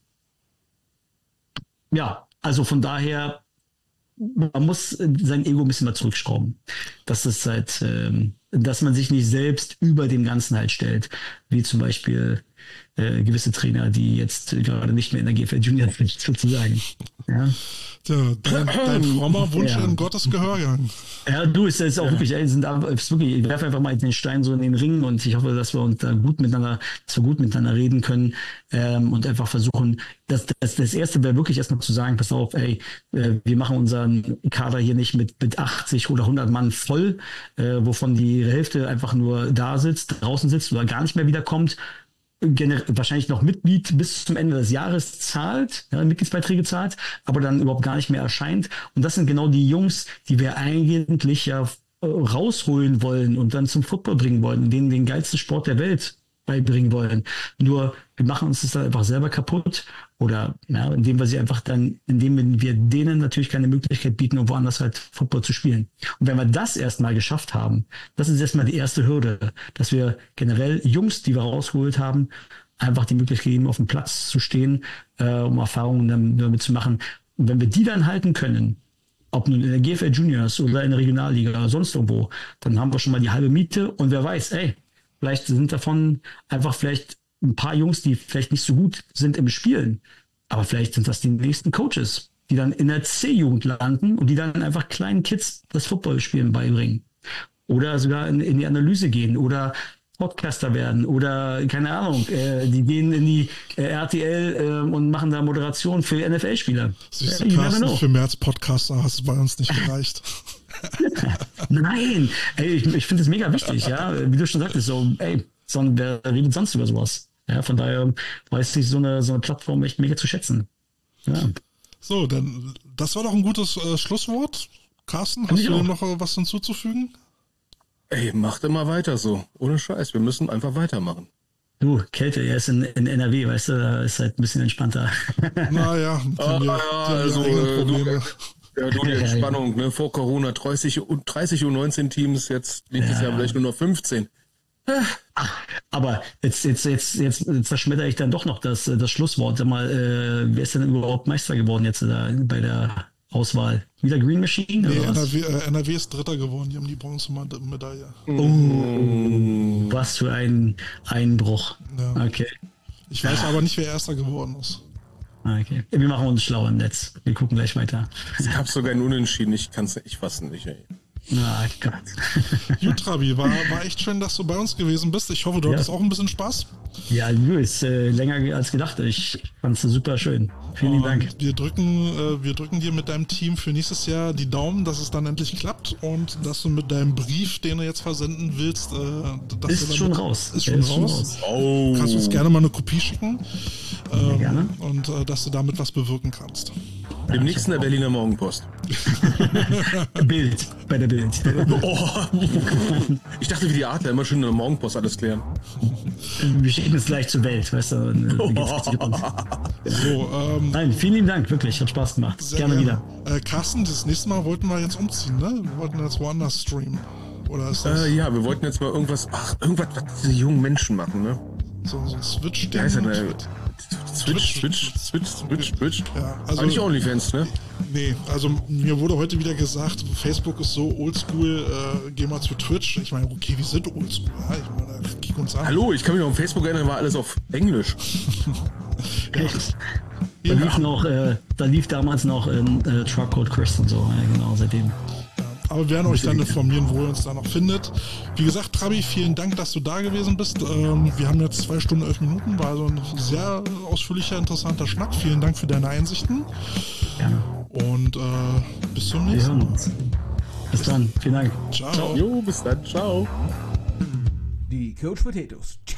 ja, also von daher, man muss sein Ego ein bisschen mal zurückschrauben. Das ist halt, ähm, dass man sich nicht selbst über dem Ganzen halt stellt. Wie zum Beispiel äh, gewisse Trainer, die jetzt gerade nicht mehr in der G F L Junior sind, sozusagen. Ja. Tja, dein, dein frommer Wunsch Ja. in Gottes Gehör gegangen. Ja, du, ist ist auch wirklich, ey, sind, ist wirklich, ich werfe einfach mal den Stein so in den Ring und ich hoffe, dass wir uns da gut miteinander, dass wir gut miteinander reden können ähm, und einfach versuchen, das, das, das erste wäre wirklich erstmal zu sagen, pass auf, ey, äh, wir machen unseren Kader hier nicht mit, mit achtzig oder hundert Mann voll, äh, wovon die Hälfte einfach nur da sitzt, draußen sitzt oder gar nicht mehr wiederkommt, gener- wahrscheinlich noch Mitglied bis zum Ende des Jahres zahlt, ja, Mitgliedsbeiträge zahlt, aber dann überhaupt gar nicht mehr erscheint. Und das sind genau die Jungs, die wir eigentlich ja äh, rausholen wollen und dann zum Football bringen wollen, denen den geilsten Sport der Welt beibringen wollen. Nur wir machen uns das dann einfach selber kaputt oder ja, indem wir sie einfach dann, indem wir denen natürlich keine Möglichkeit bieten, um woanders halt Football zu spielen. Und wenn wir das erstmal geschafft haben, das ist erstmal die erste Hürde, dass wir generell Jungs, die wir rausgeholt haben, einfach die Möglichkeit geben, auf dem Platz zu stehen, äh, um Erfahrungen damit zu machen. Und wenn wir die dann halten können, ob nun in der G F L Juniors oder in der Regionalliga oder sonst irgendwo, dann haben wir schon mal die halbe Miete und wer weiß, ey, vielleicht sind davon einfach vielleicht ein paar Jungs, die vielleicht nicht so gut sind im Spielen, aber vielleicht sind das die nächsten Coaches, die dann in der C-Jugend landen und die dann einfach kleinen Kids das Footballspielen beibringen oder sogar in, in die Analyse gehen oder Podcaster werden oder keine Ahnung, äh, die gehen in die äh, R T L äh, und machen da Moderation für N F L-Spieler. Siehst du, Carsten, für mehr als Podcaster hast du bei uns nicht gereicht. Nein, ey, ich, ich finde es mega wichtig, ja, wie du schon sagtest, so, ey, so, wer redet sonst über sowas? Ja, von daher weiß ich so eine, so eine Plattform echt mega zu schätzen. Ja. So, dann, das war doch ein gutes äh, Schlusswort. Carsten, hast du noch äh, was hinzuzufügen? Ey, macht immer weiter so. Ohne Scheiß. Wir müssen einfach weitermachen. Du, Kälte, er ist in, in N R W, weißt du, da ist halt ein bisschen entspannter. Naja, die haben ja, ja, also, äh, du, ja, du, die Entspannung, ne? Vor Corona dreißig und dreißig und neunzehn Teams, jetzt nächstes ja. Jahr vielleicht nur noch fünfzehn. Ach, aber jetzt, jetzt, jetzt, jetzt zerschmetter ich dann doch noch das, das Schlusswort. Sag mal, äh, wer ist denn überhaupt Meister geworden jetzt da bei der Auswahl? Wieder Green Machine? Nee, oder N was? R W, äh, N R W ist Dritter geworden, die haben die Bronzemedaille. Oh, was für ein Einbruch. Ja. Okay. Ich weiß aber nicht, wer Erster geworden ist. Okay. Wir machen uns schlau im Netz. Wir gucken gleich weiter. Es gab sogar ein Unentschieden, ich kann's nicht, ich fasse nicht, ey. Na Gott. Gut, Trabi, war, war echt schön, dass du bei uns gewesen bist. Ich hoffe, du Ja. hattest auch ein bisschen Spaß. Ja, du ist äh, länger als gedacht. Ich fand's super schön. Vielen lieben Dank. Wir drücken, äh, wir drücken dir mit deinem Team für nächstes Jahr die Daumen, dass es dann endlich klappt und dass du mit deinem Brief, den du jetzt versenden willst, äh, dass Ist du schon damit, raus. Ist Der schon ist schon raus. raus. Oh. Kannst du uns gerne mal eine Kopie schicken ähm, gerne. und äh, dass du damit was bewirken kannst. Demnächst in der Berliner Morgenpost. Bild, bei der Bild. Oh. Ich dachte, wie die Adler immer schön in der Morgenpost alles klären. Wir schicken es gleich zur Welt, weißt du. Und, äh, dann geht's richtig rund. So, ähm, Nein, vielen lieben Dank, wirklich, hat Spaß gemacht. sehr Gerne wieder. Äh, Carsten, das nächste Mal wollten wir jetzt umziehen, ne? Wir wollten jetzt woanders streamen. Oder ist das Äh, ja, wir wollten jetzt mal irgendwas, ach, irgendwas, was diese jungen Menschen machen, ne? so, so ein Switch-Ding? Wie heißt das denn? Switch, Switch, Switch, Switch, Switch. Ja, also- Aber nicht OnlyFans, ne? Nee, also mir wurde heute wieder gesagt, Facebook ist so oldschool, äh, geh mal zu Twitch. Ich meine, okay, wir sind oldschool, ja, ich meine, kick uns an. Hallo, ich kann mich noch auf Facebook erinnern, war alles auf Englisch. Echt? Da Ja. lief noch, äh, da lief damals noch ähm, äh, Truck Code Chris und so, ja, genau, seitdem. Aber wir werden euch dann informieren, wo ihr uns da noch findet. Wie gesagt, Trabi, vielen Dank, dass du da gewesen bist. Ähm, wir haben jetzt zwei Stunden, elf Minuten, war also ein sehr ausführlicher, interessanter Schnack. Vielen Dank für deine Einsichten. Gerne. Und äh, bis zum Wir nächsten hören Mal. uns. Bis dann, vielen Dank. Ciao. Jo, bis dann, ciao. Die Coach Potatoes